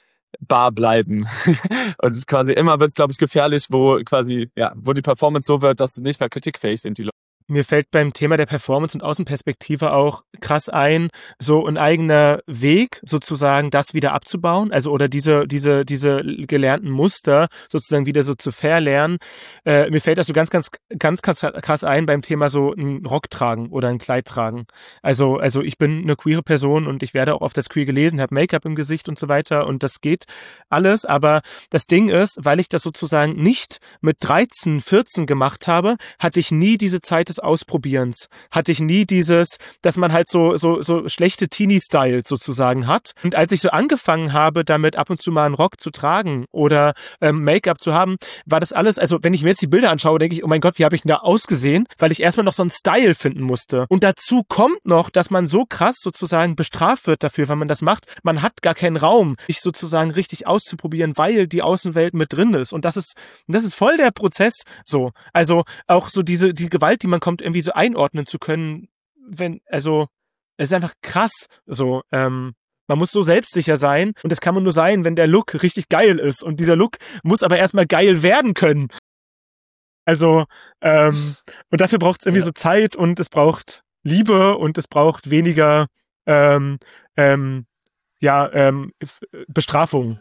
Speaker 11: bleiben. Und quasi immer wird es, glaube ich, gefährlich, wo quasi, ja, wo die Performance so wird, dass nicht mehr kritikfähig sind, die Leute.
Speaker 10: Mir fällt beim Thema der Performance und Außenperspektive auch krass ein, so ein eigener Weg sozusagen, das wieder abzubauen, also oder diese diese diese gelernten Muster sozusagen wieder so zu verlernen. Äh, mir fällt das so ganz ganz ganz krass, krass ein beim Thema so ein Rock tragen oder ein Kleid tragen. Also also ich bin eine queere Person und ich werde auch oft als queer gelesen, habe Make-up im Gesicht und so weiter und das geht alles, aber das Ding ist, weil ich das sozusagen nicht mit dreizehn, vierzehn gemacht habe, hatte ich nie diese Zeit des Ausprobierens. Hatte ich nie dieses, dass man halt so so so schlechte Teenie-Styles sozusagen hat. Und als ich so angefangen habe, damit ab und zu mal einen Rock zu tragen oder ähm, Make-up zu haben, war das alles, also wenn ich mir jetzt die Bilder anschaue, denke ich, oh mein Gott, wie habe ich denn da ausgesehen? Weil ich erstmal noch so einen Style finden musste. Und dazu kommt noch, dass man so krass sozusagen bestraft wird dafür, wenn man das macht. Man hat gar keinen Raum, sich sozusagen richtig auszuprobieren, weil die Außenwelt mit drin ist. Und das ist, das ist voll der Prozess so. Also auch so diese, die Gewalt, die man kommt, irgendwie so einordnen zu können, wenn, also, es ist einfach krass, so, ähm, man muss so selbstsicher sein und das kann man nur sein, wenn der Look richtig geil ist und dieser Look muss aber erstmal geil werden können. Also, ähm, und dafür braucht es irgendwie ja. so Zeit und es braucht Liebe und es braucht weniger, ähm, ähm, ja, ähm, Bestrafung.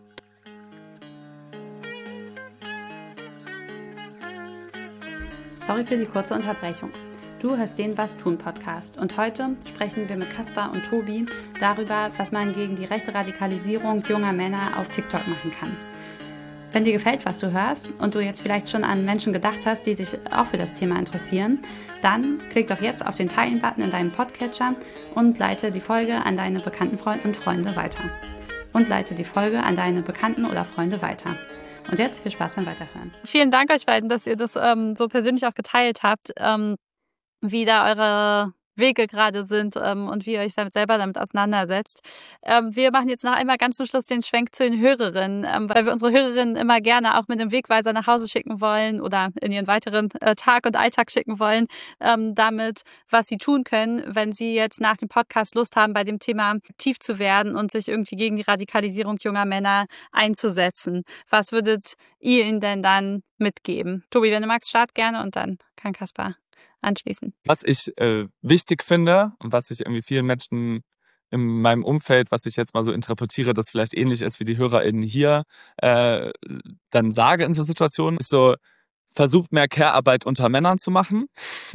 Speaker 1: Sorry für die kurze Unterbrechung. Du hörst den Was tun Podcast und heute sprechen wir mit Kaspar und Tobi darüber, was man gegen die rechte Radikalisierung junger Männer auf TikTok machen kann. Wenn dir gefällt, was du hörst und du jetzt vielleicht schon an Menschen gedacht hast, die sich auch für das Thema interessieren, dann klick doch jetzt auf den Teilen-Button in deinem Podcatcher und leite die Folge an deine bekannten Freunde und Freunde weiter. Und leite die Folge an deine Bekannten oder Freunde weiter. Und jetzt viel Spaß beim Weiterhören.
Speaker 12: Vielen Dank euch beiden, dass ihr das ähm, so persönlich auch geteilt habt. Ähm, wie da eure Wege gerade sind ähm, und wie ihr euch damit selber damit auseinandersetzt. Ähm, wir machen jetzt noch einmal ganz zum Schluss den Schwenk zu den Hörerinnen, ähm, weil wir unsere Hörerinnen immer gerne auch mit einem Wegweiser nach Hause schicken wollen oder in ihren weiteren äh, Tag und Alltag schicken wollen, ähm, damit, was sie tun können, wenn sie jetzt nach dem Podcast Lust haben, bei dem Thema aktiv zu werden und sich irgendwie gegen die Radikalisierung junger Männer einzusetzen. Was würdet ihr ihnen denn dann mitgeben? Tobi, wenn du magst, start gerne und dann kann Kaspar anschließen.
Speaker 11: Was ich äh, wichtig finde und was ich irgendwie vielen Menschen in meinem Umfeld, was ich jetzt mal so interpretiere, das vielleicht ähnlich ist wie die HörerInnen hier, äh, dann sage in so Situationen, ist so, versucht mehr Care-Arbeit unter Männern zu machen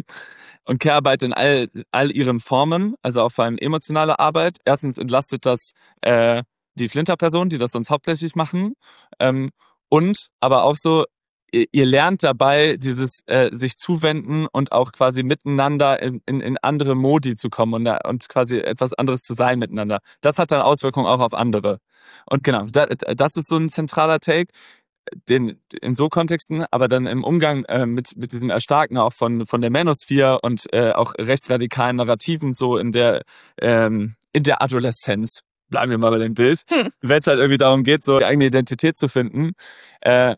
Speaker 11: und Care-Arbeit in all, all ihren Formen, also auch vor allem emotionale Arbeit. Erstens entlastet das äh, die Flinter-Personen, die das sonst hauptsächlich machen, ähm, und aber auch so, ihr lernt dabei, dieses äh, sich zuwenden und auch quasi miteinander in, in, in andere Modi zu kommen und, und quasi etwas anderes zu sein miteinander. Das hat dann Auswirkungen auch auf andere. Und genau, da, das ist so ein zentraler Take, den in so Kontexten, aber dann im Umgang äh, mit mit diesem Erstarken auch von von der Manosphere und äh, auch rechtsradikalen Narrativen so in der ähm, in der Adoleszenz. Bleiben wir mal bei dem Bild. Hm. Wenn es halt irgendwie darum geht, so die eigene Identität zu finden, äh,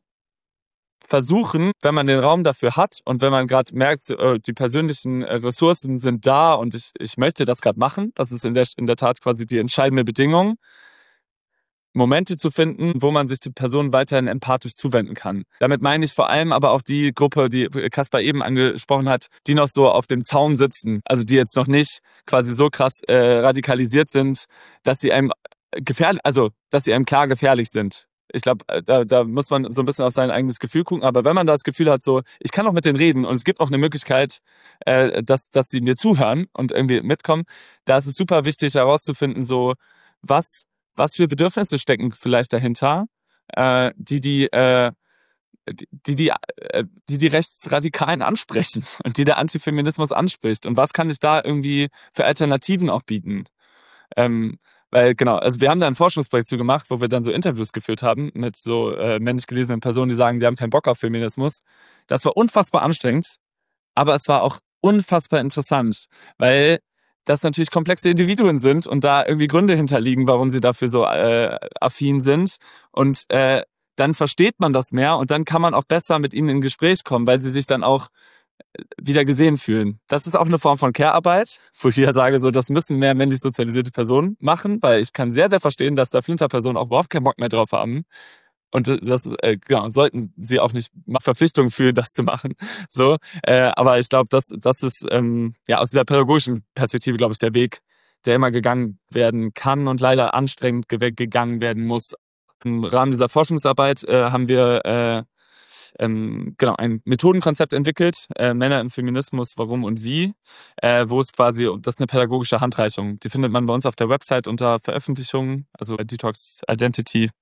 Speaker 11: versuchen, wenn man den Raum dafür hat und wenn man gerade merkt, die persönlichen Ressourcen sind da und ich, ich möchte das gerade machen, das ist in der, in der Tat quasi die entscheidende Bedingung, Momente zu finden, wo man sich die Person weiterhin empathisch zuwenden kann. Damit meine ich vor allem aber auch die Gruppe, die Kaspar eben angesprochen hat, die noch so auf dem Zaun sitzen, also die jetzt noch nicht quasi so krass äh, radikalisiert sind, dass sie einem gefährlich, also dass sie einem klar gefährlich sind. Ich glaube, da, da muss man so ein bisschen auf sein eigenes Gefühl gucken. Aber wenn man da das Gefühl hat, so, ich kann auch mit denen reden und es gibt auch eine Möglichkeit, äh, dass, dass sie mir zuhören und irgendwie mitkommen, da ist es super wichtig herauszufinden, so, was, was für Bedürfnisse stecken vielleicht dahinter, äh, die die, äh, die, die, die, äh, die die Rechtsradikalen ansprechen und die der Antifeminismus anspricht. Und was kann ich da irgendwie für Alternativen auch bieten? Ähm, Weil, genau, also wir haben da ein Forschungsprojekt zu gemacht, wo wir dann so Interviews geführt haben mit so äh, männlich gelesenen Personen, die sagen, die haben keinen Bock auf Feminismus. Das war unfassbar anstrengend, aber es war auch unfassbar interessant, weil das natürlich komplexe Individuen sind und da irgendwie Gründe hinterliegen, warum sie dafür so äh, affin sind. Und äh, dann versteht man das mehr und dann kann man auch besser mit ihnen in Gespräch kommen, weil sie sich dann auch wieder gesehen fühlen. Das ist auch eine Form von Care-Arbeit, wo ich wieder sage, so, das müssen mehr männlich sozialisierte Personen machen, weil ich kann sehr, sehr verstehen, dass da Flinter-Personen auch überhaupt keinen Bock mehr drauf haben. Und das äh, genau, sollten sie auch nicht Verpflichtungen fühlen, das zu machen. So, äh, aber ich glaube, das, das ist ähm, ja aus dieser pädagogischen Perspektive, glaube ich, der Weg, der immer gegangen werden kann und leider anstrengend ge- gegangen werden muss. Im Rahmen dieser Forschungsarbeit äh, haben wir äh, ähm, genau ein Methodenkonzept entwickelt, äh, Männer im Feminismus, warum und wie, äh, wo es quasi, das ist eine pädagogische Handreichung. Die findet man bei uns auf der Website unter Veröffentlichungen, also Detox Identity.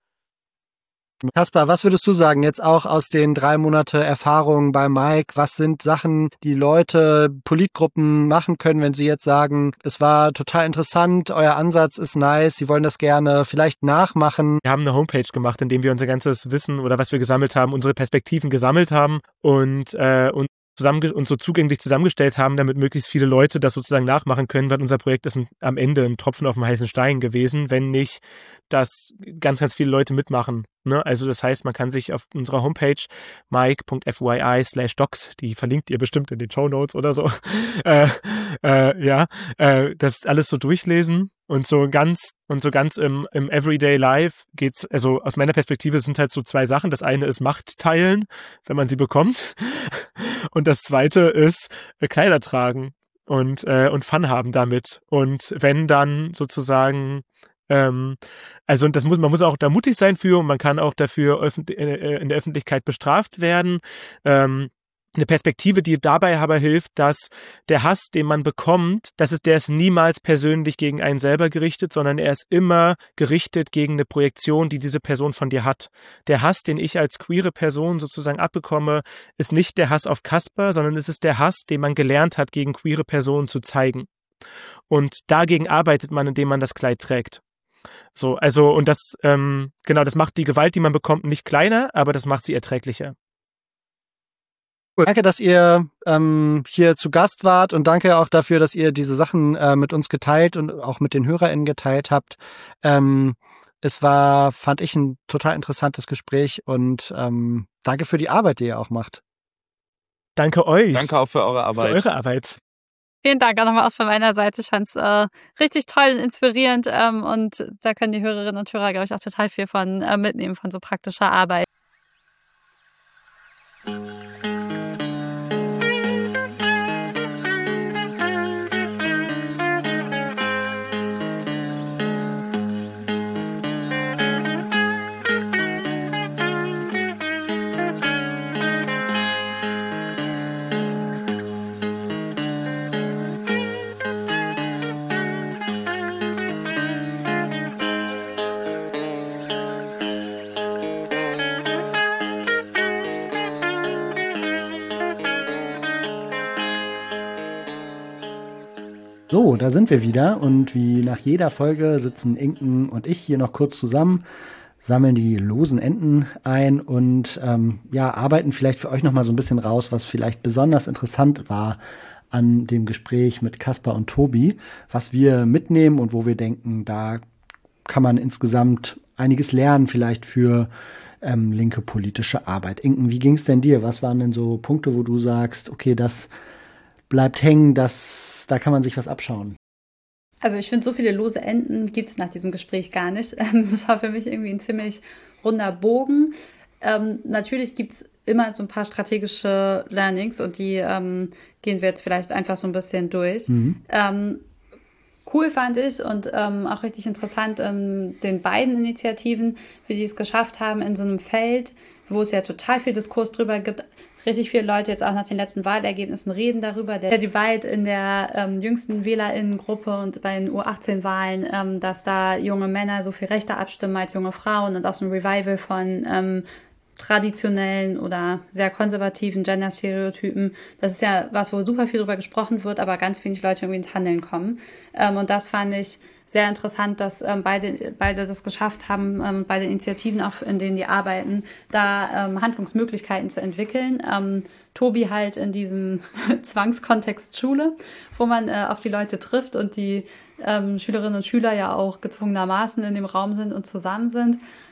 Speaker 13: Kaspar, was würdest du sagen, jetzt auch aus den drei Monate Erfahrung bei Mike, was sind Sachen, die Leute, Politgruppen machen können, wenn sie jetzt sagen, es war total interessant, euer Ansatz ist nice, sie wollen das gerne vielleicht nachmachen?
Speaker 10: Wir haben eine Homepage gemacht, in dem wir unser ganzes Wissen oder was wir gesammelt haben, unsere Perspektiven gesammelt haben und, äh, und zusammen und so zugänglich zusammengestellt haben, damit möglichst viele Leute das sozusagen nachmachen können, weil unser Projekt ist ein, am Ende ein Tropfen auf dem heißen Stein gewesen, wenn nicht, dass ganz, ganz viele Leute mitmachen. Ne? Also das heißt, man kann sich auf unserer Homepage mike.fyi slash docs, die verlinkt ihr bestimmt in den Shownotes oder so, äh, äh, ja, äh, das alles so durchlesen. Und so ganz, und so ganz im, im Everyday Life geht's, also aus meiner Perspektive sind halt so zwei Sachen. Das eine ist Macht teilen, wenn man sie bekommt. Und das zweite ist äh, Kleider tragen und, äh, und Fun haben damit. Und wenn dann sozusagen, ähm, also das muss, man muss auch da mutig sein für und man kann auch dafür öffent- äh, in der Öffentlichkeit bestraft werden. Ähm, Eine Perspektive, die dabei aber hilft, dass der Hass, den man bekommt, das ist, der ist niemals persönlich gegen einen selber gerichtet, sondern er ist immer gerichtet gegen eine Projektion, die diese Person von dir hat. Der Hass, den ich als queere Person sozusagen abbekomme, ist nicht der Hass auf Kaspar, sondern es ist der Hass, den man gelernt hat, gegen queere Personen zu zeigen. Und dagegen arbeitet man, indem man das Kleid trägt. So, also, und das, ähm, genau, das macht die Gewalt, die man bekommt, nicht kleiner, aber das macht sie erträglicher.
Speaker 13: Danke, dass ihr ähm, hier zu Gast wart und danke auch dafür, dass ihr diese Sachen äh, mit uns geteilt und auch mit den HörerInnen geteilt habt. Ähm, es war, fand ich, ein total interessantes Gespräch und ähm, danke für die Arbeit, die ihr auch macht.
Speaker 10: Danke euch.
Speaker 11: Danke auch für eure Arbeit.
Speaker 10: Für eure Arbeit.
Speaker 12: Vielen Dank auch nochmal aus von meiner Seite. Ich fand es äh, richtig toll und inspirierend ähm, und da können die Hörerinnen und Hörer, glaube ich, auch total viel von äh, mitnehmen, von so praktischer Arbeit.
Speaker 2: So, da sind wir wieder und wie nach jeder Folge sitzen Inken und ich hier noch kurz zusammen, sammeln die losen Enden ein und ähm, ja, arbeiten vielleicht für euch noch mal so ein bisschen raus, was vielleicht besonders interessant war an dem Gespräch mit Kaspar und Tobi, was wir mitnehmen und wo wir denken, da kann man insgesamt einiges lernen, vielleicht für ähm, linke politische Arbeit. Inken, wie ging es denn dir? Was waren denn so Punkte, wo du sagst, okay, das bleibt hängen, das, da kann man sich was abschauen?
Speaker 1: Also ich finde, so viele lose Enden gibt es nach diesem Gespräch gar nicht. Das war für mich irgendwie ein ziemlich runder Bogen. Ähm, natürlich gibt es immer so ein paar strategische Learnings und die ähm, gehen wir jetzt vielleicht einfach so ein bisschen durch. Mhm. Ähm, cool fand ich und ähm, auch richtig interessant ähm, den beiden Initiativen, wie die es geschafft haben in so einem Feld, wo es ja total viel Diskurs drüber gibt. Richtig viele Leute jetzt auch nach den letzten Wahlergebnissen reden darüber. Der Divide in der ähm, jüngsten WählerInnengruppe und bei den U achtzehn Wahlen, ähm, dass da junge Männer so viel rechter abstimmen als junge Frauen und auch so ein Revival von ähm, traditionellen oder sehr konservativen Gender-Stereotypen. Das ist ja was, wo super viel drüber gesprochen wird, aber ganz wenig Leute irgendwie ins Handeln kommen. Ähm, und das fand ich sehr interessant, dass ähm, beide, beide das geschafft haben, ähm, beide Initiativen, auch in denen die arbeiten, da ähm, Handlungsmöglichkeiten zu entwickeln. Ähm, Tobi halt in diesem Zwangskontext Schule, wo man äh, auf die Leute trifft und die ähm, Schülerinnen und Schüler ja auch gezwungenermaßen in dem Raum sind und zusammen sind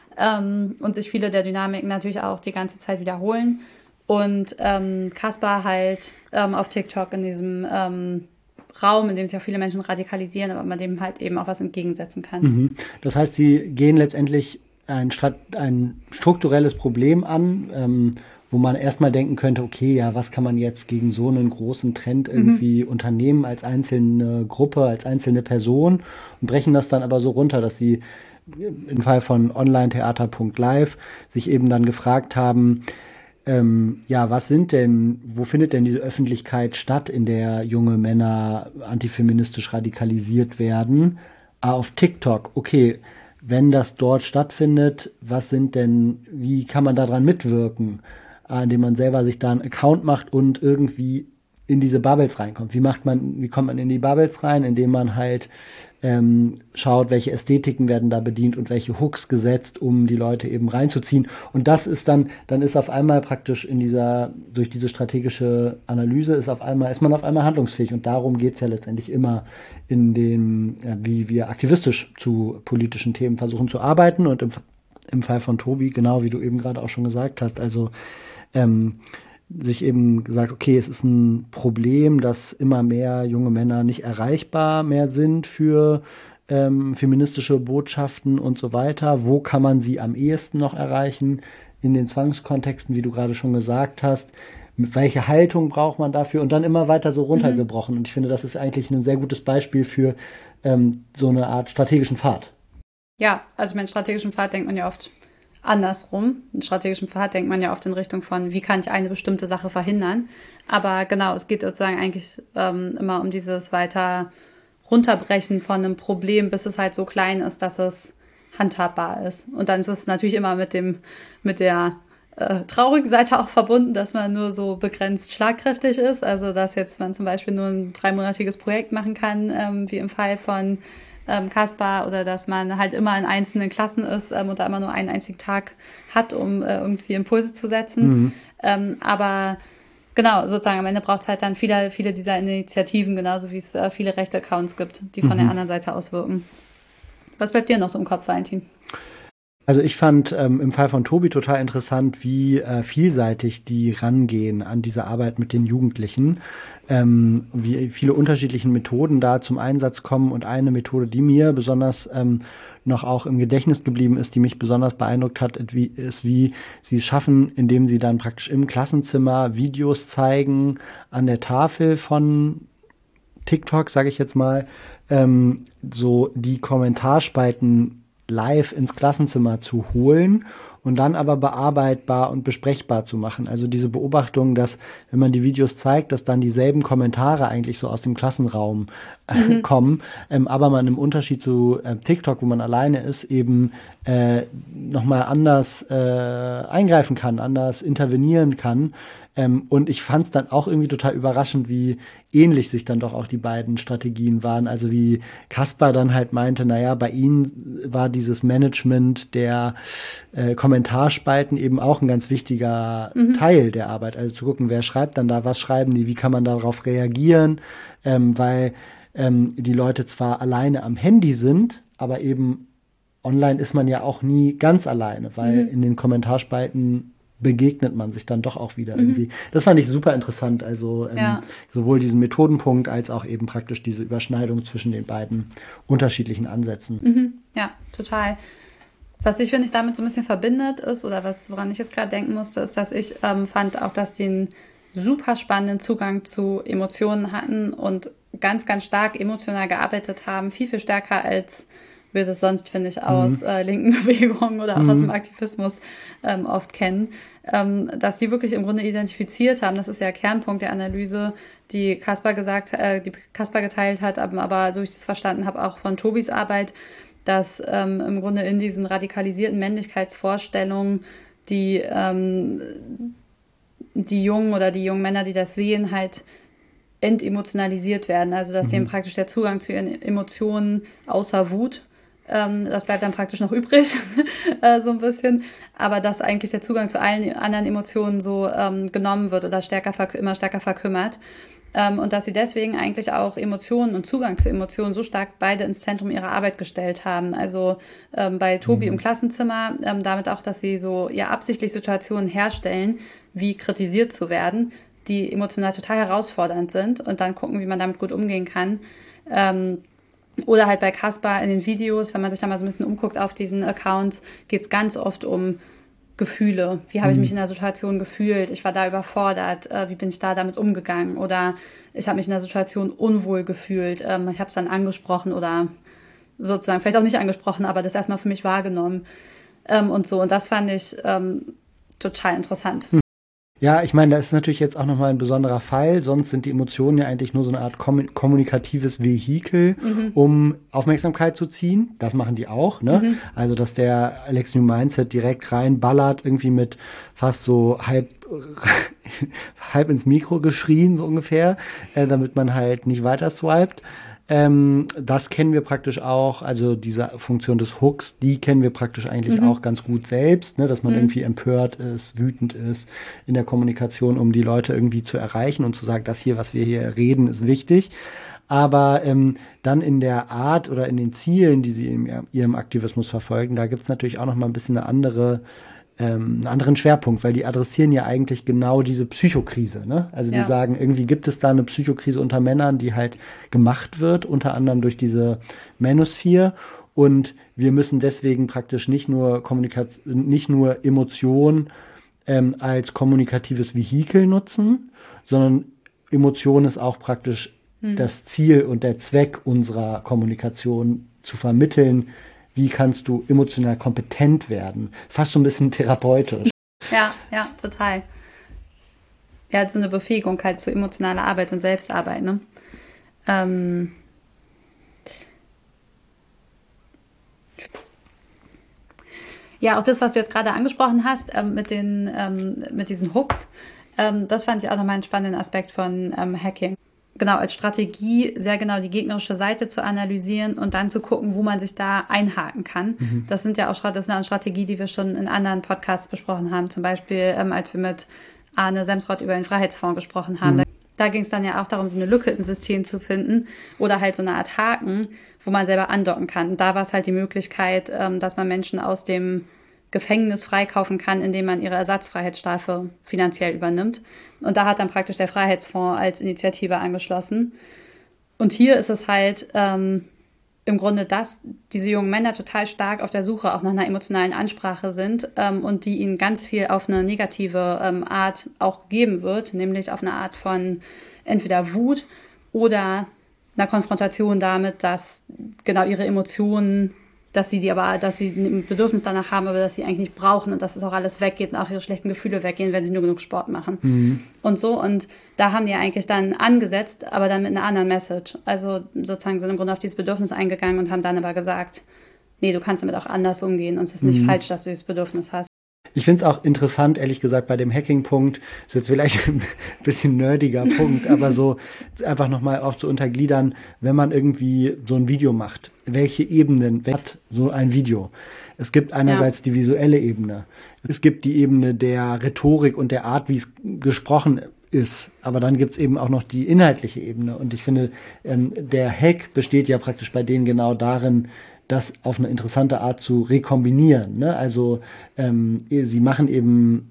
Speaker 1: ähm, und sich viele der Dynamiken natürlich auch die ganze Zeit wiederholen. Und ähm, Kaspar halt ähm, auf TikTok in diesem ähm, Raum, in dem sich auch viele Menschen radikalisieren, aber man dem halt eben auch was entgegensetzen kann.
Speaker 2: Mhm. Das heißt, sie gehen letztendlich ein, ein strukturelles Problem an, ähm, wo man erstmal denken könnte, okay, ja, was kann man jetzt gegen so einen großen Trend irgendwie mhm. unternehmen als einzelne Gruppe, als einzelne Person und brechen das dann aber so runter, dass sie im Fall von onlinetheater punkt live sich eben dann gefragt haben, ähm, ja, was sind denn, wo findet denn diese Öffentlichkeit statt, in der junge Männer antifeministisch radikalisiert werden? Ah, auf TikTok, okay, wenn das dort stattfindet, was sind denn, wie kann man daran mitwirken? Indem man selber sich da einen Account macht und irgendwie in diese Bubbles reinkommt. Wie macht man, wie kommt man in die Bubbles rein? Indem man halt ähm, schaut, welche Ästhetiken werden da bedient und welche Hooks gesetzt, um die Leute eben reinzuziehen. Und das ist dann, dann ist auf einmal praktisch in dieser, durch diese strategische Analyse ist auf einmal, ist man auf einmal handlungsfähig. Und darum geht's ja letztendlich immer in dem, ja, wie wir aktivistisch zu politischen Themen versuchen zu arbeiten. Und im, im Fall von Tobi, genau wie du eben gerade auch schon gesagt hast, also ähm, sich eben gesagt, okay, es ist ein Problem, dass immer mehr junge Männer nicht erreichbar mehr sind für ähm, feministische Botschaften und so weiter. Wo kann man sie am ehesten noch erreichen? In den Zwangskontexten, wie du gerade schon gesagt hast. Welche Haltung braucht man dafür? Und dann immer weiter so runtergebrochen. Mhm. Und ich finde, das ist eigentlich ein sehr gutes Beispiel für ähm, so eine Art strategischen Pfad.
Speaker 12: Ja, also mit strategischen Pfad denkt man ja oft andersrum. In strategischem Pfad denkt man ja oft in Richtung von, wie kann ich eine bestimmte Sache verhindern. Aber genau, es geht sozusagen eigentlich ähm, immer um dieses weiter Runterbrechen von einem Problem, bis es halt so klein ist, dass es handhabbar ist. Und dann ist es natürlich immer mit dem, mit der äh, traurigen Seite auch verbunden, dass man nur so begrenzt schlagkräftig ist. Also dass jetzt man zum Beispiel nur ein dreimonatiges Projekt machen kann, ähm, wie im Fall von ähm, Caspar, oder dass man halt immer in einzelnen Klassen ist ähm, und da immer nur einen einzigen Tag hat, um äh, irgendwie Impulse zu setzen. Mhm. Ähm, aber genau, sozusagen am Ende braucht es halt dann viele, viele dieser Initiativen, genauso wie es äh, viele rechte Accounts gibt, die von mhm. der anderen Seite auswirken. Was bleibt dir noch so im Kopf, Valentin?
Speaker 2: Also ich fand ähm, im Fall von Tobi total interessant, wie äh, vielseitig die rangehen an diese Arbeit mit den Jugendlichen, ähm, wie viele unterschiedliche Methoden da zum Einsatz kommen. Und eine Methode, die mir besonders ähm, noch auch im Gedächtnis geblieben ist, die mich besonders beeindruckt hat, ist, wie sie es schaffen, indem sie dann praktisch im Klassenzimmer Videos zeigen an der Tafel von TikTok, sage ich jetzt mal, ähm, so die Kommentarspalten live ins Klassenzimmer zu holen und dann aber bearbeitbar und besprechbar zu machen. Also diese Beobachtung, dass, wenn man die Videos zeigt, dass dann dieselben Kommentare eigentlich so aus dem Klassenraum äh, mhm. kommen, ähm, aber man im Unterschied zu äh, TikTok, wo man alleine ist, eben äh, nochmal anders äh, eingreifen kann, anders intervenieren kann. Ähm, und ich fand es dann auch irgendwie total überraschend, wie ähnlich sich dann doch auch die beiden Strategien waren. Also wie Caspar dann halt meinte, naja, bei ihnen war dieses Management der äh, Kommentarspalten eben auch ein ganz wichtiger mhm. Teil der Arbeit. Also zu gucken, wer schreibt dann da, was schreiben die, wie kann man darauf reagieren, ähm, weil ähm, die Leute zwar alleine am Handy sind, aber eben online ist man ja auch nie ganz alleine, weil mhm. in den Kommentarspalten begegnet man sich dann doch auch wieder mhm. irgendwie. Das fand ich super interessant, also ähm, ja. sowohl diesen Methodenpunkt als auch eben praktisch diese Überschneidung zwischen den beiden unterschiedlichen Ansätzen.
Speaker 12: Mhm. Ja, total. Was ich, finde ich, damit so ein bisschen verbindet ist, oder was, woran ich jetzt gerade denken musste, ist, dass ich ähm, fand auch, dass die einen super spannenden Zugang zu Emotionen hatten und ganz, ganz stark emotional gearbeitet haben, viel, viel stärker als wir das sonst, finde ich, aus mhm. äh, linken Bewegungen oder auch mhm. aus dem Aktivismus ähm, oft kennen, ähm, dass die wirklich im Grunde identifiziert haben. Das ist ja Kernpunkt der Analyse, die Caspar gesagt, äh, die Caspar geteilt hat, aber, aber so ich das verstanden habe, auch von Tobis Arbeit, dass ähm, im Grunde in diesen radikalisierten Männlichkeitsvorstellungen die ähm, die Jungen oder die jungen Männer, die das sehen, halt entemotionalisiert werden. Also dass mhm. denen praktisch der Zugang zu ihren Emotionen außer Wut, ähm, das bleibt dann praktisch noch übrig, äh, so ein bisschen, aber dass eigentlich der Zugang zu allen anderen Emotionen so ähm, genommen wird oder stärker verk- immer stärker verkümmert. Ähm, und dass sie deswegen eigentlich auch Emotionen und Zugang zu Emotionen so stark beide ins Zentrum ihrer Arbeit gestellt haben. Also ähm, bei Tobi mhm. im Klassenzimmer, ähm, damit auch, dass sie so ja absichtlich Situationen herstellen, wie kritisiert zu werden, die emotional total herausfordernd sind und dann gucken, wie man damit gut umgehen kann. Ähm,
Speaker 1: Oder halt bei Caspar in den Videos, wenn man sich da mal so ein bisschen umguckt auf diesen Accounts, geht es ganz oft um Gefühle. Wie habe ich mich in der Situation gefühlt? Ich war da überfordert. Äh, wie bin ich da damit umgegangen? Oder ich habe mich in der Situation unwohl gefühlt. Ähm, ich habe es dann angesprochen oder sozusagen vielleicht auch nicht angesprochen, aber das erstmal für mich wahrgenommen. Ähm, und so. Und das fand ich ähm, total interessant.
Speaker 2: Hm. Ja, ich meine, das ist natürlich jetzt auch nochmal ein besonderer Fall. Sonst sind die Emotionen ja eigentlich nur so eine Art kom- kommunikatives Vehikel, mhm. um Aufmerksamkeit zu ziehen. Das machen die auch, ne? Mhm. Also, dass der Alex New Mindset direkt reinballert, irgendwie mit fast so halb, halb ins Mikro geschrien, so ungefähr, äh, damit man halt nicht weiter swiped. Ähm, das kennen wir praktisch auch, also diese Funktion des Hooks, die kennen wir praktisch eigentlich mhm. auch ganz gut selbst, ne, dass man mhm. irgendwie empört ist, wütend ist in der Kommunikation, um die Leute irgendwie zu erreichen und zu sagen, das hier, was wir hier reden, ist wichtig. Aber ähm, dann in der Art oder in den Zielen, die sie in ihrem Aktivismus verfolgen, da gibt's natürlich auch noch mal ein bisschen eine andere Ähm, einen anderen Schwerpunkt, weil die adressieren ja eigentlich genau diese Psychokrise, ne? Also die ja. sagen, irgendwie gibt es da eine Psychokrise unter Männern, die halt gemacht wird, unter anderem durch diese Manosphere, und wir müssen deswegen praktisch nicht nur Kommunikation, nicht nur Emotion ähm, als kommunikatives Vehikel nutzen, sondern Emotion ist auch praktisch hm. das Ziel und der Zweck unserer Kommunikation zu vermitteln. Wie kannst du emotional kompetent werden? Fast schon ein bisschen therapeutisch.
Speaker 1: Ja, ja, total. Ja, halt so eine Befähigung halt zu emotionaler Arbeit und Selbstarbeit, ne? Ähm ja, auch das, was du jetzt gerade angesprochen hast, ähm, mit den, ähm, mit diesen Hooks, ähm, das fand ich auch nochmal einen spannenden Aspekt von ähm, Hacking. Genau, als Strategie sehr genau die gegnerische Seite zu analysieren und dann zu gucken, wo man sich da einhaken kann. Mhm. Das sind ja auch das ist eine Strategie, die wir schon in anderen Podcasts besprochen haben. Zum Beispiel, ähm, als wir mit Arne Semsrott über den Freiheitsfonds gesprochen haben. Mhm. Da, da ging es dann ja auch darum, so eine Lücke im System zu finden oder halt so eine Art Haken, wo man selber andocken kann. Und da war es halt die Möglichkeit, ähm, dass man Menschen aus dem Gefängnis freikaufen kann, indem man ihre Ersatzfreiheitsstrafe finanziell übernimmt. Und da hat dann praktisch der Freiheitsfonds als Initiative angeschlossen. Und hier ist es halt ähm, im Grunde, dass diese jungen Männer total stark auf der Suche auch nach einer emotionalen Ansprache sind ähm, und die ihnen ganz viel auf eine negative ähm, Art auch geben wird, nämlich auf eine Art von entweder Wut oder einer Konfrontation damit, dass genau ihre Emotionen, dass sie die aber, dass sie ein Bedürfnis danach haben, aber dass sie eigentlich nicht brauchen und dass es auch alles weggeht und auch ihre schlechten Gefühle weggehen, wenn sie nur genug Sport machen. Mhm. Und so. Und da haben die eigentlich dann angesetzt, aber dann mit einer anderen Message. Also sozusagen sind im Grunde auf dieses Bedürfnis eingegangen und haben dann aber gesagt, nee, du kannst damit auch anders umgehen und es ist nicht mhm. falsch, dass du dieses Bedürfnis hast.
Speaker 2: Ich finde es auch interessant, ehrlich gesagt, bei dem Hacking-Punkt, ist jetzt vielleicht ein bisschen nerdiger Punkt, aber so einfach nochmal auch zu untergliedern, wenn man irgendwie so ein Video macht, welche Ebenen hat so ein Video? Es gibt einerseits ja. die visuelle Ebene, es gibt die Ebene der Rhetorik und der Art, wie es gesprochen ist, aber dann gibt's eben auch noch die inhaltliche Ebene, und ich finde, ähm, der Hack besteht ja praktisch bei denen genau darin, das auf eine interessante Art zu rekombinieren, ne? Also ähm, sie machen eben,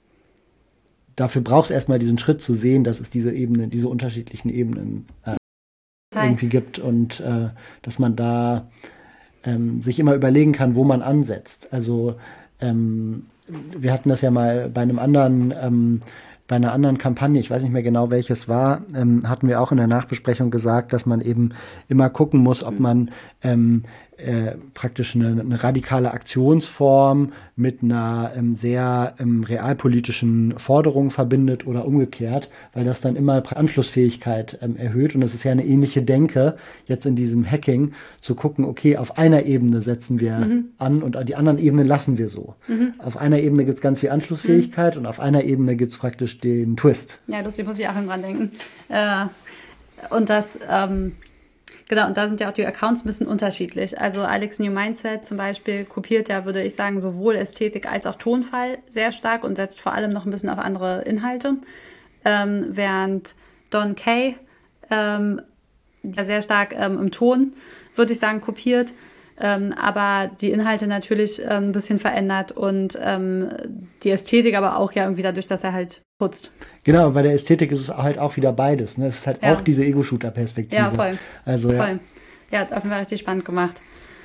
Speaker 2: dafür brauchst du erstmal diesen Schritt zu sehen, dass es diese Ebenen, diese unterschiedlichen Ebenen äh, irgendwie gibt, und äh, dass man da ähm, sich immer überlegen kann, wo man ansetzt. Also ähm, wir hatten das ja mal bei einem anderen ähm, bei einer anderen Kampagne, ich weiß nicht mehr genau, welches war, ähm, hatten wir auch in der Nachbesprechung gesagt, dass man eben immer gucken muss, ob man ähm, äh, praktisch eine, eine radikale Aktionsform mit einer ähm, sehr ähm, realpolitischen Forderung verbindet oder umgekehrt, weil das dann immer Anschlussfähigkeit ähm, erhöht. Und das ist ja eine ähnliche Denke, jetzt in diesem Hacking, zu gucken, okay, auf einer Ebene setzen wir mhm. an und die anderen Ebenen lassen wir so. Mhm. Auf einer Ebene gibt es ganz viel Anschlussfähigkeit mhm. und auf einer Ebene gibt es praktisch den Twist.
Speaker 1: Ja, lustig, muss ich auch dran denken. Äh, und das, ähm, genau, und da sind ja auch die Accounts ein bisschen unterschiedlich. Also Alex New Mindset zum Beispiel kopiert ja, würde ich sagen, sowohl Ästhetik als auch Tonfall sehr stark und setzt vor allem noch ein bisschen auf andere Inhalte. Ähm, während Don Kay ähm, sehr stark ähm, im Ton, würde ich sagen, kopiert. Ähm, aber die Inhalte natürlich ähm, ein bisschen verändert und ähm, die Ästhetik aber auch ja irgendwie dadurch, dass er halt putzt.
Speaker 2: Genau, bei der Ästhetik ist es halt auch wieder beides. Ne? Es ist halt ja. auch diese Ego-Shooter-Perspektive.
Speaker 1: Ja, voll.
Speaker 2: Also,
Speaker 1: voll.
Speaker 2: Ja.
Speaker 1: Ja, hat auf jeden Fall richtig spannend gemacht.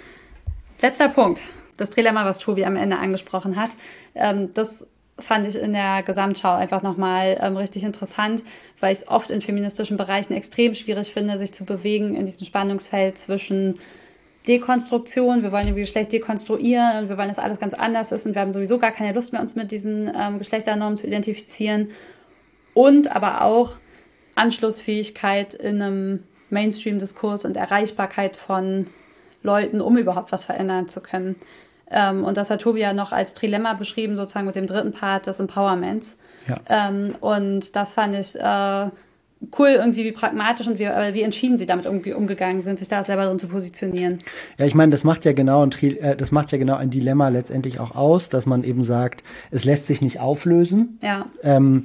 Speaker 1: Letzter Punkt. Das Trilemma, was Tobi am Ende angesprochen hat. Ähm, das fand ich in der Gesamtschau einfach nochmal ähm, richtig interessant, weil ich es oft in feministischen Bereichen extrem schwierig finde, sich zu bewegen in diesem Spannungsfeld zwischen Dekonstruktion, wir wollen irgendwie Geschlecht dekonstruieren und wir wollen, dass alles ganz anders ist und wir haben sowieso gar keine Lust mehr, uns mit diesen ähm, Geschlechternormen zu identifizieren, und aber auch Anschlussfähigkeit in einem Mainstream-Diskurs und Erreichbarkeit von Leuten, um überhaupt was verändern zu können. Ähm, und das hat Tobi ja noch als Trilemma beschrieben, sozusagen mit dem dritten Part des Empowerments.
Speaker 2: Ja.
Speaker 1: Ähm, und das fand ich äh, cool, irgendwie wie pragmatisch und wie, äh, wie entschieden sie damit irgendwie umgegangen sind, sich da selber drin zu positionieren.
Speaker 2: Ja, ich meine, das macht ja genau ein Tri- äh, das macht ja genau ein Dilemma letztendlich auch aus, dass man eben sagt, es lässt sich nicht auflösen.
Speaker 1: Ja.
Speaker 2: Ähm,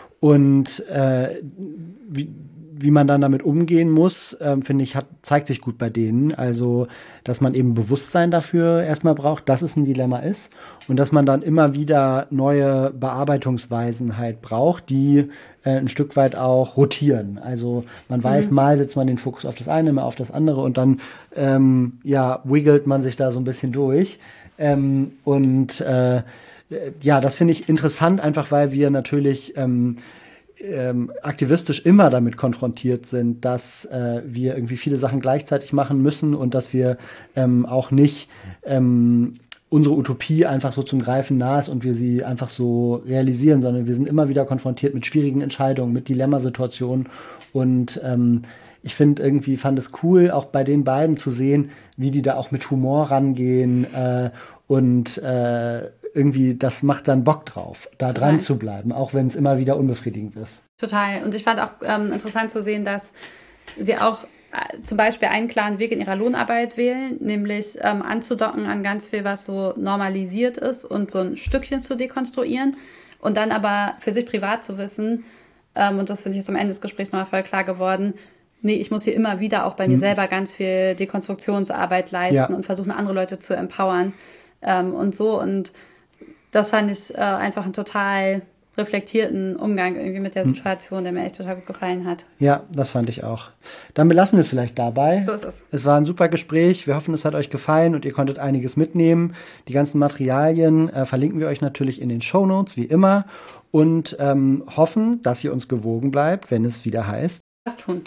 Speaker 2: und äh, wie, wie man dann damit umgehen muss, ähm, finde ich, hat, zeigt sich gut bei denen. Also, dass man eben Bewusstsein dafür erstmal braucht, dass es ein Dilemma ist und dass man dann immer wieder neue Bearbeitungsweisen halt braucht, die äh, ein Stück weit auch rotieren. Also man weiß, mhm. mal setzt man den Fokus auf das eine, mal auf das andere und dann ähm, ja, wiggelt man sich da so ein bisschen durch. Ähm, und äh, ja, das finde ich interessant, einfach weil wir natürlich ähm, ähm, aktivistisch immer damit konfrontiert sind, dass äh, wir irgendwie viele Sachen gleichzeitig machen müssen und dass wir ähm, auch nicht ähm, unsere Utopie einfach so zum Greifen nah ist und wir sie einfach so realisieren, sondern wir sind immer wieder konfrontiert mit schwierigen Entscheidungen, mit Dilemmasituationen und ähm, ich finde irgendwie, fand es cool, auch bei den beiden zu sehen, wie die da auch mit Humor rangehen äh, und äh, irgendwie, das macht dann Bock drauf, da Total. dran zu bleiben, auch wenn es immer wieder unbefriedigend ist.
Speaker 1: Total. Und ich fand auch ähm, interessant zu sehen, dass sie auch äh, zum Beispiel einen klaren Weg in ihrer Lohnarbeit wählen, nämlich ähm, anzudocken an ganz viel, was so normalisiert ist und so ein Stückchen zu dekonstruieren und dann aber für sich privat zu wissen, ähm, und das finde ich jetzt am Ende des Gesprächs nochmal voll klar geworden, nee, ich muss hier immer wieder auch bei mhm. mir selber ganz viel Dekonstruktionsarbeit leisten ja. und versuchen, andere Leute zu empowern ähm, und so. Und das fand ich äh, einfach einen total reflektierten Umgang irgendwie mit der Situation, der mir echt total gut gefallen hat.
Speaker 2: Ja, das fand ich auch. Dann belassen wir es vielleicht dabei.
Speaker 1: So ist es.
Speaker 2: Es war ein super Gespräch. Wir hoffen, es hat euch gefallen und ihr konntet einiges mitnehmen. Die ganzen Materialien äh, verlinken wir euch natürlich in den Shownotes, wie immer. Und ähm, hoffen, dass ihr uns gewogen bleibt, wenn es wieder heißt.
Speaker 1: Was tun?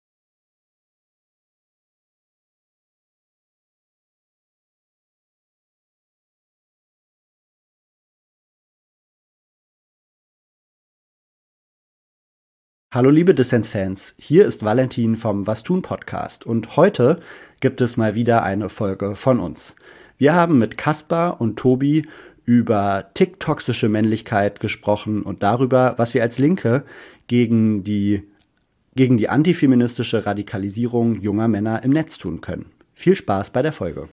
Speaker 2: Hallo liebe Dissens-Fans, hier ist Valentin vom Was tun Podcast und heute gibt es mal wieder eine Folge von uns. Wir haben mit Kaspar und Tobi über tick-toxische Männlichkeit gesprochen und darüber, was wir als Linke gegen die, gegen die antifeministische Radikalisierung junger Männer im Netz tun können. Viel Spaß bei der Folge.